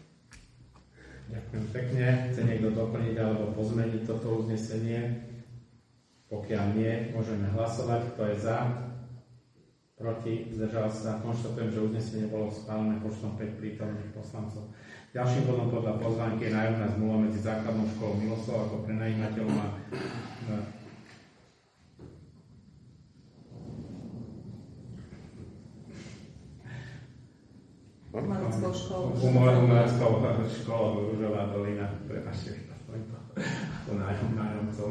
Ďakujem pekne. Chce niekto doplniť alebo pozmeniť toto uznesenie? Pokiaľ nie, môžeme hlasovať. Kto je za? Proti? Zdržal sa? Konštatujem, že uznesenie bolo schválené počtom päť prítomných poslancov. Ďalším bodom podľa pozvánky je nájomná zmluva medzi základnou školou Miloslav ako prenajímateľom a Umeleckou školou. Umeleckou školou Ružová dolina. Prepačte, to nájom, nájomcom.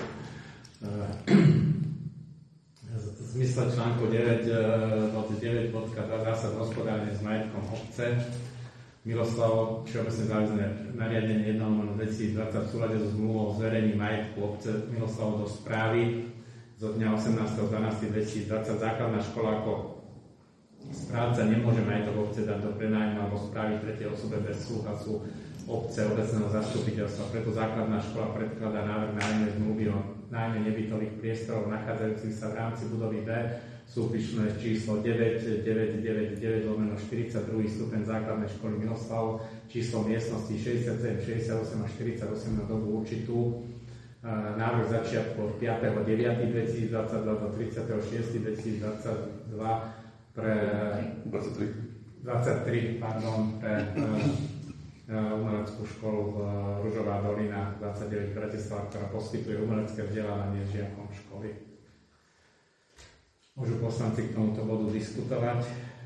V zmysle článku deväť bod deväť bodka dva zásad hospodárenia s majetkom obce Miloslav všeobecné záväzné nariadenie jeden lomeno dvetisícdvadsať v súlade so zmluvou o zverejní majetku obce Miloslav do správy zo dňa osemnásteho decembra dvetisícdvadsať. Základná škola ako správca nemôže majetok obce dať do prenájmu alebo správy tretej osobe bez súhlasu obce obecného zastupiteľstva. Preto základná škola predkladá návrh nájomnej zmluvy o nájme nebytových priestorov nachádzajúcich sa v rámci budovy B, súpišné číslo deväť deväť deväť deväť lomeno štyridsaťdva stupeň základnej školy Miloslav, číslo miestnosti šesťdesiatsedem, šesťdesiatosem a štyridsaťosem na dobu určitú. Návrh začiatku od piateho deviateho dvetisícdvadsaťdva do tridsiateho šiesteho dvetisícdvadsaťdva pre dvadsaťtri, dvadsaťtri pardon, pre umeleckú školu v Ružová dolina dvadsaťdeväť Bratislava, ktorá poskytuje umelecké vzdelávanie žiakom školy. Môžu poslanci k tomuto bodu diskutovať.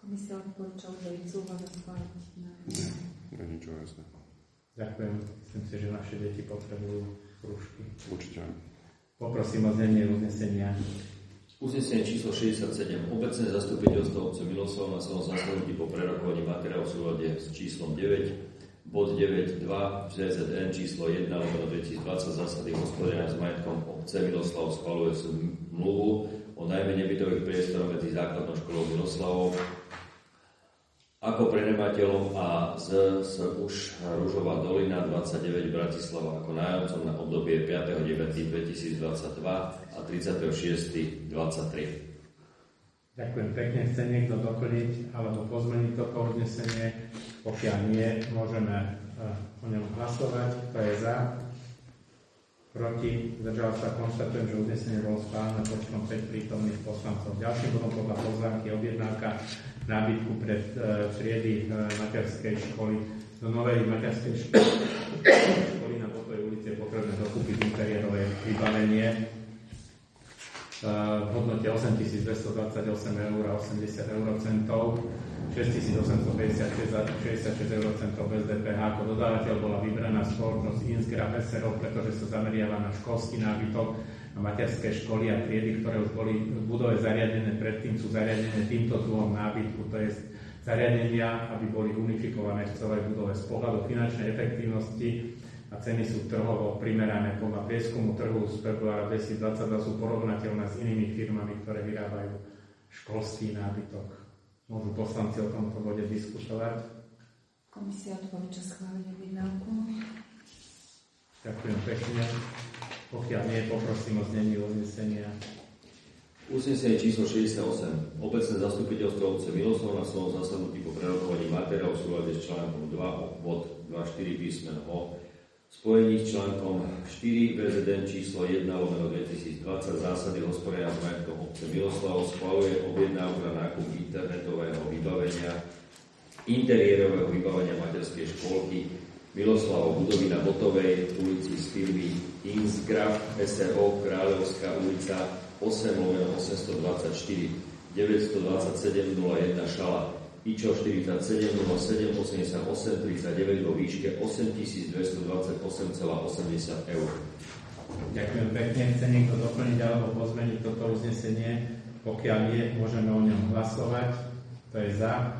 Komisia odporúča udeliť súhlas a schváliť. Nie, ničo jasné. Ďakujem. Myslím si, že naše deti potrebujú krúžky. Určite. Poprosím o znenie uznesenia. Uznesenie číslo šesťdesiatsedem. Obecné zastupiteľstvo obce Miloslav na svojom zasadnutí po prerokovaní materiálu v súlade s číslom deväť, bod deväť dva v zet zet en číslo jeden lomeno dvetisícdvadsať zásady hospodárenia s majetkom obce Miloslav schvaľuje zmluvu o najme nebytových priestorov medzi základnou školou Miloslavou ako prenajímateľom a z, z už Ružová dolina dvadsaťdeväť Bratislava ako nájomcom na obdobie piateho deviateho dvetisícdvadsaťdva a tridsiateho šiesteho dvadsaťtri. Ďakujem pekne. Chce niekto doplniť alebo pozmeniť toto uznesenie? Pokiaľ nie, môžeme o ňom hlasovať. Kto je za? Proti? Zdržal sa? Konštatujem, že uznesenie bolo schválené počtom päť prítomných poslancov. Ďalším bodom podľa pozvánky objednávka nábytku pre e, triedy e, materskej školy. Do novej materskej školy, školy na Botovej ulici je potrebné dokúpiť interiérové vybavenie e, v hodnote osemtisícdvestodvadsaťosem eur a osemdesiat eurocentov, šesťtisícosemstopäťdesiatšesť eurocentov bez dé pé há. Ako dodávateľ bola vybraná spoločnosť Insgraf es er o, pretože sa zameriava na školský nábytok a materské školy a triedy, ktoré už boli v budove zariadené, predtým sú zariadené týmto druhom nábytku, to je zariadenia, aby boli unifikované v celej budove. Z pohľadu finančnej efektívnosti a ceny sú trhovo primerané. Podľa prieskumu trhu z februára dvetisícdvadsaťdva sú porovnateľné s inými firmami, ktoré vyrábajú školský nábytok. Môžu poslanci o tomto bode diskutovať. Komisia odporúča schváliť objednávku. Ďakujem pekne. Pokiaľ nie, poprosím o znenie uznesenia. Uznesenie číslo šesťdesiatosem. Obecné zastupiteľstvo obce Miloslav na svojom zasadnutí po prerokovaní materiálu v súlade s článkom dva bod dvadsaťštyri písmen O spojení s článkom štyri vé zet en číslo jeden lomeno dvetisícdvadsať zásady hospodárenia s majetkom obce Miloslav schvaľuje objednávku na nákup internetového vybavenia interiérového vybavenia materskej škôlky Miloslava budovy na Botovej ulici z firmy Insgraf es er o Kráľovská ulica osem lomeno osemstodvadsaťštyri deväťstodvadsaťsedem nula jeden Šala IČO štyridsaťsedem nula sedem osemdesiatosem tridsaťdeväť vo výške osemtisícdvestodvadsaťosem celá osemdesiat eur. Ďakujem pekne. Chce niekto doplniť alebo pozmeniť toto uznesenie? Pokiaľ nie, môžeme o ňom hlasovať. To je za.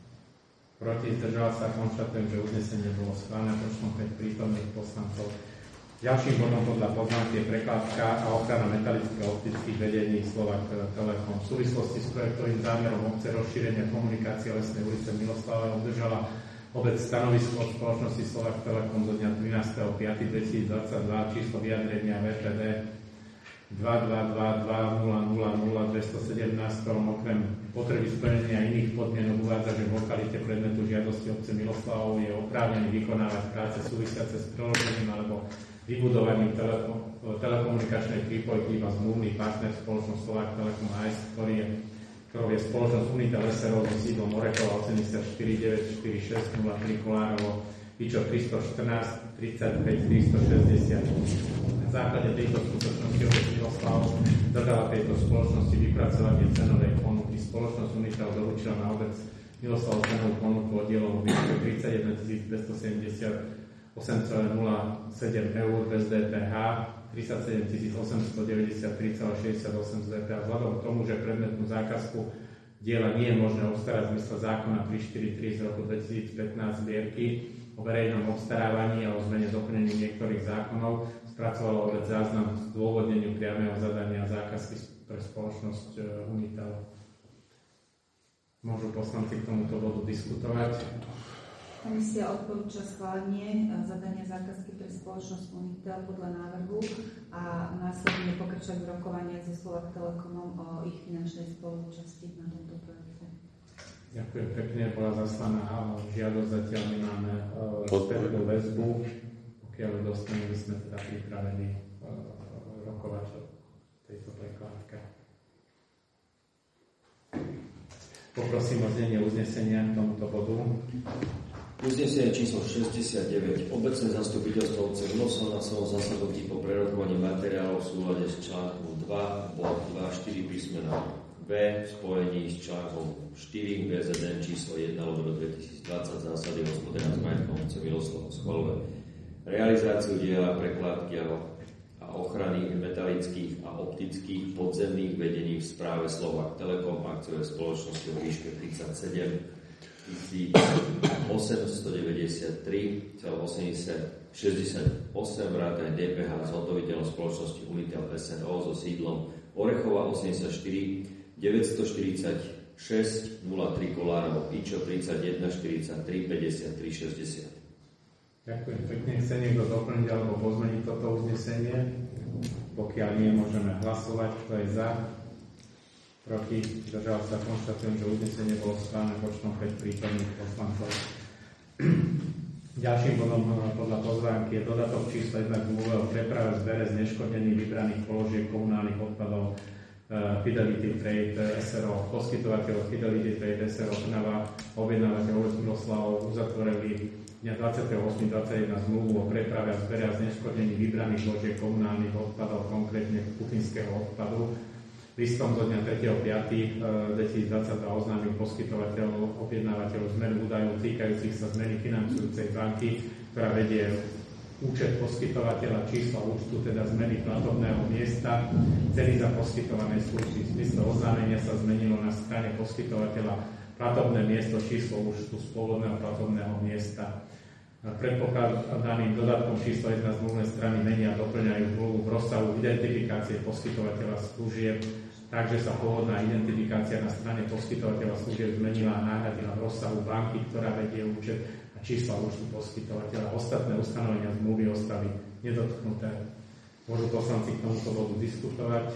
Proti? Zdržal sa? Konštatujem, že uznesenie bolo schválené počtom päť prítomných poslancov. Ďalším bodom podľa pozvánky je prekladka a ochrana metalických a optických vedení Slovak Telekom. V súvislosti s projektovým zámerom obce rozšírenia komunikácie lesnej ulice Miloslave obdržala obec stanovisko od spoločnosti Slovak Telekom zo dňa trinásteho piateho dvetisícdvadsaťdva číslo vyjadrenia vé pé dé dva dva dva dva nula nula nula dvestosedemnásť, ktorom okrem potreby splnenia iných podmienok uvádza, že v lokalite predmetu žiadosti obce Miloslavov je oprávnený vykonávať práce súvisiace s preložením alebo vybudovaním teleko- telekomunikačnej prípojky iba zmluvný partner spoločnosť Slovak Telekom á es, ktorý je, ktorou je spoločnosť Unitel es er o so sídlom Orekova osemdesiatštyri deväť štyri šesť nula tri Kolárovo IČO tristoštrnásť tridsaťpäť tristošesťdesiat. Na základe tejto skutočnosti obec Miloslav dodala tejto spoločnosti vypracovanie cenovej ponuky. Spoločnosť Unitel doručila na obec Miloslav cenovú ponuku oddielom o výške tridsaťjeden tisíc dvestosedemdesiatosem celá nula sedem eur bez dé pé há, tridsaťsedem tisíc osemstodeväťdesiattri celá šesťdesiatosem z dé pé há. Vzhľadom k tomu, že predmetnú zákazku diela nie je možné obstarať v zmysle zákona tri štyridsaťtri z roku dvetisícpätnásť zbierky o verejnom obstarávaní a o zmene doplnení niektorých zákonov, spracovala obec záznam k zdôvodneniu priameho zadania zákazky pre spoločnosť Unitel. Môžu poslanci k tomuto bodu diskutovať. Komisia odporúča schválenie zadania zákazky pre spoločnosť Unitel podľa návrhu a následne pokračovať v rokovaniach so Slovak Telekomom o ich finančnej spoluúčasti na tomto projekte. Ďakujem pekne, bola zaslaná žiadosť, zatiaľ my máme spätnú väzbu. Pokiaľ ju dostaneme, sme teda pripravení rokovať o tejto prekladke. Poprosím o znenie uznesenia k tomuto bodu. Uznesenie číslo šesťdesiatdeväť. Obecné zastupiteľstvo obce Miloslav na svojom zasadnutí po prerokovaní materiálov v súlade s článkom dva bod dvadsaťštyri písmena B v spojení s článkom štyri bé zet en číslo jeden lomeno dvetisícdvadsať zásady hospodárenia s majetkom obce Miloslav schvaľuje realizáciu diela prekladky a ochrany metalických a optických podzemných vedení v správe Slovak Telekom akciovej spoločnosti o výške tridsaťsedem tisíc osemstodeväťdesiattri celá šesťdesiatosem vrátane dé pé há s hotoviteľom spoločnosti Unitel es en ó so sídlom Orechova osemdesiatštyri deväťstoštyridsaťšesť nula tri Kolárovo Píčo tridsaťjeden štyridsaťtri päťdesiattri šesťdesiat. Ďakujem pekne. Chce niekto doplniť alebo pozmeniť toto uznesenie? Pokiaľ nie, môžeme hlasovať. Kto je za? Proti? Zdržal sa. Konštatujem, že uznesenie bolo schválené počtom päť prítomných poslancov. Ďalším bodom podľa pozvánky je dodatok číslo jeden k zmluve o preprave, zbere, zneškodnení vybraných položiek komunálnych odpadov Fidelity Trade es er ó. Poskytovateľ Fidelity Trade es er ó Trnava, objednávateľ Obec Miloslavov uzatvorili dňa dvadsiateho ôsmeho dvadsaťjeden zmluvu o preprave a zbere a zneškodnení vybraných zložiek komunálnych odpadov, konkrétne kuchynského odpadu. Listom zo dňa tretieho piateho dvetisícdvadsaťdva oznámil poskytovateľ objednávateľov zmenu údajov týkajúcich sa zmeny financujúcej banky, ktorá vedie účet poskytovateľa, čísla účtu, teda zmeny platobného miesta, ceny za poskytované služby. V zmysle oznámenia sa zmenilo na strane poskytovateľa platobné miesto, číslo účtu z pôvodného platobného miesta. Predpokladaným dodatkom číslo jedna zmluvnej strany menia a doplňajú zmluvu v rozsahu identifikácie poskytovateľa služieb, takže sa pôvodná identifikácia na strane poskytovateľa služieb zmenila a nahradila v rozsahu banky, ktorá vedie účet, a čísla účtu poskytovateľa. Ostatné ustanovenia zmluvy ostali nedotknuté. Môžu poslanci k tomuto bodu diskutovať?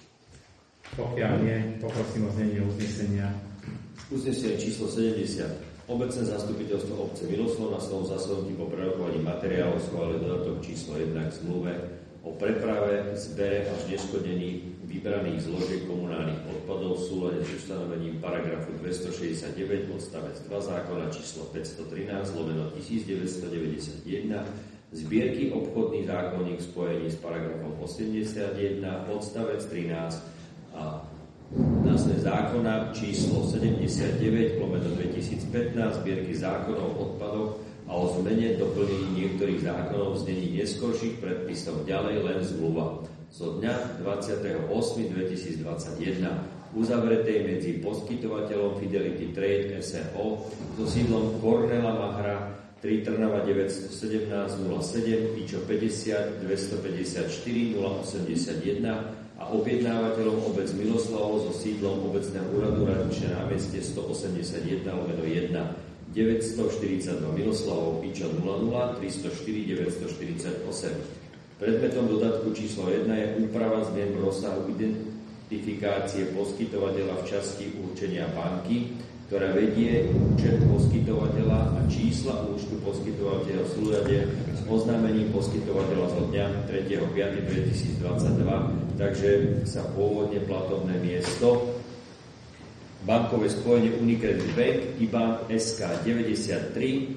Pokiaľ nie, poprosím o znenie uznesenia. Uznesenie číslo sedemdesiat. Obecné zastupiteľstvo obce Miloslav na svojom zasadnutí po prerokovaní materiálov schválilo dodatok číslo jeden k zmluve o preprave, zbere a zneškodnení vybraných zložiek komunálnych odpadov v súlade s ustanovením paragrafu dvestošesťdesiatdeväť odstavec dva zákona číslo päťstotrinásť lomeno devätnásťstodeväťdesiatjeden zbierky obchodný zákonník v spojení s paragrafom osemdesiatjeden odstavec trinásť a následne zákona číslo sedemdesiatdeväť lomeno dvetisícpätnásť zbierky zákonov o odpadoch a o zmene doplnení niektorých zákonov v znení neskorších predpisov ďalej len zmluva zo dňa dvadsiateho ôsmeho dvetisícdvadsaťjeden uzavretej medzi poskytovateľom Fidelity Trade es er ó so sídlom Kornela Mahra tri Trnava deväťstosedemnásť nula sedem Píčo päťdesiat dvestopäťdesiatštyri nula osemdesiatjeden a objednávateľom obec Miloslavov so sídlom obecného úradu Radničné námestie stoosemdesiatjeden lomeno jeden deväťstoštyridsaťdva Miloslavov Píčo nula nula tristoštyri deväťstoštyridsaťosem. Predmetom dodatku číslo jeden je úprava zmien v rozsahu identifikácie poskytovateľa v časti určenia banky, ktorá vedie účet poskytovateľa a čísla účtu poskytovateľa v súlade s oznámením poskytovateľa zo dňa tretieho piateho dvetisícdvadsaťdva, takže sa pôvodne platobné miesto bankové spojenie Unicredit Bank í bé á en es ká deväťdesiattri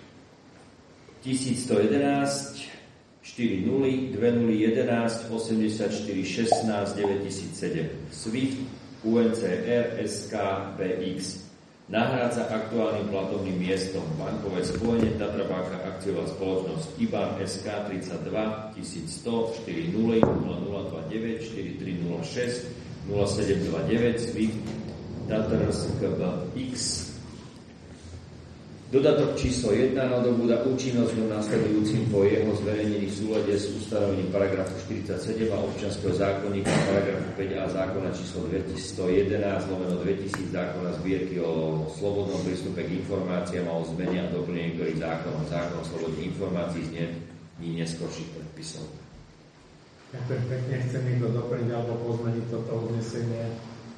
tisícsto jedenásť štyri nula dva nula jedenásť osemdesiatštyri šestnásť deväťtisícsedem SWIFT ú en cé er es ká bé iks nahrádza aktuálnym platobným miestom bankové spojenie Tatra banka akciová spoločnosť í bé á en es ká tridsaťdva tisícsto štyri nula nula nula dva deväť štyri tri nula šesť nula sedem dva deväť SWIFT Tatars ká bé iks. Dodatok číslo jeden nadobúda účinnosť nasledujúcim po jeho zverejnení v súlade s ustanovením paragrafu štyridsaťsedem a občianskeho zákonníka paragrafu päť a zákona číslo dvestojedenásť lomeno dvetisíc zákona zbierky o slobodnom prístupe k informáciám a o zmene a doplnení niektorých zákonov zákon o slobode informácií z dní neskorších predpisov. Ďakujem pekne. Chcem niekto doplniť alebo pozmeniť toto uznesenie?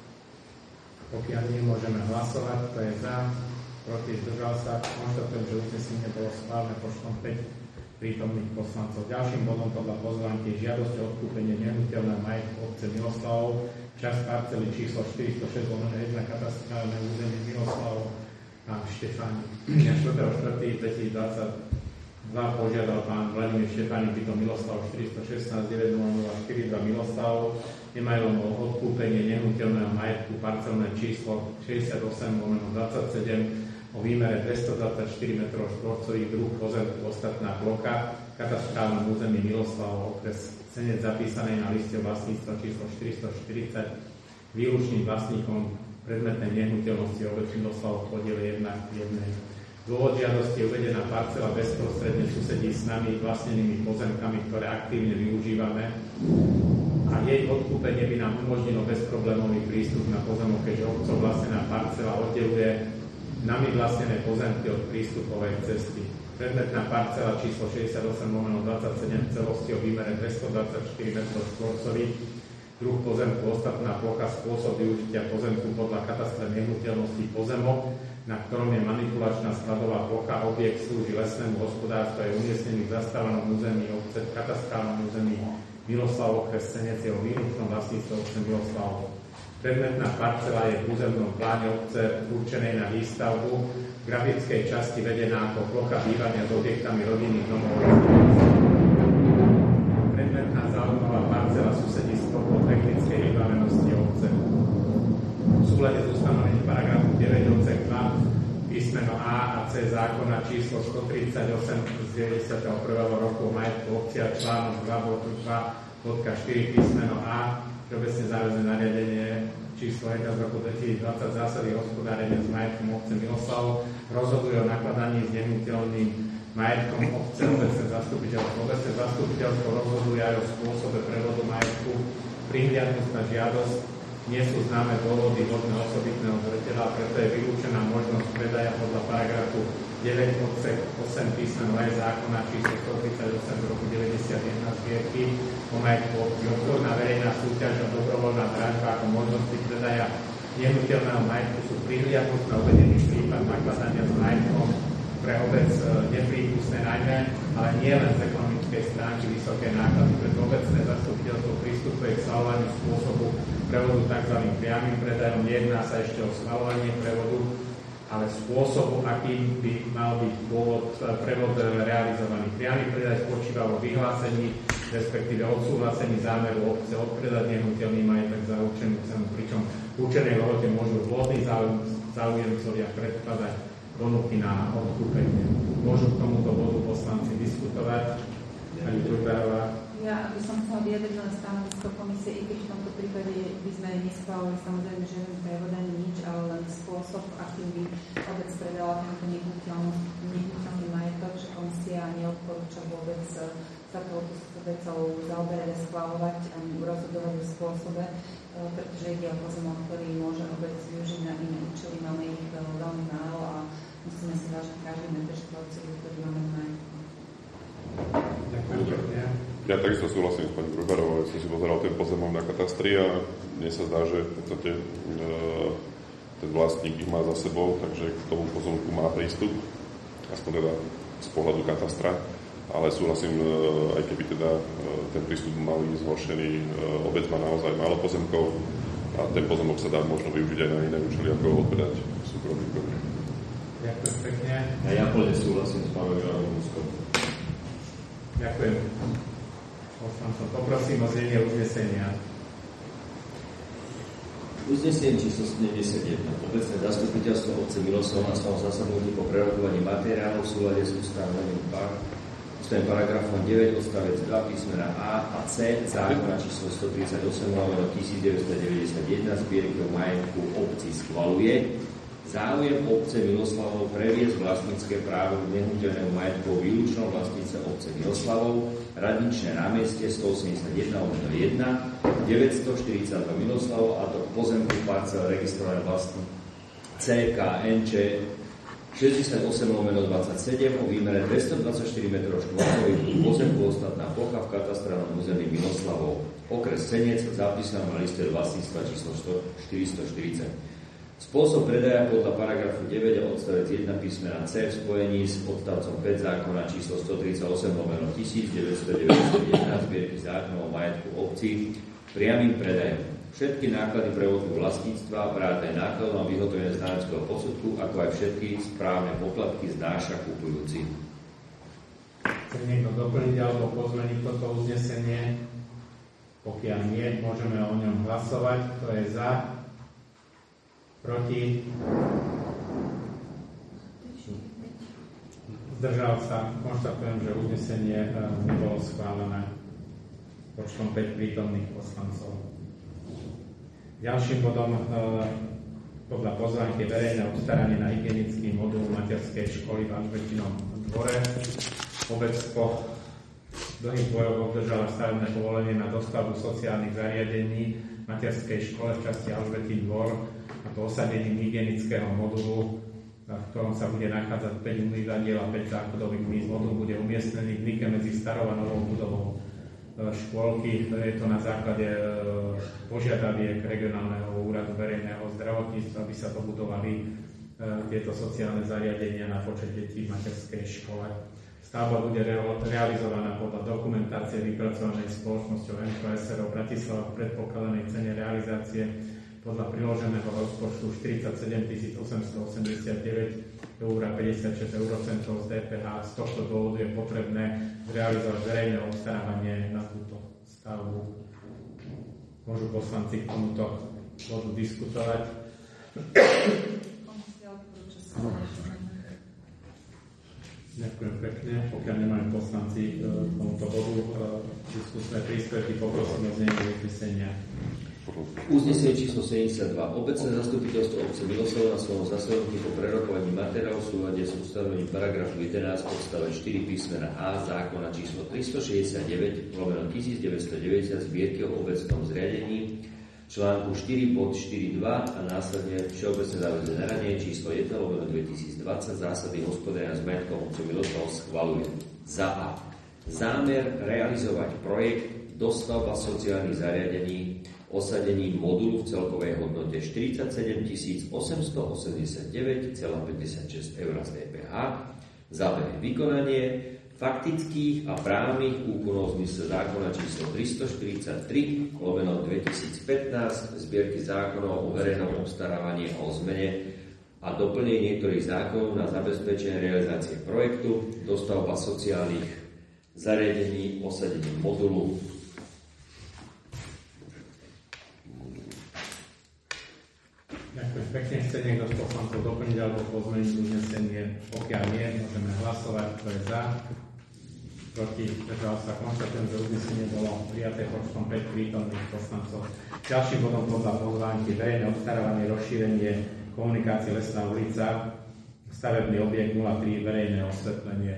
Pokiaľ nie, môžeme hlasovať. Kto je za? Proti, zdržal sa. Konštatujem, že uznesenie bolo schválené počtom päť prítomných poslancov. Ďalším bodom podľa pozvánky je žiadosť o odkúpenie nehnuteľného majetku obce Miloslavov, časť parcely číslo štyristošesť lomeno jeden katastrálne územie Miloslavov a Štefáni. štvrtého štvrtého dvetisícdvadsaťdva Dva požiadal pán Vladimír Štefánik, bytom Miloslav štyristošestnásť deväť nula nula štyri dva Miloslav, nemajú o odkúpenie nehnuteľného majetku parcelné číslo šesťdesiatosem lomeno dvadsaťsedem o výmere dvestodvadsaťštyri metrov štvorcových, druh pozemku ostatná plocha, katastrálnom území Miloslav, okres Senec, zapísanej na liste vlastníctva číslo štyristoštyridsať, výlučným vlastníkom predmetnej nehnuteľnosti obec Miloslav v podiele jedna k jednej. Dôvod žiadosti je uvedená parcela bezprostredne susedí s nami vlastnenými pozemkami, ktoré aktívne využívame, a jej odkúpenie by nám umožnilo bezproblémový prístup na pozemok, keďže obcov vlastnená parcela oddeluje nami vlastnené pozemky od prístupovej cesty. Predmetná parcela číslo šesťdesiatosem lomeno dvadsaťsedem v celosti o výmere dvestodvadsaťštyri metrov štvorcových, druh pozemku ostatná plocha, spôsob využitia pozemku podľa katastra nehnuteľností pozemok, na ktorom je manipulačná skladová plocha, objekt slúži lesnému hospodárstvu, je umiestnený v zastávanom území obce, v katastrálnom území Miloslav, okres Senec, je o výlučnom vlastníctve obce Miloslav. Predmetná parcela je v územnom pláne obce určenej na výstavbu, v grafickej časti vedená ako plocha bývania s objektami rodinných domov. Predmetná zaujímavá parcela susedí s plochou technickej vybavenosti obce. V súlade s ustanovením paragrafu deväť odsek dva písmeno A a C zákona číslo stotridsaťosem z deväťdesiateho prvého roku o majetku obcia, článok dva bodka štyri písmeno A, všeobecne záväzné nariadenie číslo jeden z roku dvetisícdvadsať, zásady hospodárenia s majetkom obce Miloslav, rozhoduje o nakladaní s nehnuteľným majetkom obce obecné zastupiteľstvo. Obecné zastupiteľstvo rozhoduje aj o spôsobe prevodu majetku, prihliadnúť na žiadosť. Nie sú známe dôvody hodné osobitného zreteľa, preto je vylúčená možnosť predaja podľa paragrafu deväť odsek osem písmeno E zákona číslo stotridsaťosem z roku deväťdesiatjeden zbierky o majetku obci. Otvorená verejná súťaž a dobrovoľná dražba ako možnosti predaja nehnuteľného majetku sú prihliadnúť na uvedený prípad nakladania s majetkom pre obec neprípustné najmä, ale nie len z ekonomickej stránky vysoké náklady, preto obecné zastupiteľstvo pristupuje k schvaľovaniu spôsobu prevodu tzv. Priamym predajom. Nejedná sa ešte o schvaľovanie prevodu, ale spôsobu, akým by mal byť pôvod, prevod realizovaný. Priamy predaj spočíva vo vyhlásení, respektíve odsúhlasení zámeru obce odpredať nehnuteľný majetok za určenú cenu, pričom v určenej lehote môžu rôzni záujemcovia predkladať ponuky na odkúpenie. Môžu k tomuto bodu poslanci diskutovať. Pani Trubárová. Ja by som chcela vyjadriť na stanovisko komisie, i keď v tomto prípade by sme neschválili samozrejme žiaden prevod ani nič, ale len spôsob, akým by obec predala tento nehnuteľný majetok, že komisia neodporúča vôbec sa touto vecou zaoberať a schváľovať a rozhodovať o spôsobe, pretože ide o pozemok, ktorý môže obec využiť na iné účely. Máme ich veľmi málo a musíme si vážiť každý meter štvorcový, ktorý máme v majetku. Ďakujem pekne. Ja takisto súhlasím s pani Trubárovou, ja som si pozeral ten pozemok na katastri a mne sa zdá, že v podstate e, ten vlastník ich má za sebou, takže k tomu pozemku má prístup, aspoň teda z pohľadu katastra, ale súhlasím, e, aj keby teda e, ten prístup mal byť zhoršený, e, obec má naozaj málo pozemkov a ten pozemok sa dá možno využiť aj na iné účely, ako ho odpredať súkromníkom. Ďakujem pekne. A ja plne súhlasím s pánom Joránom Huskom. Ďakujem. Poslancom, poprosím o znenie uznesenia. Uznesenie číslo sedemdesiatjeden. Obecné zastupiteľstvo obce Miloslav na svojom zasadnutí po prerokovaní materiálov v súlade s ustanovením paragrafom deväť odstavec dva písmena A a C zákona číslo stotridsaťosem lomeno devätnásťstodeväťdesiatjeden zbierky o majetku obci schvaľuje záujem obce Miloslavov previesť vlastnícke právo nehnuteľného majetku o výlučnom vlastníctve obce Miloslavov, Radničné námestie stoosemdesiatjeden lomeno jeden, deväťstoštyridsaťdva Miloslavov, a to pozemku parcel registrované vlastní C K N Č šesťdesiatosem lomeno dvadsaťsedem o výmere dvestodvadsaťštyri metrov štvorcových, pozemku ostatná plocha v katastrálnom území Miloslavov, okres Senec, zapísaný na liste vlastníctva číslo štyristoštyridsať. Spôsob predaja podľa paragrafu deväť a odstavec jeden písmena C v spojení s odstavcom päť zákona číslo stotridsaťosem lomeno devätnásťstodeväťdesiatjeden zbierky zákonov o majetku obcí priamym predajom. Všetky náklady prevodu vlastníctva, vrátane nákladov na vyhotovenie znaleckého posudku, ako aj všetky správne poplatky znáša kupujúci. Chce niekto doplniť alebo pozmeniť toto uznesenie? Pokiaľ nie, môžeme o ňom hlasovať. Kto je za? Proti? Zdržal sa. Konštatujem, že uznesenie nebolo schválené počtom päť prítomných poslancov. Ďalším bodom podľa pozvánky verejné obstaranie na hygienický modul materskej školy v Alžbetinom dvore. Obec po dlhých bojoch obdržala stavebné povolenie na dostavbu sociálnych zariadení v materskej škole v časti Alžbetín dvor, a to osadením hygienického modulu, v ktorom sa bude nachádzať päť umývadiel a päť záchodových míst. Modul bude umiestnený v nike medzi starou a novou budovou škôlky. Je to na základe požiadaviek regionálneho úradu verejného zdravotníctva, aby sa dobudovali tieto sociálne zariadenia na počet detí v materskej škole. Stavba bude realizovaná podľa dokumentácie vypracovanej spoločnosťou em ká es er o Bratislava v predpokladanej cene realizácie podľa priloženého rozpočtu štyridsaťsedem tisíc osemstoosemdesiatdeväť eur a päťdesiatšesť eurocentov z dé pé há. Z tohto dôvodu je potrebné zrealizovať verejné obstarávanie na túto stavbu. Môžu poslanci k tomuto bodu diskutovať. Ďakujem pekne. Pokiaľ nemajú poslanci k tomuto bodu diskusné príspevky, poprosím o znenie uznesenia. Uznesenie číslo sedemdesiatdva. Obecné zastupiteľstvo obce Miloslav na svojom zasadnutí po prerokovaní materiálov v súlade s ustanovením paragrafu jedenásť odstavec štyri písmena A zákona číslo tristošesťdesiatdeväť lomeno tisícdeväťstodeväťdesiat zbierky o obecnom zriadení, článku štyri bod štyri bodka dva a následne všeobecné záväzné nariadenie číslo jeden lomeno dvetisícdvadsať zásady hospodárenia s majetkom obce Miloslav schvaľuje. Za A. Zámer realizovať projekt dostavba sociálnych zariadení osadením modulu v celkovej hodnote štyridsaťsedem tisíc osemstoosemdesiatdeväť celá päťdesiatšesť eur z dé pé há. Za B. Vykonanie faktických a právnych úkonov v zmysle zákona číslo tristoštyridsaťtri lomeno dvetisícpätnásť zbierky zákonov o verejnom obstarávaní a o zmene a doplnenie niektorých zákonov na zabezpečenie realizácie projektu dostavba sociálnych zariadení osadením modulu. Ďakujem pekne. Chce niekto z poslancov doplniť alebo pozmeniť uznesenie? Pokiaľ nie, môžeme hlasovať. Kto je za? Proti? Zdržal sa. Konštatujem, že uznesenie bolo prijaté počtom päť prítomných poslancov. Ďalším bodom podľa pozvánky verejné obstarávanie, rozšírenie komunikácie Lesná ulica, stavebný objekt nula tri, verejné osvetlenie.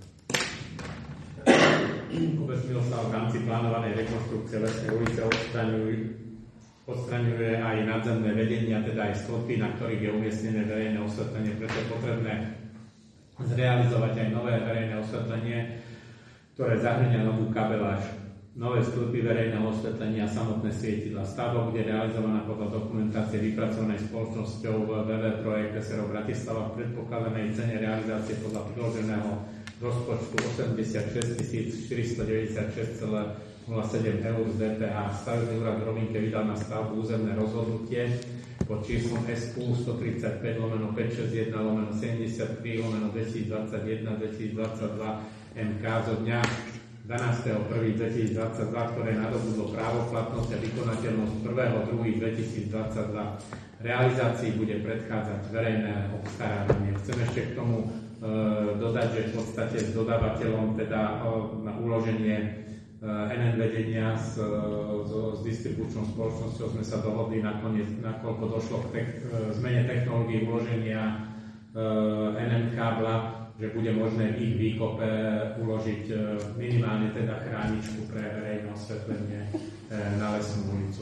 Obec Miloslav v rámci plánovanej rekonštrukcie Lesnej ulice odstraňujú odstraňuje aj nadzemné vedenia, teda aj sklopy, na ktorých je umiestnené verejné osvetlenie. Preto je potrebné zrealizovať aj nové verejné osvetlenie, ktoré zahrňa novú kabeláž, nové stĺpy verejného osvetlenia a samotné svietidla. Stavba bude realizovaná podľa dokumentácie vypracovanej spoločnosťou vé vé Projekt es er o Bratislava v predpokladanej cene realizácie podľa priloženého rozpočtu osemdesiatšesť tisíc štyristodeväťdesiatšesť celá nula sedem eur z dé pé há. Stavebný úrad v Rovinke vydal na stavbu územné rozhodnutie pod číslom es kú stotridsaťpäť lomeno päťstošesťdesiatjeden lomeno sedemdesiattri lomeno dvetisícdvadsaťjeden dvetisícdvadsaťdva em ká zo dňa dvanásteho prvého dvetisícdvadsaťdva, ktoré nadobudlo právoplatnosť a vykonateľnosť prvého druhého dvetisícdvadsaťdva. Realizácii bude predchádzať verejné obstarávanie. Chcem ešte k tomu e, dodať, že v podstate s dodávateľom teda e, na uloženie en en vedenia s, s, s distribučnou spoločnosťou sme sa dohodli nakoniec, nakoľko došlo k tek, zmene technológie uloženia en en kábla, že bude možné v ich výkope uložiť minimálne teda chráničku pre verejné osvetlenie na Lesnú ulicu.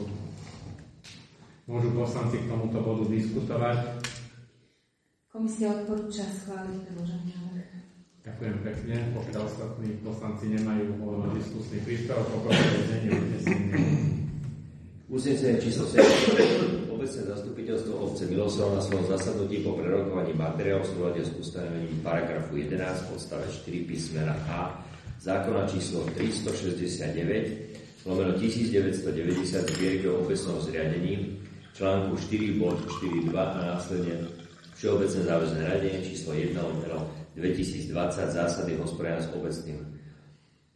Môžu poslanci k tomuto bodu diskutovať? Komisia odporúča schváliť predložený návrh. Ďakujem pekne. Pokiaľ ostatní poslanci nemajú diskusný príspevok, poprosím o znenie uznesenia. Uznesenie číslo sedem. Obecné zastupiteľstvo obce Miloslav na svojom zasadnutí po prerokovaní materiálov v súlade s ustanovením paragrafu jedenásť odstavec štyri písmena A zákona číslo tristošesťdesiatdeväť lomeno tisícdeväťstodeväťdesiat zbierky o obecnom zriadení, článku štyri bod štyri bodka dva a následne všeobecné záväzné nariadenie číslo jeden lomeno dvetisícdvadsať zásady hospodárenia s obecným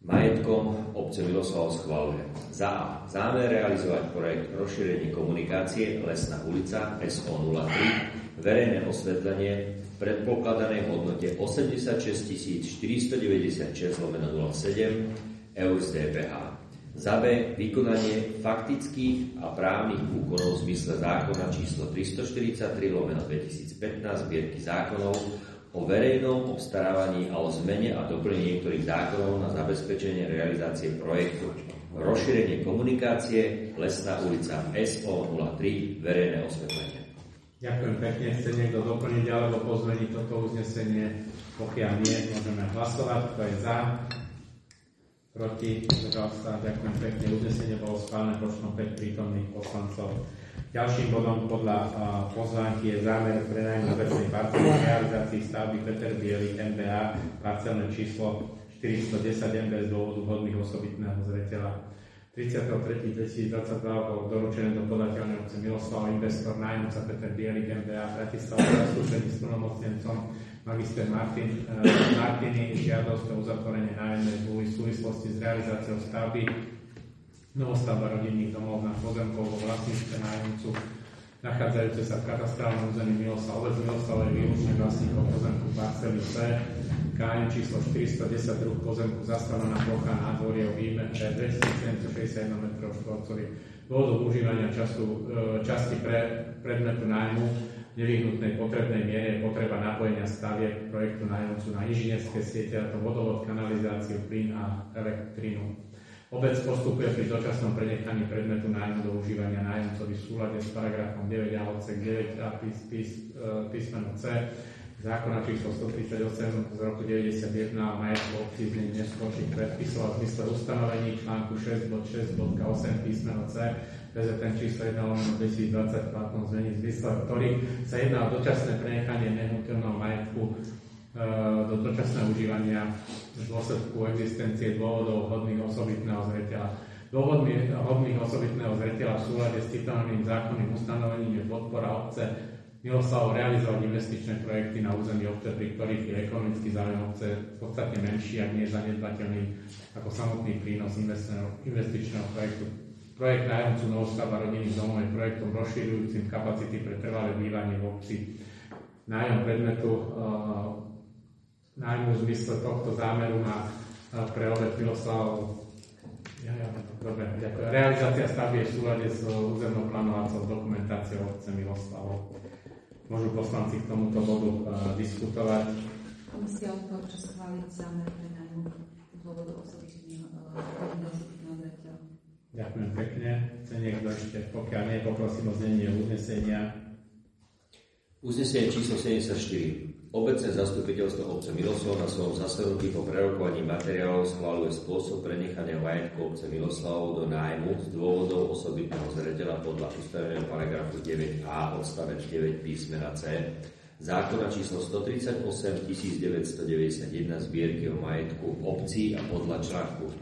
majetkom obce Miloslav schvaľuje za A. Zámer realizovať projekt rozšírenie komunikácie Lesná ulica es o nula tri, verejné osvetlenie v predpokladanej hodnote osemdesiatšesť tisíc štyristodeväťdesiatšesť lomeno nula sedem eur z dé pé há. Za B. Vykonanie faktických a právnych úkonov v zmysle zákona číslo tristoštyridsaťtri lomeno dvetisícpätnásť zbierky zákonov o verejnom obstarávaní a o zmene a doplnení niektorých zákonov na zabezpečenie realizácie projektu rozšírenie komunikácie Lesná ulica es o nula tri, verejné osvetlenie. Ďakujem pekne. Chce niekto doplniť alebo pozmeniť toto uznesenie? Pokiaľ nie, môžeme hlasovať. Kto je za? Proti? Zdržal sa? Ďakujem pekne. Uznesenie bolo schválené počtom päť prítomných poslancov. Ďalším bodom podľa uh, pozvánky je zámer prenajmu obecnej parcely realizácii stavby Peter Bielik em bé á, parcelné číslo štyristodesať em bé z dôvodu vhodných osobitného zreteľa. tridsiateho tretieho dvetisícdvadsaťdva bolo doručené do podateľnej obce Miloslav investor nájomca Peter Bielik em bé á Bratislava zastúpení s plnomocnencom magister Martin uh, Martini žiadosť o uzatvorenie nájomnej zmluvy v súvislosti s realizáciou stavby novostavba rodinných domov na pozemkov vo vlastníctve nájomcu nachádzajúce sa v katastrálnom území Miloslav. Obec Miloslav je výlučne vlastníkom pozemku parcely C, ká em číslo štyristodesať, druh pozemku zastávaná plocha nádvorie o výmere dvetisícsedemstošesťdesiatjeden metrov štvorcových. Dôvodom užívania času, časti pre, predmetu nájmu v nevyhnutnej potrebnej miere je potreba napojenia staviek projektu nájomcu na inžinierské siete, a to vodovod, kanalizáciu, plyn a elektrínu. Obec postupuje pri dočasnom prenechaní predmetu nájmu do užívania nájomcovi v súlade s paragrafom deväť a odsek deväť a pís, pís, písmeno C zákona číslo stotridsaťosem z roku deväťdesiatjeden o majetku obcí znení neskôrších predpisov a v zmysle ustanovení článku šesť bod šesť bodka osem písmeno C pé zet en číslo jeden lomeno dvetisícdvadsať platnom znení, v zmysle ktorých sa jedná o dočasné prenechanie nehnuteľného majetku do dočasného užívania v dôsledku existencie dôvodov hodných osobitného zreteľa. Dôvodmi hodných osobitného zreteľa v súlade s citovaným zákonným ustanovením je podpora obce Miloslav realizovať investičné projekty na území obce, pri ktorých je ekonomický záujem obce podstatne menší, ak nie zanedbateľný ako samotný prínos investičného projektu. Projekt nájomcu novostavba rodinných domov je projektom rozširujúcim kapacity pre trvalé bývanie v obci. Nájom predmetu uh, nájmu v zmysle tohto zámeru má pre obec Miloslav. Ja, ja, dobre, ďakujem. Realizácia stavby je v súlade s územnou plánovacou dokumentáciou obce Miloslav. Môžu poslanci k tomuto bodu uh, diskutovať. Komisia odporúča schváliť zámer pre nájmu dôvodu osobitného zreteľa. Ďakujem pekne. Chce niekto ešte, pokiaľ nie, poprosím o znenie uznesenia. Uznesenie číslo sedemdesiatštyri. Obecné zastupiteľstvo obce Miloslav na svojom zasadnutí po prerokovaní materiálov schvaľuje spôsob prenechania majetku obce Miloslav do nájmu z dôvodov osobitného zreteľa podľa ustanoveného paragrafu deväť a odstavec deväť písmena C zákona číslo stotridsaťosem tisícdeväťstodeväťdesiatjeden zbierky o majetku obcí a podľa článku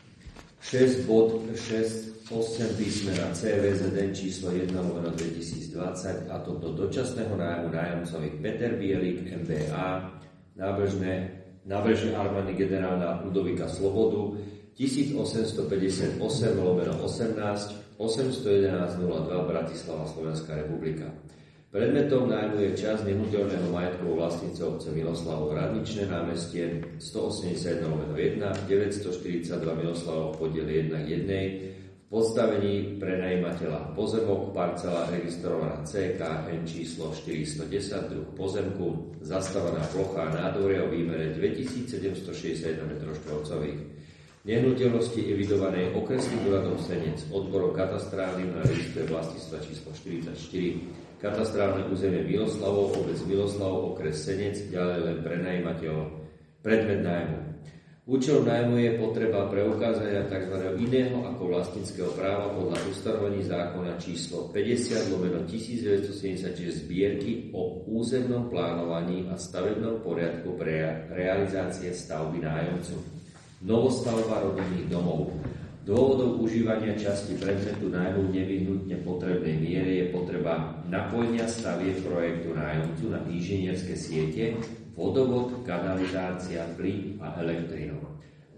šesť bod šesť osem písmena C vé zet en číslo jeden lomeno dvetisícdvadsať, a to do dočasného nájmu nájomcovi Peter Bielik em bé á, nábežné, nábežné armády generálna Ludovika Slobodu tisícosemstopäťdesiatosem lomeno osemnásť osemstojedenásť nula dva Bratislava, Slovenská republika. Predmetom nájmu je časť nehnuteľného majetku vo vlastníctve obce Miloslavo Radničné námestie stoosemdesiatjeden lomeno jeden deväťstoštyridsaťdva Miloslavo podiel jeden k jednej v postavení prenajímateľa pozemok, parcela registrovaná cé ká em číslo štyristodesať, druh pozemku, zastávaná plocha a nádvorie o výmere dvetisícsedemstošesťdesiatjeden metrov štvorcových. Nehnuteľnosti evidovanej okresným úradom Senec, odborom katastrálnym na registre vlastníctva číslo štyridsaťštyri, katastrálne územie Miloslavov, obec Miloslavov, okres Senec, ďalej len prenajímateľ, predmet nájmu. Účelom nájmu je potreba preukázania tzv. Iného ako vlastníckeho práva podľa ustanovení zákona číslo päťdesiat lomeno tisícdeväťstosedemdesiatšesť zbierky o územnom plánovaní a stavebnom poriadku pre realizácie stavby nájomcu. Novostavba rodinných domov. Dôvodom užívania časti predmetu nájmu v nevyhnutne potrebnej miere je potreba napojenia stavieb projektu nájomcu na inžinierské siete, vodovod, kanalizácia, plyn a elektrínu.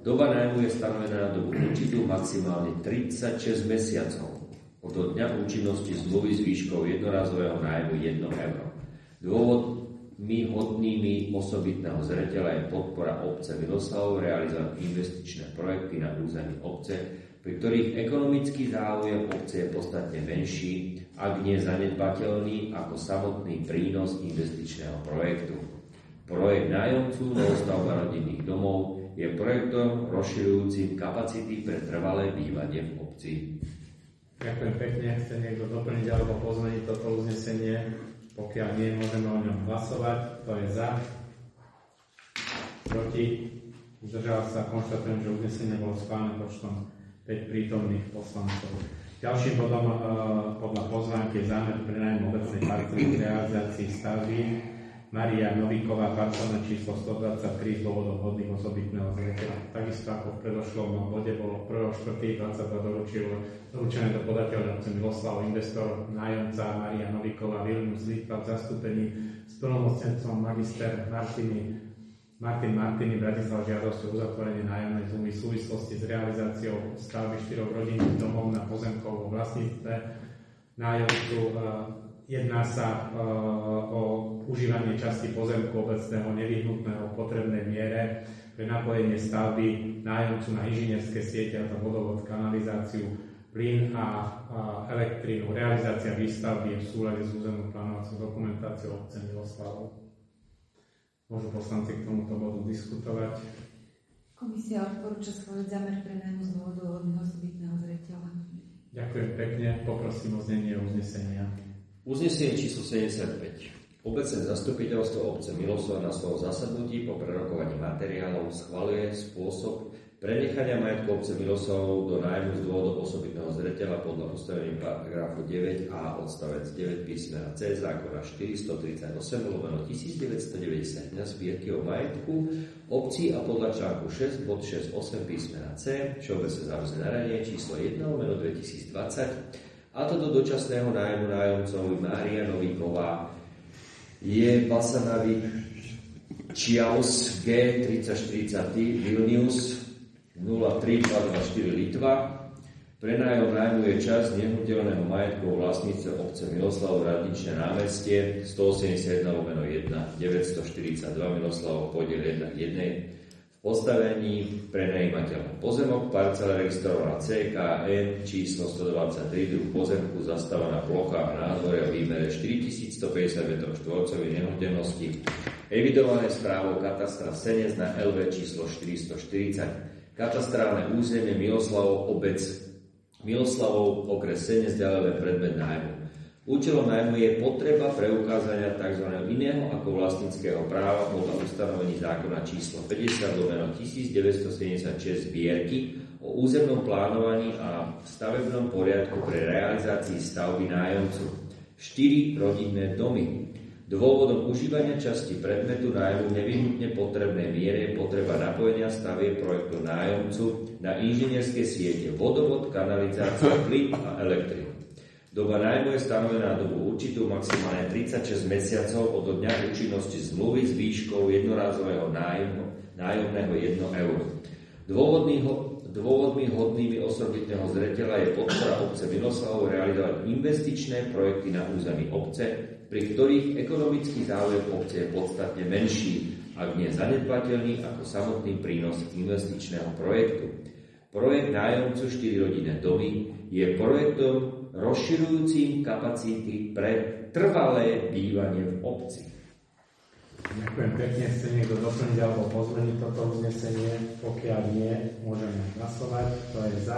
Doba nájmu je stanovená na dobu určitú maximálne tridsaťšesť mesiacov od dňa účinnosti zmluvy s výškou jednorázového nájmu jedno euro. Dôvodmi hodnými osobitného zreteľa je podpora obce Miloslavov realizovať investičné projekty na území obce, pri ktorých ekonomický záujem obce je podstatne menší, ak nie zanedbateľný ako samotný prínos investičného projektu. Projekt nájomcu novostavba rodinných domov je projektom rozširujúcim kapacity pre trvalé bývanie v obci. Ďakujem pekne. Chce niekto doplniť alebo pozmeniť toto uznesenie? Pokiaľ nie, môžeme o ňom hlasovať. Kto je za? Proti? Zdržal sa. Konštatujem, že uznesenie bolo schválené počtom päť prítomných poslancov. Ďalším bodom e, podľa pozvánky je zámer prenájmu obecnej parcely k realizácii stavby Maria Novíková, parcelné číslo stodvadsaťtri z dôvodov hodných osobitného zreteľa. Takisto ako v predošlom bode bolo prvého štvrtého dvadsaťdva doručené do podateľa obce Miloslav, investor, nájomca Maria Novíková, Vilnius Litva v zastúpení s plnomocnencom magister Martini, Martin Martini Bratislav žiadosť o uzatvorenie nájomnej zmluvy v súvislosti s realizáciou stavby štyroch rodinných domov na pozemkovom vlastníctve nájomcu. Jedná sa o užívanie časti pozemku obecného nevyhnutného v potrebnej miere pre napojenie stavby nájomcu na inžinierské siete, a to vodovod, kanalizáciu, plyn a elektrínu. Realizácia výstavby je v súlade s územnou plánovacou dokumentáciou obce Miloslavov. Môžu poslanci k tomuto bodu diskutovať. Komisia odporúča schváliť zámer prenajmu z dôvodu hodného osobitného zreteľa. Ďakujem pekne. Poprosím o znenie uznesenia. Uznesenie číslo sedemdesiatpäť. Obecné zastupiteľstvo obce Miloslav na svojom zasadnutí po prerokovaní materiálov schvaľuje spôsob prenechania majetku obce Miloslavov do nájmu z dôvodu osobitného zreteľa podľa ustanovení paragrafu deväť a odstavec deväť písmena C zákona štyristotridsaťosem lomeno tisícdeväťstodeväťdesiat na zbierky o majetku obcí a podľa článku šesť bod šesť osem písmena C všeobecné záväzné nariadenie číslo jeden lomeno dvetisícdvadsať, a to do dočasného nájmu nájomcovi Mária Novíková je Basanavi Čiaus G tridsaťštyridsať Vilnius nula tri dvadsaťštyri Litva. Prenájom nájmu je časť nehnuteľného majetku vo vlastníctve obce Miloslav, Radničné námestie stoosemdesiatjeden lomeno jeden deväťstoštyridsaťdva Miloslav podiel jeden k jednej v postavení prenajímateľa. Pozemok parcela registrovaná C K N číslo stodvadsaťtri, druh pozemku, zastávaná plocha a nádvorie o výmere štyritisícstopäťdesiat metrov štvorcových nehnuteľností, evidované správou katastra Senec na L V číslo štyristoštyridsať. Katastrálne územie Miloslavov, obec Miloslavov, okres Senec, ďalej predmet nájmu. Účelom nájmu je potreba preukázania tzv. Iného ako vlastníckeho práva podľa ustanovení zákona číslo päťdesiat lomeno tisícdeväťstosedemdesiatšesť zbierky o územnom plánovaní a stavebnom poriadku pre realizácii stavby nájomcu štyri rodinné domy. Dôvodom užívania časti predmetu nájmu v nevyhnutne potrebnej miere je potreba napojenia stavie projektu nájomcu na inžinierské siete vodovod, kanalizáciu, plyn a elektrínu. Doba nájmu je stanovená na dobu určitú maximálne tridsaťšesť mesiacov od dňa účinnosti zmluvy s výškou jednorázového nájmu, nájomného jedno euro. Dôvodmi, dôvodmi hodnými osobitného zreteľa je podpora obce Miloslavov realizovať investičné projekty na území obce, pri ktorých ekonomický záujem obce je podstatne menší, ak nie zanedbateľný ako samotný prínos investičného projektu. Projekt nájomcu štyri rodinné domy je projektom rozširujúcim kapacity pre trvalé bývanie v obci. Ďakujem pekne. Chce niekto doplniť alebo pozmeniť toto uznesenie? Pokiaľ nie, môžeme hlasovať. Kto je za?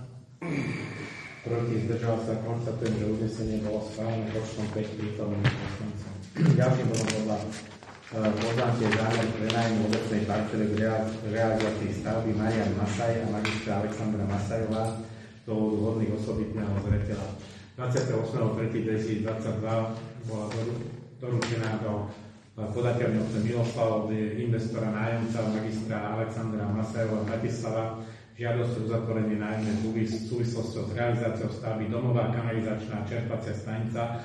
Proti? Zdržal sa? Konštatujem, že uznesenie bolo schválené počtom päť prítomných poslancov. Ďalším bodom podľa pozvánky je zámer prenajmu obecnej parcely k realizácii stavby Marian Masaj a magistra Alexandra Masajová z dôvodu hodných osobitného zreteľa. dvadsiateho ôsmeho tretieho dvetisícdvadsaťdva bola doručená do podateľne obce Miloslav investora nájomca magistra Alexandra Masajova Bratislava žiadosť o uzatvorenie nájomnej zmluvy v súvislosti s realizáciou stavby domová kanalizačná čerpacia stanica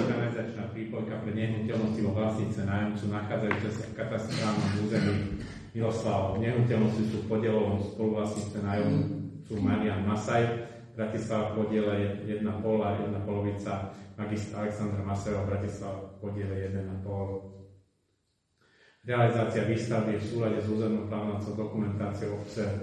kanalizačná prípojka pre nehnuteľnosti vo vlastníctve nájomcu nachádzajúce sa v katastrálnom území Miloslav. Nehnuteľnosti sú v podielovom spoluvlastníctve nájomcu Marian Masaj, Bratislava v podiele jedna pol a jedna polovica magistra Alexandra Masajova, Bratislava v podiele jeden a pol. Realizácia výstavby v súlade s územnou plánovacou dokumentáciou obce e,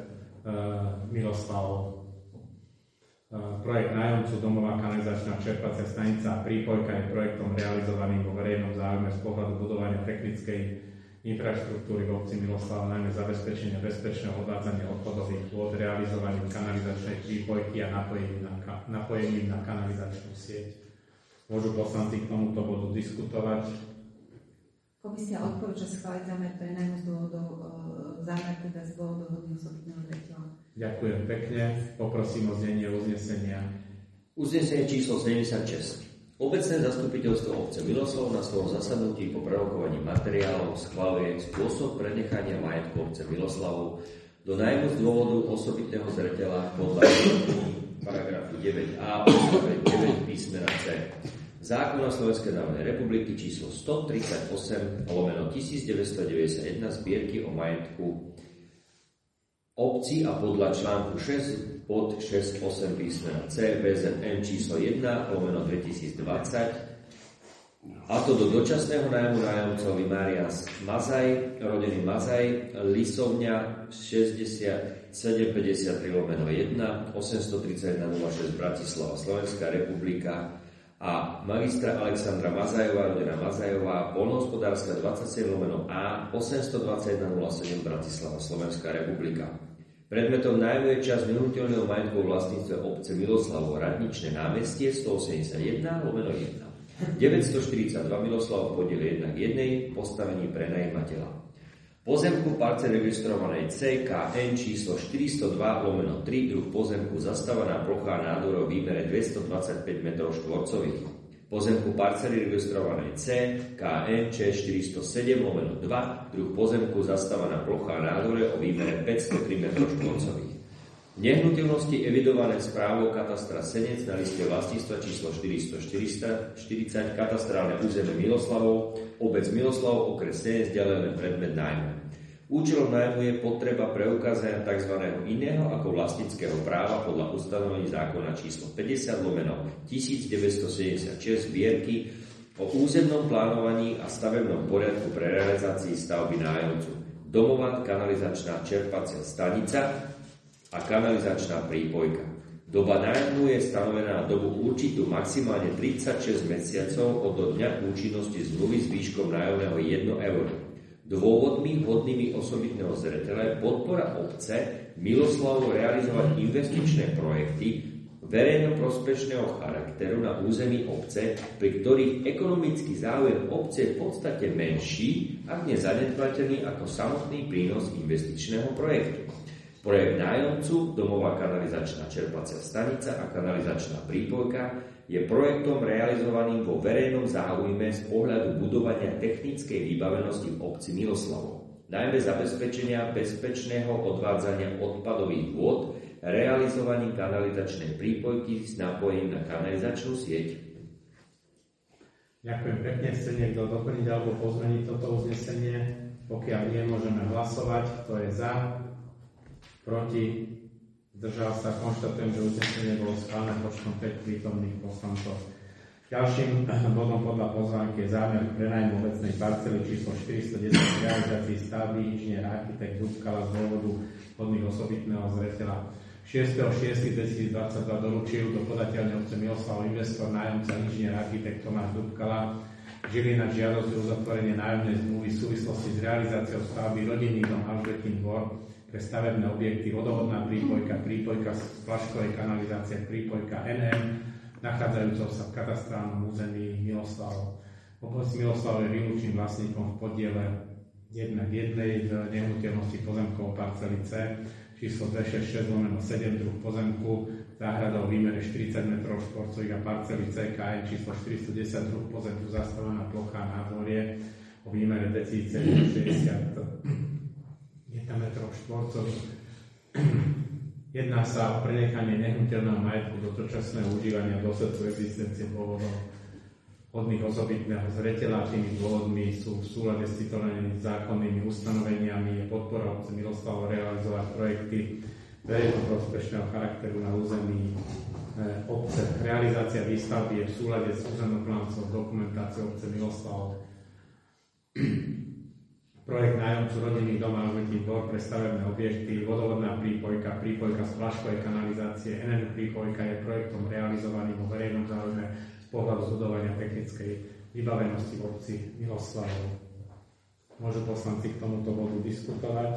Miloslavov. E, projekt nájomcu domová kanalizačná čerpacia stanica a prípojka je projektom realizovaným vo verejnom záujme z pohľadu budovania technickej infraštruktúry v obci Miloslava, najmä zabezpečenie bezpečného odvádzania odpadových vôd, realizovaním kanalizačnej prípojky a napojením na, ka- napojením na kanalizačnú sieť. Môžu poslanci k tomuto bodu diskutovať. Komisia odporúča schváliť zámer prenajmu z dôvodov, zámer teda z dôvodov hodných osobitného zretela. Ďakujem pekne. Poprosím o znenie uznesenia. Uznesenie číslo sedemdesiatšesť. Obecné zastupiteľstvo obce Miloslav na svojom zasadnutí po prerokovaní materiálov schvaľuje spôsob prenechania majetku obce Miloslavov do nájmu z dôvodu osobitného zretela podľa paragrafu deväť a deväť písmena C zákona Slovenskej národnej republiky číslo stotridsaťosem lomeno tisícdeväťstodeväťdesiatjeden zbierky o majetku obci a podľa článku šesť pod šesť osem písmena C bé zet em číslo jeden lomeno dvetisícdvadsať, a to do dočasného nájmu nájomcovi Marian Mazaj, rodený Mazaj, Lisovňa šesťdesiatsedem päťdesiattri lomeno jeden, osemstotridsaťjeden nula šesť Bratislava, Slovenská republika, a magistra Alexandra Mazajová, rodená Mazajová, poľnohospodárska dvadsaťsedem lomeno A, osemstodvadsaťjeden nula sedem Bratislava, Slovenská republika. Predmetom nájmu je časť nehnuteľného majetku v vlastníctve obce Miloslavo, Radničné námestie stoosemdesiatjeden lomeno jeden. deväťstoštyridsaťdva Miloslav podiel jeden k jednej, postavení prenajímateľa. Pozemku parce registrovanej C K N číslo štyristodva lomeno tri, druh pozemku zastávaná plochá nádorov v výmere dvestodvadsaťpäť metrov štvorcových. Pozemku parcely registrovanej C K N Č štyristosedem lomeno dva, druh pozemku zastávaná plochá nádore o výmere päťstotri metrov štvorcových. Nehnuteľnosti evidované správou katastra Senec na liste vlastníctva číslo štyristoštyridsať, katastrálne územie Miloslavov, obec Miloslavov, okres Senec, ďalej len predmet nájmu. Účelom nájmu je potreba preukázania tzv. Iného ako vlastníckeho práva podľa ustanovení zákona číslo päťdesiat lomeno tisícdeväťstosedemdesiatšesť zbierky o územnom plánovaní a stavebnom poriadku pre realizácii stavby nájomcu. Domová kanalizačná čerpacia stanica a kanalizačná prípojka. Doba nájmu je stanovená na dobu určitú maximálne tridsaťšesť mesiacov od dňa účinnosti zmluvy s výškom nájomného jeden euro. Dôvodmi vhodnými osobitného zretela je podpora obce Miloslavov realizovať investičné projekty verejnoprospešného charakteru na území obce, pri ktorých ekonomický záujem obce je v podstate menší, ak nezanedbateľný ako samotný prínos investičného projektu. Projekt nájomcu, domová kanalizačná čerpacia stanica a kanalizačná prípojka je projektom realizovaným vo verejnom záujme z pohľadu budovania technickej vybavenosti v obci Miloslavov, najmä zabezpečenia bezpečného odvádzania odpadových vôd, realizovaním kanalizačnej prípojky s napojením na kanalizačnú sieť. Ďakujem pekne. Chce niekto doplniť alebo pozmeniť toto uznesenie? Pokiaľ nie, môžeme hlasovať. Kto je za? Proti? Zdržal sa? Konštatujem, že uznesenie bolo schválené počtom päť prítomných poslancov. Ďalším bodom podľa pozvánky je zámer prenajmu obecnej parcely číslo štyristodesať realizácii stavby inžinier architekt Dubkala z dôvodu hodných osobitného zreteľa. šiesteho šiesteho dvetisícdvadsaťdva doručil do podateľne obce Miloslav investor nájomca inžinier architekt Tomáš Dubkala Žilina žiadosť o uzatvorenie nájomnej zmluvy v súvislosti s realizáciou stavby rodinný dom Alžbetín dvor pre stavebné objekty vodovodná prípojka, prípojka z flaškovej kanalizácie, prípojka en em, nachádzajúceho sa v katastrálnom území Miloslavov. Obec Miloslav je výlučným vlastníkom v podiele jeden k jednej v nehnuteľnosti pozemkov parcely C, číslo dvestošesťdesiatšesť lomeno sedem, druh pozemku, záhrada o výmere štyridsať metrov štvorcových a parcely C K N číslo štyristodesať, druh pozemku, zastávaná plocha nádvorie o výmere dvetisícsedemstošesťdesiatjeden metrov štvorcových. Jedná sa o prenechanie nehnuteľného majetku do dočasného užívania v dôsledku existencie dôvodov hodných osobitného zreteľa. Tými dôvodmi sú v súlade s citovanými zákonnými ustanoveniami. Je podpora obce Miloslavo realizovať projekty verejnoprospešného charakteru na území obce. Realizácia výstavby je v súlade s územnoplánovacou dokumentáciou obce Miloslavo. Projekt nájomcu rodinných dom a Alžbetí dvor pre stavebné objekty, vodovodná prípojka, prípojka z flaškovej kanalizácie, en en prípojka je projektom realizovaným vo verejnom záujme z pohľadu zbudovania technickej vybavenosti v obci Miloslavo. Môžu poslanci k tomuto bodu diskutovať?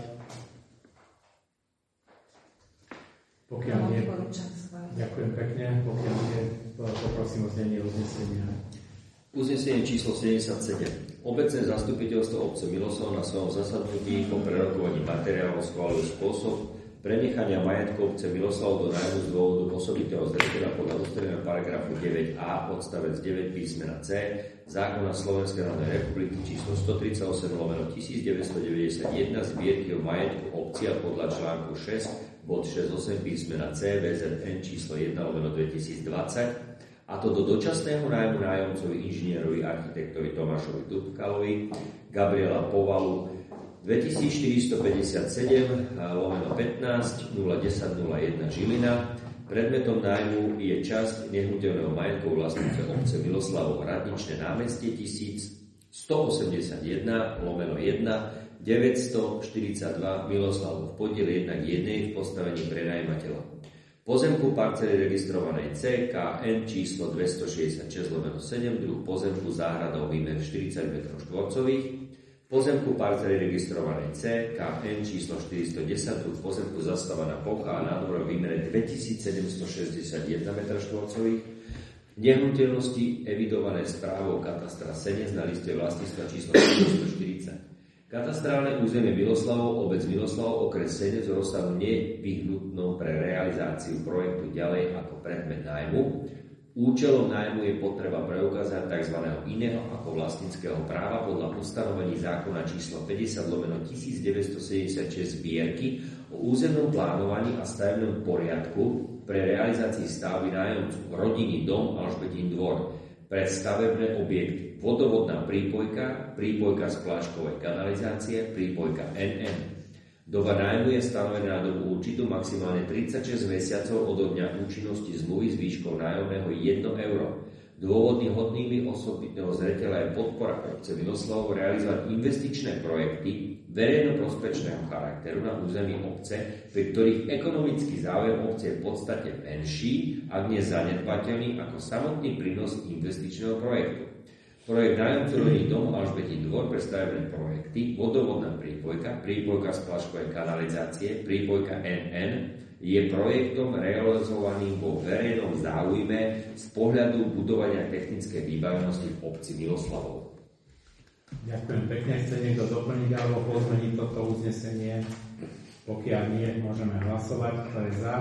Pokiaľ nie, ďakujem pekne. Pokiaľ nie, poprosím o znenie uznesenia. Uznesenie číslo sedemdesiatsedem. Obecné zastupiteľstvo obce Miloslav na svojom zasadnutí po prerokovaní materiálov schválil spôsob prenechania majetku obce Miloslav do nájmu z dôvodu osobitného zreteľa podľa ustanovenia paragrafu deväť a odstavec deväť písmena C zákona Slovenskej národnej republiky číslo stotridsaťosem lomeno devätnásťstodeväťdesiatjeden zbierky o majetku obcia podľa článku šesť bod šesťdesiatosem písmena C vé zet en číslo jeden lomeno dvetisícdvadsať, a to do dočasného nájmu nájomcovi inžinierovi architektovi Tomášovi Dubkalovi, Gabriela Povalu dvetisícštyristopäťdesiatsedem lomeno pätnásť nula desať nula jeden Žilina. Predmetom nájmu je časť nehnuteľného majetku vlastnice obce Miloslavo Radničné námestie tisícstoosemdesiatjeden lomeno jeden deväťstoštyridsaťdva Miloslavov podiel jedna k jednej v postavení prenajímateľa. Pozemku parcely registrovanej C K N číslo dvestošesťdesiatšesť lomeno sedem, druh pozemku záhradou výmer štyridsať metrov štvorcových. Pozemku parcely registrovanej C K N číslo štyristodesať, druh pozemku zastávaná plocha a nádvor výmere dvetisícsedemstošesťdesiatjeden metrov štvorcových. Nehnuteľnosti evidované správou katastra Senec na liste vlastníctva číslo štyristoštyridsať. Katastrálne územie Miloslavov, obec Miloslavov, okres Senec rozsahu nevyhnutnou pre realizáciu projektu ďalej ako predmet nájmu. Účelom nájmu je potreba preukázať tzv. Iného ako vlastníckeho práva podľa ustanovení zákona číslo päťdesiat lomeno devätnásťstosedemdesiatšesť zbierky o územnom plánovaní a stavebnom poriadku pre realizácii stavby nájomcu rodinný dom Alžbetín dvor pre stavebné objekty. Vodovodná prípojka, prípojka z pláškovej kanalizácie, prípojka en en. Doba nájmu je stanovená na dobu určitú maximálne tridsaťšesť mesiacov od dňa účinnosti zmluvy s výškou nájomného jedno euro. Dôvodmi hodnými osobitného zreteľa je podpora obce Miloslavov realizovať investičné projekty verejnoprospečného charakteru na území obce, pri ktorých ekonomický záujem obce je v podstate menší, ak nie zanedbateľný ako samotný prínos investičného projektu. Projekt nájomcu rodinný dom Alžbetín dvor pre stavebné projekty, vodovodná prípojka, prípojka z pláškovej kanalizácie, prípojka en en je projektom realizovaným vo verejnom záujme z pohľadu budovania technickej vybavenosti v obci Miloslavov. Ďakujem pekne. Chce niekto doplniť alebo pozmeniť toto uznesenie? Pokiaľ nie, môžeme hlasovať. Kto je za?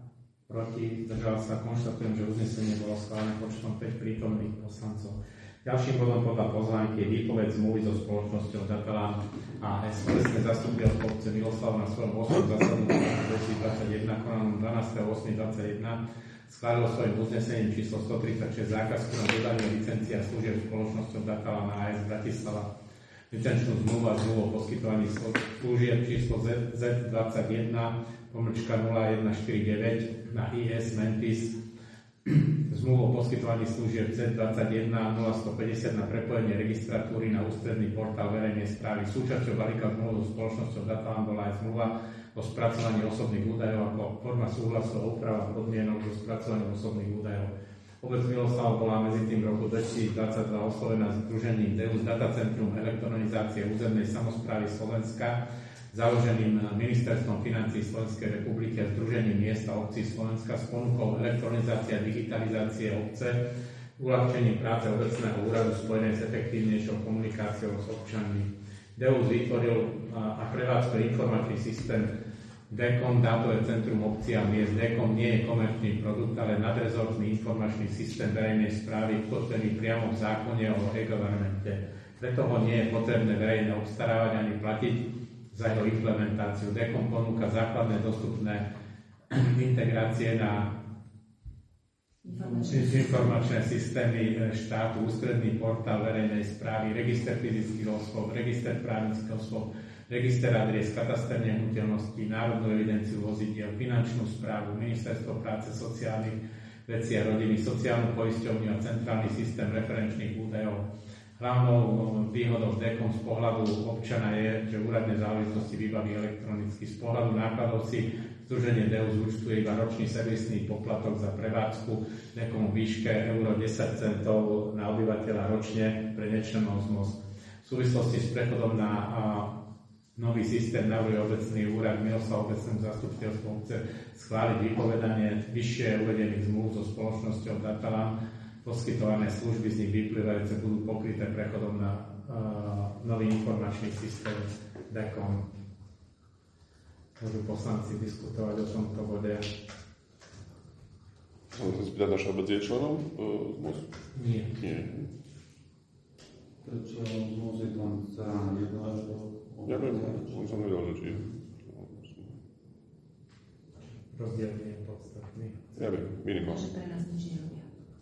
Proti? Zdržal sa? Konštatujem, že uznesenie bolo schválené počtom päť prítomných poslancov. Ďalším bodom podľa pozvánky je výpoveď zmluvy so spoločnosťou Datelán á es. Obecné zastupiteľstvo obce Miloslav na svojom ôsmom zasadnutí dvetisícdvadsaťjeden konanom dvanásteho augusta dvadsaťjeden schválilo svojim uznesením číslo stotridsaťšesť zákaz na dodanie licencia služieb spoločnosťou Datelán á es Bratislava. Licenčnú zmluvu a zmluvu o poskytovaní služieb číslo zet dvadsaťjeden pomlčka nula jeden štyridsaťdeväť na í es Mentis, zmluvu o poskytovaní služieb zet dvadsaťjeden nula stopäťdesiat na prepojenie registratúry na ústredný portál verejnej správy. Súčasťou balíka zmluvu so spoločnosťou Datelán bola aj zmluva o spracovaní osobných údajov ako forma súhlasu a úprava podmienok so spracovaním osobných údajov. Obec Miloslav bola medzi tým v roku dvetisícdvadsaťdva oslovená združením Deus Datacentrum elektronizácie územnej samosprávy Slovenska, založeným Ministerstvom financií Slovenskej republiky a Združením miest a obcí Slovenska s ponukou elektronizácie a digitalizácie obce, uľahčením práce obecného úradu spojenej s efektívnejšou komunikáciou s občanmi. Deus vytvoril a prevádzkuje informačný systém DECOM, dátové centrum obcí a miest. DECOM nie je komerčný produkt, ale nadrezortný informačný systém verejnej správy, ukotvený priamo v zákone o e-governmente. Preto ho nie je potrebné verejne obstarávať ani platiť za jeho implementáciu. DECOM ponúka základné dostupné integrácie na Informačné, informačné systémy štátu, ústredný portál verejnej správy, register fyzických osôb, register právnických osôb, register adries, kataster nehnuteľností, národnú evidenciu vozidiel, finančnú správu, ministerstvo práce, sociálnych vecí a rodiny, sociálnu poisťovňu a centrálny systém referenčných údajov. Hlavnou výhodou DEKOM z pohľadu občana je, že úradné záležitosti vybaví elektronicky. Z pohľadu nákladov si Združenie dé é ú zúčtuje iba ročný servisný poplatok za prevádzku DEKOM v výške euro desať centov na obyvateľa ročne pre nečlenov zmos. V súvislosti s prechodom na a, nový systém navrhuje obecný úrad Miloslav obecnému zastupiteľstvu obce schváliť vypovedanie vyššie uvedených zmluv so spoločnosťou Datalan. Poskytované služby z nich vyplývajúce budú pokryté prechodom na uh, nový informačný systém DEKOM. Môžu poslanci diskutovať o tomto bode. Chcem sa spýtať, naša obec je členom zmos? Uh, Nie. Nie. Prečo zmos je tam strana jedna? Ja viem, som som vedel, že či je. Rozdiel nie je podstatný. Ja viem, minimálne. že pre nás nič nerobia.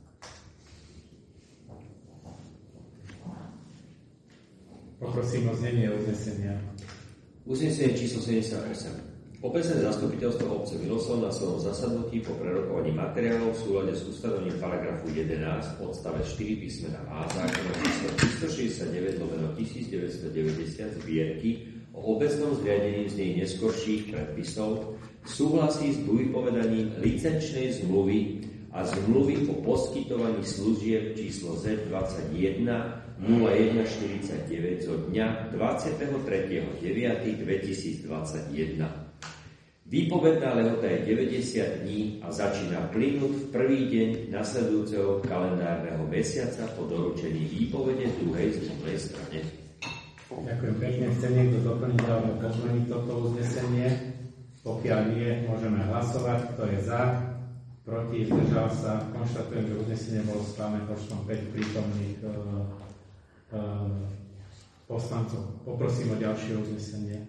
Poprosím o znenie uznesenia. Uznesenie číslo sedemdesiatosem. Obecné zastupiteľstvo obce Miloslav na svojom zasadnutí po prerokovaní materiálov v súlade s ustanovením paragrafu jedenásť odstavec štyri písmena A zákona číslo tristošesťdesiatdeväť lomeno devätnásťstodeväťdesiat zbierky o obecnom zriadení z nej neskorších predpisov súhlasí s vypovedaním licenčnej zmluvy a zmluvy o poskytovaní služieb číslo zet dvadsaťjeden nula jeden štyridsaťdeväť zo dňa dvadsiateho tretieho deviateho dvetisícdvadsaťjeden. Výpovedná lehota je deväťdesiat dní a začína plynúť v prvý deň nasledujúceho kalendárneho mesiaca po doručení výpovede druhej zmluvnej strane. Ďakujem pekne. Chce niekto doplniť alebo pozmeniť toto uznesenie? Pokiaľ nie, môžeme hlasovať. Kto je za? Proti? Zdržal sa? Konštatujem, že uznesenie bolo schválené počtom päť prítomných uh, uh, poslancov. Poprosím o ďalšie uznesenie.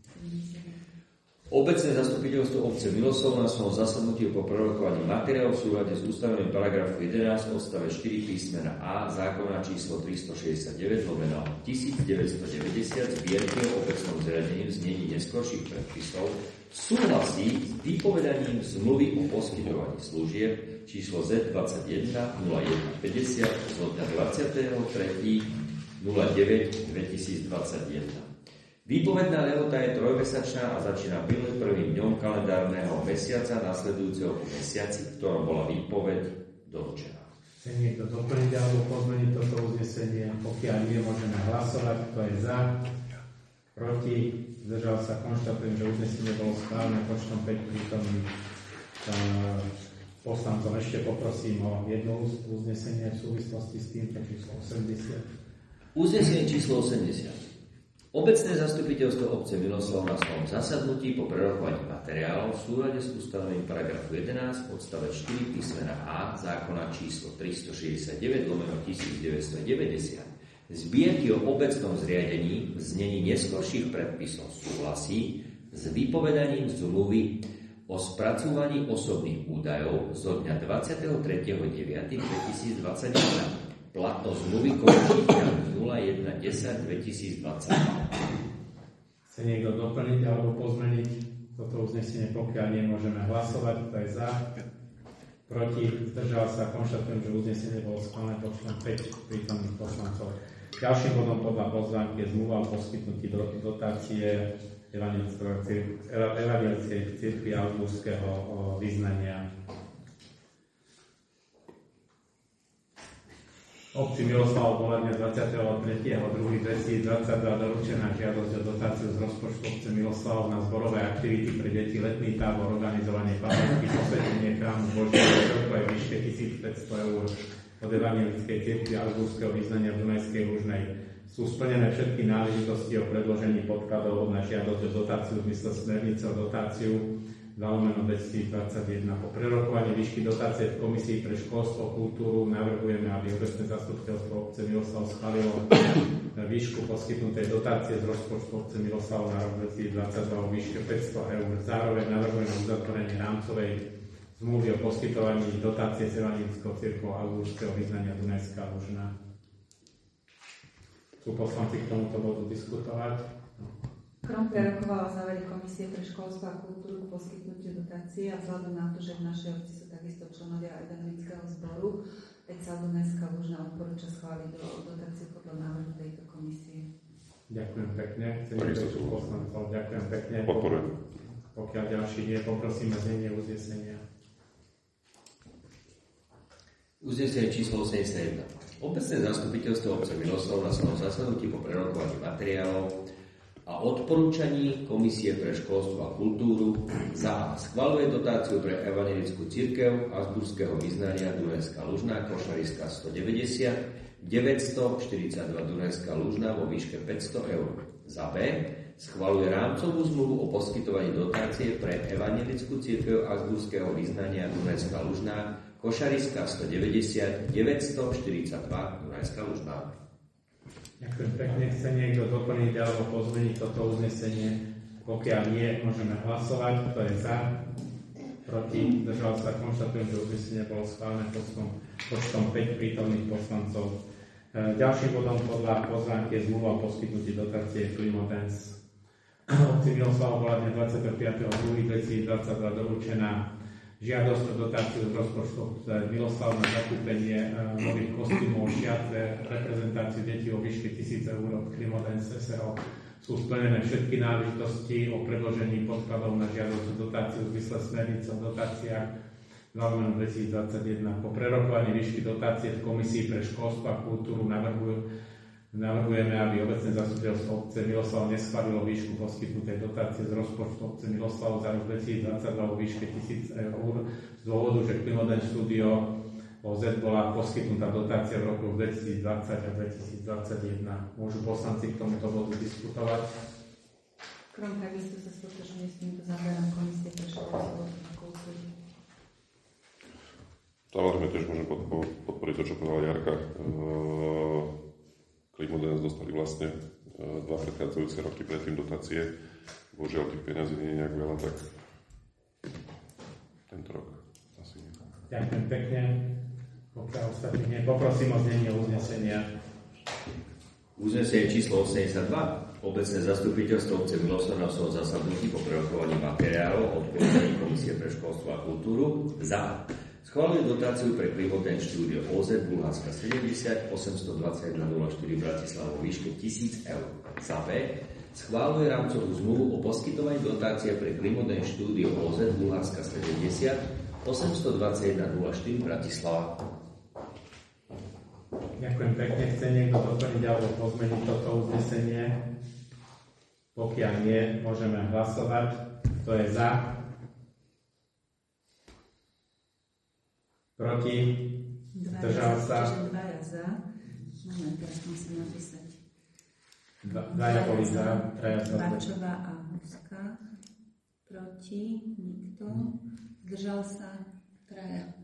Obecné zastupiteľstvo obce Miloslav na svojom zasadnutí po prerokovaní materiálov v súlade s ustanovením paragrafu jedenásť odstavec štyri písmena A zákona číslo tristošesťdesiatdeväť lomeno devätnásťstodeväťdesiat zbierky o obecnom zriadení v znení neskorších predpisov súhlasí s vypovedaním zmluvy o poskytovaní služieb číslo zet dvadsaťjeden nula jeden päťdesiat zo dňa dvadsiateho tretieho deviateho dvetisícdvadsaťjeden. Výpovedná lehota je trojmesačná a začína plynúť prvým dňom kalendárneho mesiaca nasledujúceho po mesiaci, v ktorom bola výpoveď doručená. Chce niekto doplniť alebo pozmeniť toto uznesenie? Pokiaľ nie, môžeme hlasovať. Kto je za? Proti? Zdržal sa? Konštatujem, že uznesenie bolo schválené počtom päť prítomných poslancov. Ešte poprosím o jedno uznesenie v súvislosti s týmto číslo osemdesiat. Uznesenie číslo osemdesiat. Obecné zastupiteľstvo obce Miloslav na svojom zasadnutí po prerokovaní materiálov v súlade s ustanovením paragrafu jedenásť odstavec štyri písmena A zákona číslo tristošesťdesiatdeväť lomeno devätnásťstodeväťdesiat zbierky o obecnom zriadení v znení neskorších predpisov súhlasí s vypovedaním zmluvy o spracúvaní osobných údajov zo dňa dvadsiateho tretieho deviateho dvetisícdvadsaťjeden. Platnosť zmluvy končí nula jeden desať dvetisícdvadsať. Chce niekto doplniť alebo pozmeniť toto uznesenie? Pokiaľ nie, môžeme hlasovať. Kto je za? Proti? Zdržal sa? Konštatujem, že uznesenie bolo schválené počtom päť prítomných poslancov. Ďalším bodom podľa pozvánky je zmluva o poskytnutí dotácie evangelskej cirkvi augsburského vyznania. Obci Miloslav bola dňa dvadsiateho tretieho druhého dvetisícdvadsaťdva doručená žiadosť o dotáciu z rozpočtu obce Miloslav na zborové aktivity pre deti, letný tábor, organizovanie pavlovských posvetenie chrámu Božieho celkové výške tisícpäťsto eur od evangelickej cirkvi augsburského vyznania v Dunajskej Lužnej. Sú splnené všetky náležitosti o predložení podkladov na žiadosť o dotáciu v zmysle smernice o dotáciu dva lomeno dvetisícdvadsaťjeden. Po prerokovaní výšky dotácie v Komisii pre školstvo, kultúru navrhujeme, aby obecné zastupiteľstvo obce Miloslav schválilo výšku poskytnutej dotácie z rozpočtu obce Miloslav na rok dvetisícdvadsaťdva o výške päťsto eur. Zároveň navrhujeme uzatvorenie rámcovej zmluvy o poskytovaní dotácie z evanjelického cirkvi augustského vyznania Dunajská Lužná. Sú poslanci k tomuto bodu diskutovať? Krom prerokovala závery Komisie pre školstvo a kultúru k poskytnutiu dotácie a vzhľadom na to, že v našej obci sú takisto členovia evangelického zboru, E C A Dunajská Lužná odporúča schváliť do dotácie podľa návrhu tejto komisie. Ďakujem pekne. Chcem niekto poslancov. Ďakujem pekne. Podporujem. Pokiaľ ďalší nie, poprosíme znenie uznesenia. Uznesenie číslo osemdesiatjeden. Obecné zastupiteľstvo obce Miloslav na svojom zasadnutí po prerokovaní materiálov a odporúčaní Komisie pre školstvo a kultúru za A. Schvaľuje dotáciu pre evanjelickú cirkev Habsburského vyznania Dunajská Lužná, Košariska stodeväťdesiat, deväťstoštyridsaťdva Dunajská Lužná vo výške päťsto eur. Za B. Schvaľuje rámcovú zmluvu o poskytovaní dotácie pre evanjelickú cirkev Habsburského vyznania Dunajská Lužná, Košariska stodeväťdesiat, deväťstoštyridsaťdva Dunajská Lužná. Ďakujem pekne. Chce niekto doplniť alebo pozmeniť toto uznesenie? Pokiaľ nie, môžeme hlasovať. Kto je za? Proti? Zdržal sa? Konštatujem, že uznesenie bolo schválené počtom, počtom päť prítomných poslancov. Ďalším bodom podľa pozvánky je zmluva o poskytnutí dotácie Klimodens. Obci Miloslava bola dňa dvadsiateho piateho júla dvetisícdvadsaťdva doručená žiadosť o dotáciu z rozpočtu Miloslav na zakúpenie nových kostýmov šiat pre reprezentáciu detí o výške tisíc eur od Klimodens es er o. Sú splnené všetky náležitosti o predložení podkladov na žiadosť o dotáciu v zmysle smernice o dotáciách lomeno dvetisícdvadsaťjeden. Po prerokovaní výšky dotácie v Komisii pre školstvo a kultúru navrhujú Navrhujeme, aby obecné zastupiteľstvo obce Miloslav neschválilo výšku poskytnutej dotácie z rozpočtu obce Miloslav za rok dvetisícdvadsaťdva vo výške tisíc eur z dôvodu, že Klimodens Studio ó zet bola poskytnutá dotácia v roku dvetisícdvadsať a dvetisícdvadsaťjeden. Môžu poslanci k tomuto bodu diskutovať? Krom takisto sa stotožňuje s týmto záverom Komisie pre školstvo a kultúru. Samozrejme, tiež môžem podporiť to, čo povedala Jarka. Klimodens dostali vlastne dva predchádzajúce roky predtým dotácie. Božiaľ, tých peniazí nie je nejak veľa, tak tento rok asi nie. Ďakujem pekne. Pokiaľ ostatní nie, poprosím o znenie uznesenia. Uznesenie číslo osemdesiatdva. Obecné zastupiteľstvo obce Miloslav na svojom zasadnutí po prerokovaní materiálov odporúčaní Komisie pre školstvo a kultúru za schvaľuje dotáciu pre Klimodens Studio ó zet Bulharská sedemdesiat, osemstodvadsaťjeden nula štyri Bratislava vo výške tisíc eur. Za B. Schvaľuje rámcovú zmluvu o poskytovaní dotácie pre Klimodens Studio ó zet Bulharská sedemdesiat, osemstodvadsaťjeden nula štyri Bratislava. Ďakujem pekne. Chce niekto doplniť alebo pozmeniť toto uznesenie? Pokiaľ nie, môžeme hlasovať. Kto je za? Proti? Zdržal sa? Dvaja za. Moment, teraz musím napísať. Dvaja boli za, traja za. Bačová a Huska. Proti? Nikto. Zdržal sa? Traja.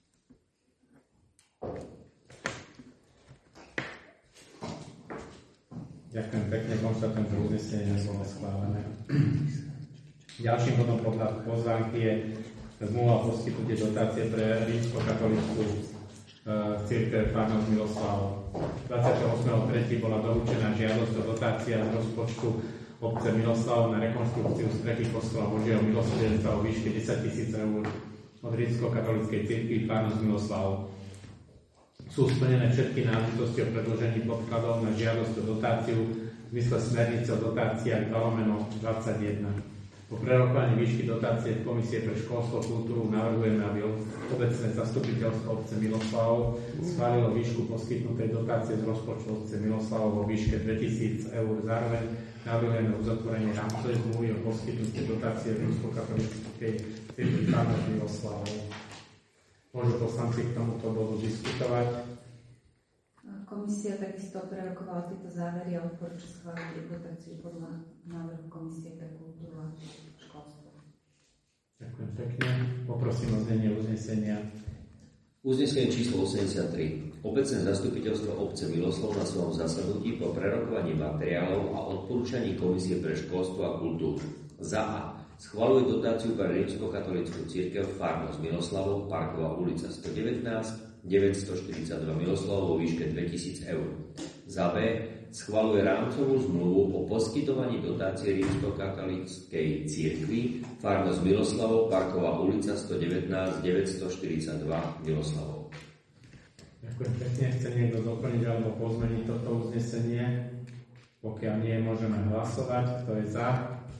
Ďakujem pekne, konštatujem, že uznesenie nebolo schválené. Ďalším bodom podľa pozvánky je zmluva o poskytnutie dotácie pre rímskokatolícku e, cirkev Farnosť Miloslava. dvadsiateho ôsmeho tretieho bola doručená žiadosť o dotácia z rozpočtu obce Miloslava na rekonštrukciu strechy kostola Božieho milosrdenstva o výške desaťtisíc eur od rímskokatolíckej cirkvi Farnosť Miloslava. Sú splnené všetky náležitosti o predložení podkladov na žiadosť o dotáciu v zmysle smernice o dotáciách dva lomeno dvadsaťjeden. Po prerokovaní výšky dotácie v Komisie pre školstvo a kultúru navrhujeme, aby obecné zastupiteľstvo obce Miloslavov schválilo výšku poskytnutej dotácie z rozpočtu obce Miloslavov vo výške dvetisíc eur. Zároveň navrhujeme uzatvorenie rámcovej zmluvy o poskytnutie dotácie rímskokatolíckej cirkvi Farnosť Miloslavov. Môžu poslanci k tomuto bodu diskutovať? Komisia takisto prerokovala tieto závery a odporúča schváliť dotáciu podľa návrhu Komisie pre kultúru a školstvo. Ďakujem pekne. Poprosím o znenie uznesenia. Uznesenie číslo osemdesiattri. Obecné zastupiteľstvo obce Miloslav na svojom zasadnutí po prerokovaní materiálov a odporúčaní Komisie pre školstvo a kultúru za A. Schvaľuje dotáciu pre rímskokatolícku cirkev farnosť Miloslavov, Parková ulica sto devätnásť, deväťstoštyridsaťdva Miloslavov vo výške dvetisíc eur. Za B. Schvaľuje rámcovú zmluvu o poskytovaní dotácie rímskokatolíckej cirkvi farnosť Miloslavov, Parková ulica sto devätnásť, deväťstoštyridsaťdva Miloslavov. Ďakujem pekne. Chce niekto doplniť alebo pozmeniť toto uznesenie? Pokiaľ nie, môžeme hlasovať. Kto je za?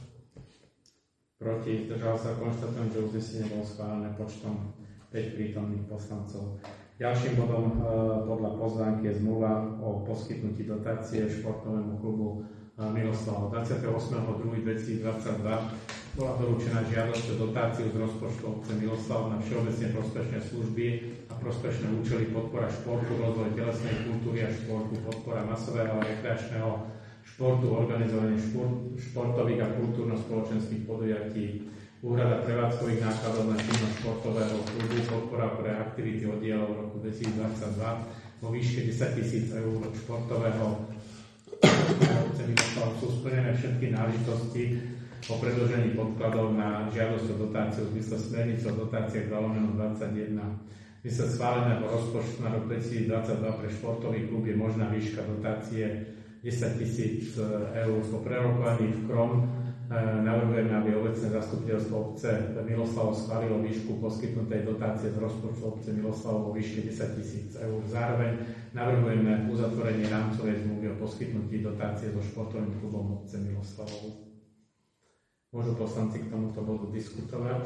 Proti? Zdržal sa? Konštatujem, že uznesenie bolo schválené počtom päť prítomných poslancov. Ďalším bodom e, podľa pozvánky je zmluva o poskytnutí dotácie športovému klubu e, Miloslav. dvadsiateho ôsmeho druhého dvetisícdvadsaťdva bola doručená žiadosť o dotáciu z rozpočtu obce Miloslav na všeobecne prospešné služby a prospešné účely podpora športu, rozvoj telesnej kultúry a športu, podpora masového a rekreačného športu, organizovanie šport, športových a kultúrno-spoločenských podujatí, úhrada prevádzkových nákladov na činnosť športového klubu, podpora pre aktivity oddielov v roku dvetisícdvadsaťdva vo výške desaťtisíc eur športového obce Miloslav. Sú splnené všetky náležitosti o predĺžení podkladov na žiadosť o dotáciu v zmysle smernice o dotáciách dva lomeno dvadsaťjeden. V zmysle schváleného rozpočtu na rok dvetisícdvadsaťdva pre športový klub je možná výška dotácie desaťtisíc eur. Po prerokovaní v Krom navrhujeme, aby obecné zastupiteľstvo obce Miloslav schválilo výšku poskytnutej dotácie z rozpočtu obce Miloslav vo výške desaťtisíc eur. Zároveň navrhujeme uzatvorenie rámcovej zmluvy o poskytnutí dotácie so športovým klubom obce Miloslav. Môžu poslanci k tomuto bodu diskutovať?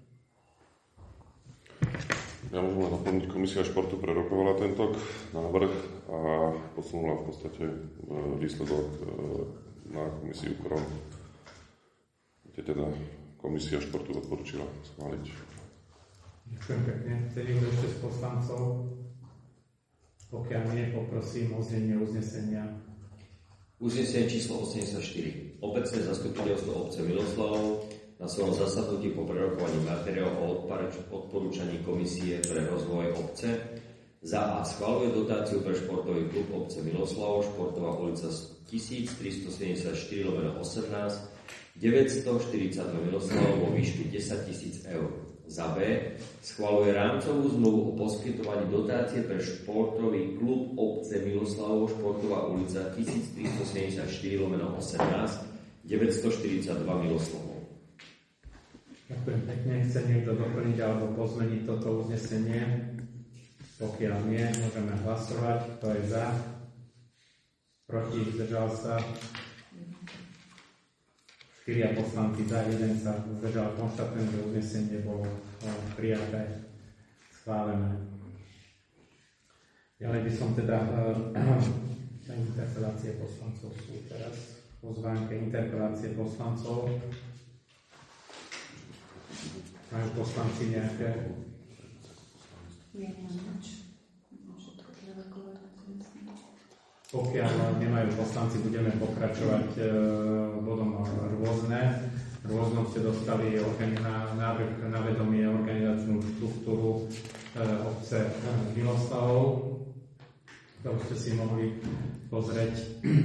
Ja môžem len doplniť, komisia športu prerokovala tento návrh a posunula v podstate výsledok na komisiu Krom, kde teda komisia športu odporúčila schváliť. Ďakujem pekne. Chce niekto ešte z poslancov? Pokiaľ nie, poprosím o znenie uznesenia. Uznesenie číslo osemdesiatštyri. Obecné zastupiteľstvo obce Miloslavov na svojom zasadnutí po prerokovaní materiálov o odporúčaní komisie pre rozvoj obce za A schvaľuje dotáciu pre športový klub obce Miloslavov, športová ulica tisíctristosedemdesiatštyri lomeno osemnásť, deväťstoštyridsaťdva Miloslavov vo výške desaťtisíc eur. Za B schvaľuje rámcovú zmluvu o poskytovaní dotácie pre športový klub obce Miloslavov, športová ulica tisíctristosedemdesiatštyri lomeno osemnásť, deväťstoštyridsaťdva Miloslavov. Ďakujem pekne. Chce niekto doplniť alebo pozmeniť toto uznesenie? Pokiaľ nie, môžeme hlasovať. Kto je za? Proti? Zdržal sa? štyria poslanci za, jeden sa zdržal. Konštatujem, že uznesenie bolo prijaté, schválené. Ďalej by som teda interpelácie poslancov sú teraz pozvánke interpelácie poslancov. Majú poslanci nejaké? Pokiaľ nemajú poslanci, budeme pokračovať e, bodom rôzne. Rôzno ste dostali na, návrh na vedomie organizačnú štruktúru e, obce Miloslavov. To ste si mohli pozrieť.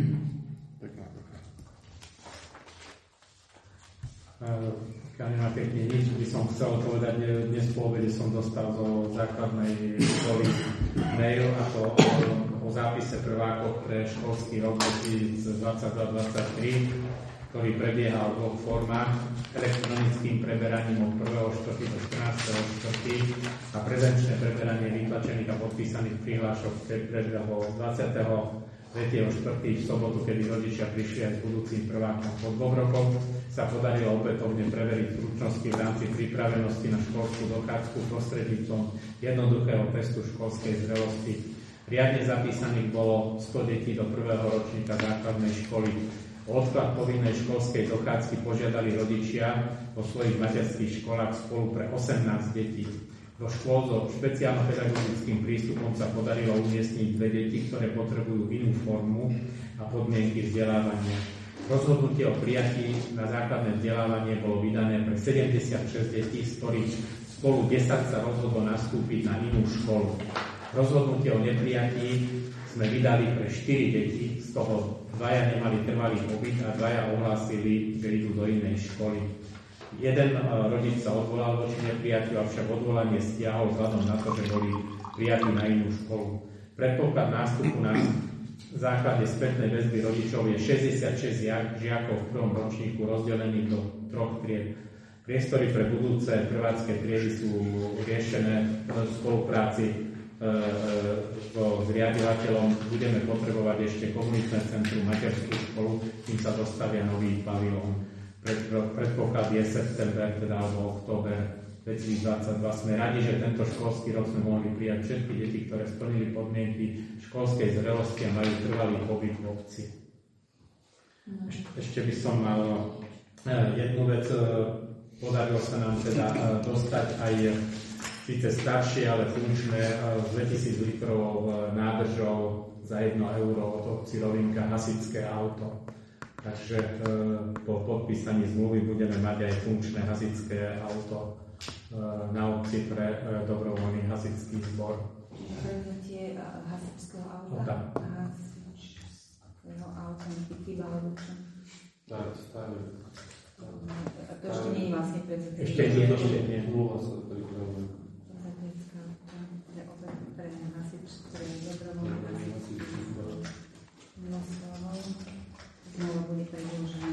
Keď nemáte k nej nič, by som chcel povedať, dnes po obede som dostal zo základnej školy mail, a to o, o zápise prvákov pre školský rok dvetisícdvadsaťdva dvadsaťtri, ktorý prebieha v dvoch formách: elektronickým preberaním od prvého štvrtý do štrnásteho štvrtý a prezenčné preberanie vytlačených a podpísaných prihlášok prebehlo dvadsiateho tretieho štvrtý v sobotu, kedy rodičia prišli aj s budúcim prvákom. Po dvoch rokoch sa podarilo opätovne preveriť zručnosti v rámci pripravenosti na školskú dochádzku prostredníctvom jednoduchého testu školskej zrelosti. Riadne zapísaných bolo sto detí do prvého ročníka základnej školy. O odklad povinnej školskej dochádzky požiadali rodičia vo svojich materských školách spolu pre osemnásť detí. Do škôl so špeciálno-pedagogickým prístupom sa podarilo umiestniť dve deti, ktoré potrebujú inú formu a podmienky vzdelávania. Rozhodnutie o prijatí na základné vzdelávanie bolo vydané pre sedemdesiatšesť detí, z ktorých spolu desať sa rozhodlo nastúpiť na inú školu. Rozhodnutie o neprijatí sme vydali pre štyri deti, z toho dvaja nemali trvalý pobyt a dvaja ohlásili, že idú do inej školy. Jeden rodič sa odvolal voči neprijatiu, avšak odvolanie stiahol vzhľadom na to, že boli prijatí na inú školu. Predpoklad nástupu na základe spätnej väzby rodičov je šesťdesiatšesť žiakov v prvom ročníku rozdelených do troch tried. Priestory pre budúce prvácké triedy sú riešené v spolupráci so zriaďovateľom. Budeme potrebovať ešte komunitné centrum, materskú školu, kým sa dostavia nový pavilón. Predpoklad je september, teda alebo október dvetisícdvadsaťdva. Sme radi, že tento školský rok sme mohli prijať všetky deti, ktoré splnili podmienky školskej zrelosti a majú trvalý pobyt v obci. Ešte by som mal jednu vec. Podarilo sa nám teda dostať aj síce staršie, ale funkčné z dvetisíc litrov nádržou za jedno euro od obci Rovinka hasičské auto. Takže e, po podpísaní zmluvy budeme mať aj funkčné hasičské auto e, na obci pre e, dobrovoľný hasičský zbor. Prevenutie hasičského auta? Hasičského auta, nekýba, alebo čo? Tak, stále. To ešte nie je vlastne prevenutie. Ešte nie, ešte nie. Mluva sa pripravuje. Hasičská auta, pre obec, pre hasičské, dobrovoľný hasičský zbor. Znovu bude predĺžené.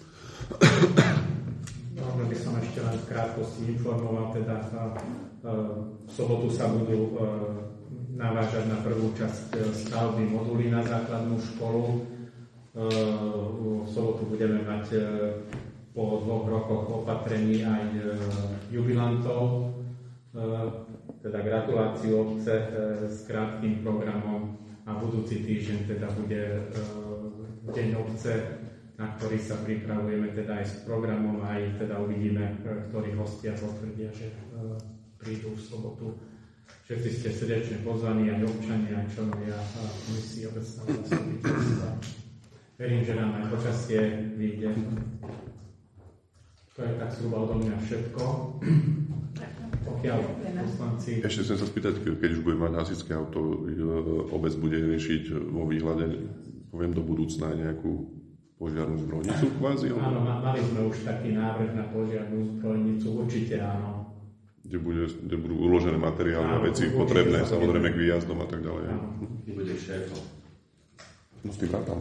Dobre, by som ešte len v krátkosti informoval, teda v sobotu sa budú navážať na prvú časť stavby moduly na základnú školu. V sobotu budeme mať po dvoch rokoch opatrení aj jubilantov, teda gratuláciu obce s krátkým programom a budúci týždeň teda bude Deň obce, na ktorý sa pripravujeme teda aj s programom, aj teda uvidíme, ktorí hostia potvrdia, že uh, prídu v sobotu. Všetci ste srdečne pozvaní, aj občania, aj členovia komisie obecného zastupiteľstva. Verím, že nám aj počasie vyjde. To je tak zhruba odo mňa všetko. Pokiaľ poslanci... Ešte chcem sa spýtať, keď už bude mať hasičské auto, obec bude riešiť vo výhľade, poviem do budúcna, nejakú požiarnú zbrojnicu kvázi? Áno, mali sme už taký návrh na požiarnú zbrojnicu, určite áno. Kde, bude, kde budú uložené materiály a veci potrebné, samozrejme k výjazdom a tak ďalej. Áno, bude šéfom. No s tým rátam.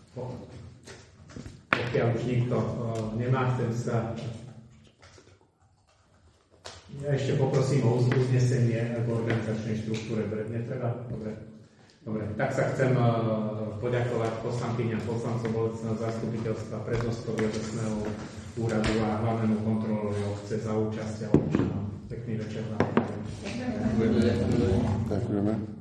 Pokiaľ už nikto uh, nemá, chcem sa... Ja ešte poprosím o uznesenie v organizačnej štruktúre. Netreba? Dobre. Dobre, tak sa chcem uh, poďakovať poslankyňam poslancom obecného zastupiteľstva, prednostovi obecného úradu a hlavnému kontrolórovi obce za účasť a občanom. Pekný večer vám. Ďakujeme. Ďakujeme.